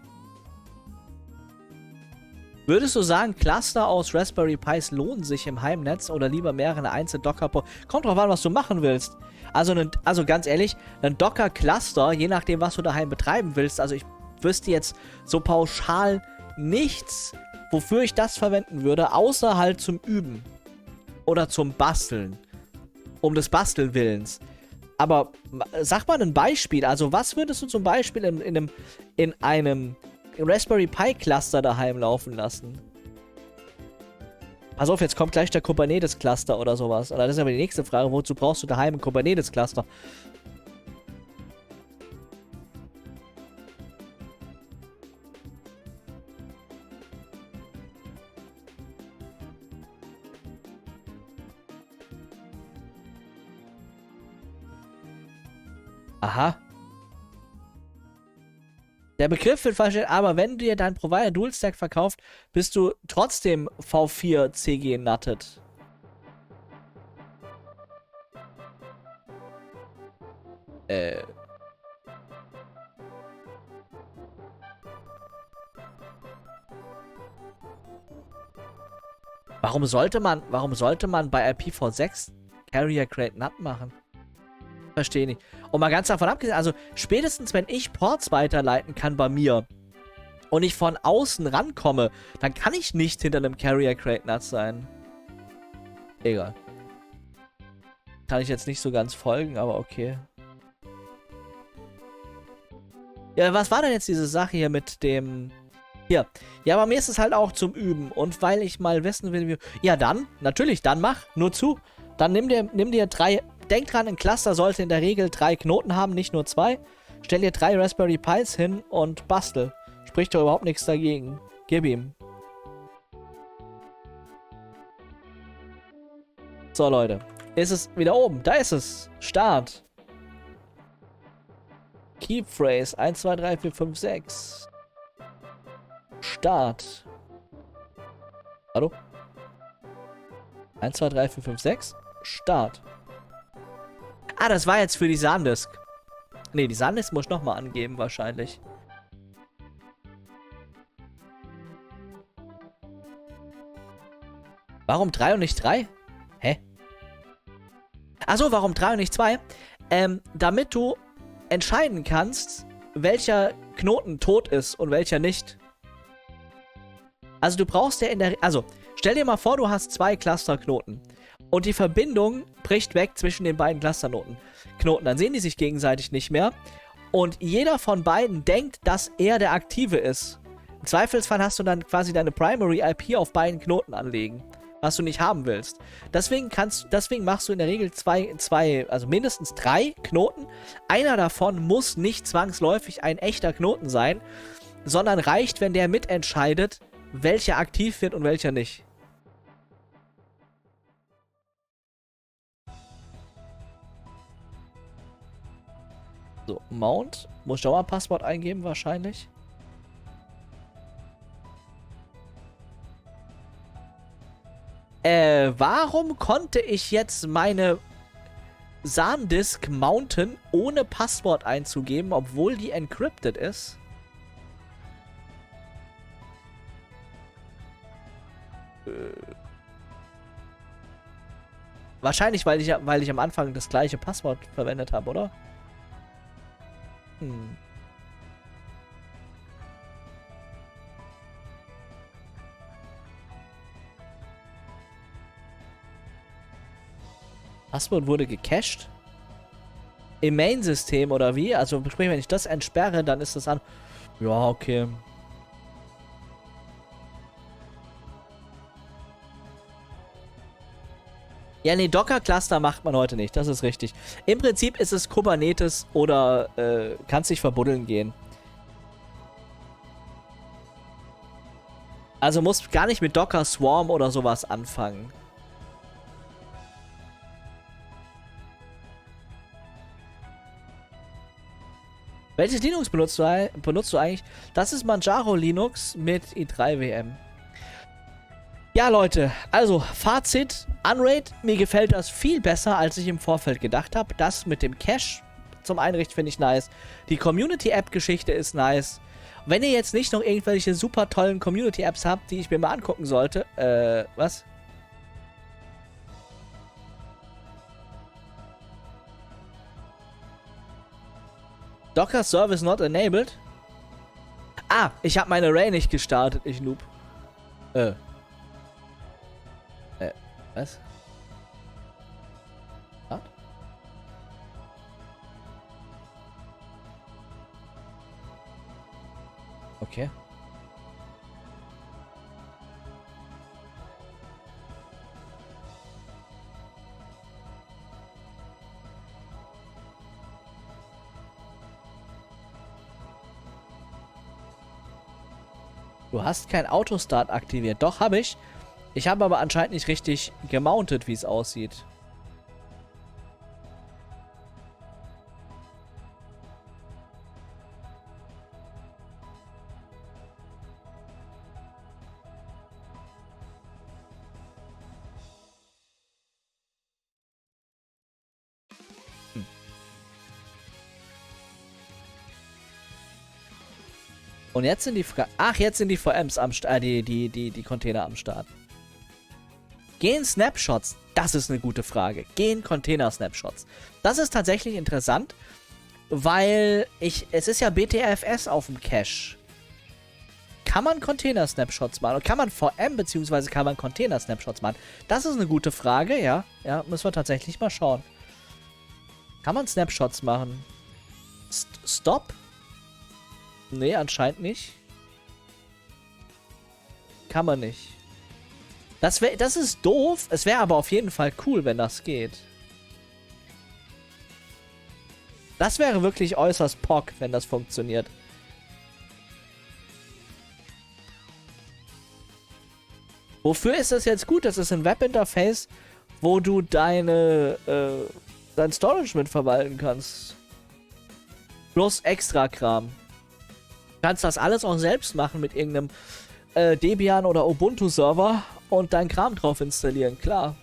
[SPEAKER 1] Würdest du sagen, Cluster aus Raspberry Pis lohnen sich im Heimnetz oder lieber mehrere einzelne Docker? Kommt drauf an, was du machen willst. Also, ein, also ganz ehrlich, ein Docker-Cluster, je nachdem, was du daheim betreiben willst. Also ich wüsste jetzt so pauschal nichts, wofür ich das verwenden würde, außer halt zum Üben. Oder zum Basteln. Um des Basteln Willens. Aber sag mal ein Beispiel. Also was würdest du zum Beispiel in, in einem, in einem Raspberry Pi Cluster daheim laufen lassen. Pass auf, jetzt kommt gleich der Kubernetes Cluster oder sowas. Oder das ist aber die nächste Frage. Wozu brauchst du daheim ein Kubernetes Cluster? Aha. Der Begriff wird verstanden, aber wenn dir dein Provider Dual-Stack verkauft, bist du trotzdem V vier C G nutted. Äh. Warum sollte man, warum sollte man bei I P v sechs Carrier Create Nut machen? Verstehe nicht. Und mal ganz davon abgesehen, also spätestens wenn ich Ports weiterleiten kann bei mir und ich von außen rankomme, dann kann ich nicht hinter einem Carrier Create Nut sein. Egal. Kann ich jetzt nicht so ganz folgen, aber okay. Ja, was war denn jetzt diese Sache hier mit dem... Hier. Ja, aber mir ist es halt auch zum Üben. Und weil ich mal wissen will, wie... Ja, dann. Natürlich, dann mach. Nur zu. Dann nimm dir, nimm dir drei... Denk dran, ein Cluster sollte in der Regel drei Knoten haben, nicht nur zwei. Stell dir drei Raspberry Pis hin und bastel. Spricht doch überhaupt nichts dagegen. Gib ihm. So, Leute. Ist es wieder oben. Da ist es. Start. Keep Phrase eins, zwei, drei, vier, fünf, sechs. Start. Hallo? eins, zwei, drei, vier, fünf, sechs. Start. Ah, das war jetzt für die SanDisk. Ne, die SanDisk muss ich nochmal angeben, wahrscheinlich. Warum drei und nicht drei? Hä? Achso, warum drei und nicht zwei? Ähm, damit du entscheiden kannst, welcher Knoten tot ist und welcher nicht. Also du brauchst ja in der... Also, stell dir mal vor, du hast zwei Clusterknoten. Und die Verbindung bricht weg zwischen den beiden Clusterknoten. Knoten, dann sehen die sich gegenseitig nicht mehr. Und jeder von beiden denkt, dass er der Aktive ist. Im Zweifelsfall hast du dann quasi deine Primary I P auf beiden Knoten anlegen. Was du nicht haben willst. Deswegen kannst, deswegen machst du in der Regel zwei, zwei, also mindestens drei Knoten. Einer davon muss nicht zwangsläufig ein echter Knoten sein, sondern reicht, wenn der mitentscheidet, welcher aktiv wird und welcher nicht. So, Mount. Muss ich auch mal ein Passwort eingeben, wahrscheinlich. Äh, warum konnte ich jetzt meine SanDisk mounten, ohne Passwort einzugeben, obwohl die encrypted ist? Äh. Wahrscheinlich, weil ich, weil ich am Anfang das gleiche Passwort verwendet habe, oder? Hm. Passwort wurde gecached? Im Main-System oder wie? Also sprich, wenn ich das entsperre, dann ist das an... Ja, okay. Ja, nee, Docker-Cluster macht man heute nicht. Das ist richtig. Im Prinzip ist es Kubernetes oder äh, kann sich verbuddeln gehen. Also muss gar nicht mit Docker Swarm oder sowas anfangen. Welches Linux benutzt du, benutzt du eigentlich? Das ist Manjaro Linux mit i drei W M. Ja, Leute, also Fazit, Unraid, mir gefällt das viel besser, als ich im Vorfeld gedacht habe. Das mit dem Cache zum Einrichten finde ich nice. Die Community-App-Geschichte ist nice. Wenn ihr jetzt nicht noch irgendwelche super tollen Community-Apps habt, die ich mir mal angucken sollte, äh, was? Docker Service not enabled? Ah, ich habe meine Array nicht gestartet, ich Noob. Äh. Äh, was? Was? Okay. Du hast kein Autostart aktiviert. Doch, habe ich. Ich habe aber anscheinend nicht richtig gemountet, wie es aussieht. Hm. Und jetzt sind die... Fra Ach, jetzt sind die V Ms am Start. Äh, die, die, die, die Container am Start. Gehen Snapshots? Das ist eine gute Frage. Gehen Container-Snapshots? Das ist tatsächlich interessant, weil ich... Es ist ja B T F S auf dem Cache. Kann man Container-Snapshots machen? Oder kann man V M bzw. kann man Container-Snapshots machen? Das ist eine gute Frage, ja. Ja, müssen wir tatsächlich mal schauen. Kann man Snapshots machen? St Stop? Nee, anscheinend nicht. Kann man nicht. Das, wär, das ist doof. Es wäre aber auf jeden Fall cool, wenn das geht. Das wäre wirklich äußerst P O C, wenn das funktioniert. Wofür ist das jetzt gut? Das ist ein Webinterface, wo du deine äh, dein Storage mit verwalten kannst. Plus extra Kram. Du kannst das alles auch selbst machen mit irgendeinem äh, Debian oder Ubuntu Server und dein Kram drauf installieren, klar.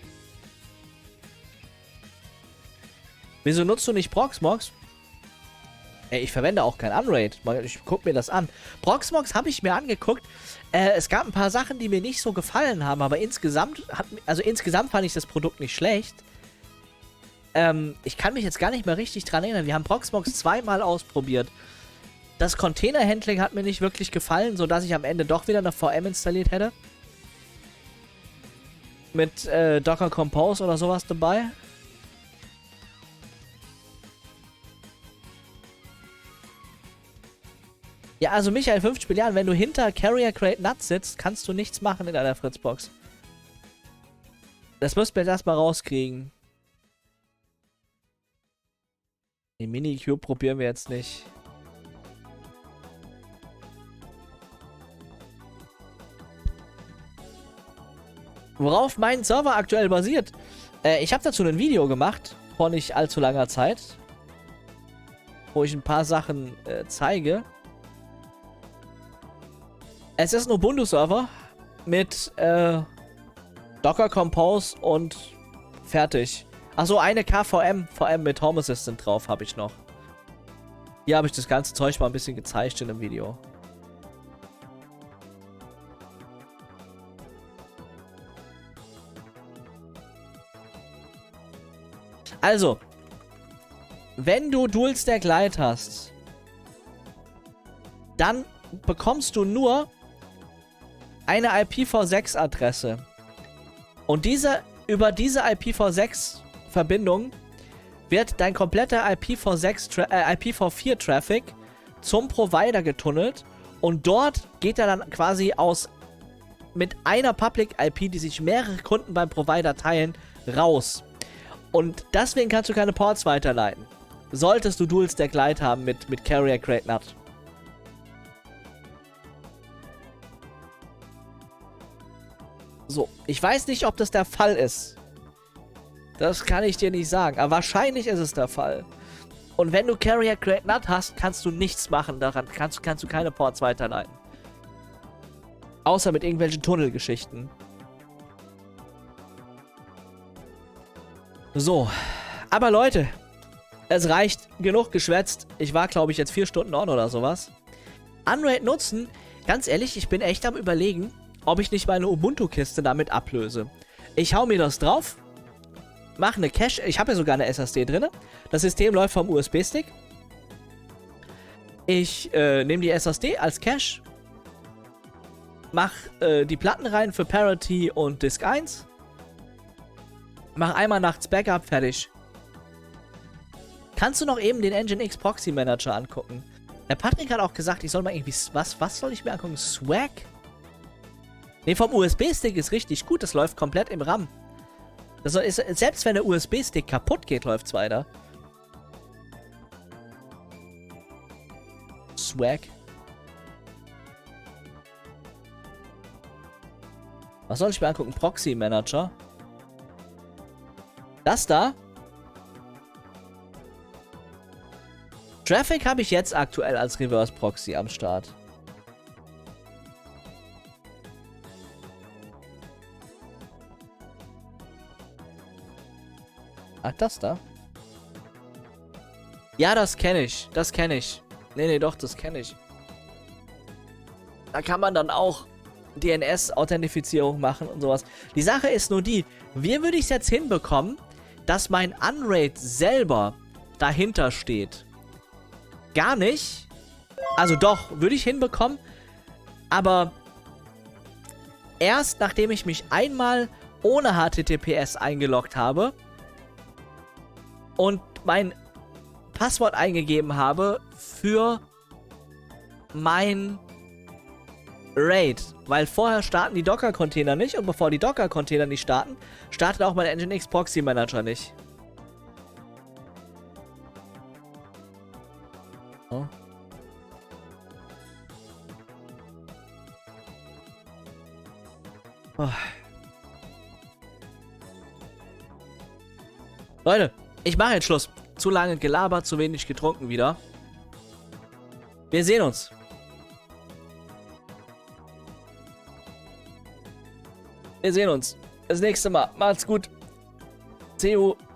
[SPEAKER 1] Wieso nutzt du nicht Proxmox? Ey, ich verwende auch kein Unraid. Ich guck mir das an. Proxmox habe ich mir angeguckt. Äh, es gab ein paar Sachen, die mir nicht so gefallen haben, aber insgesamt hat, also insgesamt fand ich das Produkt nicht schlecht. Ähm, ich kann mich jetzt gar nicht mehr richtig dran erinnern. Wir haben Proxmox zweimal ausprobiert. Das Container-Handling hat mir nicht wirklich gefallen, sodass ich am Ende doch wieder eine V M installiert hätte. Mit äh, Docker Compose oder sowas dabei. Ja, also Michael, fünf Spieljahren, wenn du hinter Carrier Crate Nuts sitzt, kannst du nichts machen in einer Fritzbox. Das müsst ihr jetzt erstmal rauskriegen. Den Mini-Cube probieren wir jetzt nicht. Worauf mein Server aktuell basiert? Äh, ich habe dazu ein Video gemacht, vor nicht allzu langer Zeit. Wo ich ein paar Sachen äh, zeige. Es ist ein Ubuntu-Server mit äh, Docker Compose und fertig. Achso, eine K V M, V M mit Home Assistant drauf habe ich noch. Hier habe ich das ganze Zeug mal ein bisschen gezeigt in einem Video. Also, wenn du Dual Stack Lite hast, dann bekommst du nur eine I P v sechs Adresse. Und diese, über diese I P v sechs Verbindung wird dein kompletter I P v sechs, äh, I P v vier Traffic zum Provider getunnelt und dort geht er dann quasi aus mit einer Public I P, die sich mehrere Kunden beim Provider teilen, raus. Und deswegen kannst du keine Ports weiterleiten. Solltest du Dual Stack Lite haben mit, mit Carrier Crate Nut. So, ich weiß nicht, ob das der Fall ist. Das kann ich dir nicht sagen, aber wahrscheinlich ist es der Fall. Und wenn du Carrier Crate Nut hast, kannst du nichts machen daran. Kannst, kannst du keine Ports weiterleiten. Außer mit irgendwelchen Tunnelgeschichten. So, aber Leute, es reicht, genug geschwätzt. Ich war, glaube ich, jetzt vier Stunden on oder sowas. Unraid nutzen, ganz ehrlich, ich bin echt am Überlegen, ob ich nicht meine Ubuntu-Kiste damit ablöse. Ich hau mir das drauf, mache eine Cache, ich habe ja sogar eine S S D drin. Das System läuft vom U S B-Stick. Ich äh, nehme die S S D als Cache, mache äh, die Platten rein für Parity und Disk eins. Mach einmal nachts Backup, fertig. Kannst du noch eben den Nginx Proxy Manager angucken? Der Patrick hat auch gesagt, ich soll mal irgendwie... Was, was soll ich mir angucken? Swag? Ne, vom U S B-Stick ist richtig gut. Das läuft komplett im RAM. Das ist, selbst wenn der U S B-Stick kaputt geht, läuft's weiter. Swag. Was soll ich mir angucken? Proxy Manager. Das da. Traffic habe ich jetzt aktuell als Reverse Proxy am Start. Ach, das da? Ja, das kenne ich. Das kenne ich. Nee, nee, doch, das kenne ich. Da kann man dann auch D N S-Authentifizierung machen und sowas. Die Sache ist nur die, wie würde ich es jetzt hinbekommen, dass mein Unraid selber dahinter steht? Gar nicht. Also doch, würde ich hinbekommen. Aber erst nachdem ich mich einmal ohne H T T P S eingeloggt habe und mein Passwort eingegeben habe für mein Raid. Weil vorher starten die Docker-Container nicht und bevor die Docker-Container nicht starten, startet auch mein Nginx Proxy Manager nicht. Oh. Oh. Leute, ich mache jetzt Schluss. Zu lange gelabert, zu wenig getrunken wieder. Wir sehen uns. Wir sehen uns. Das nächste Mal. Macht's gut. See you.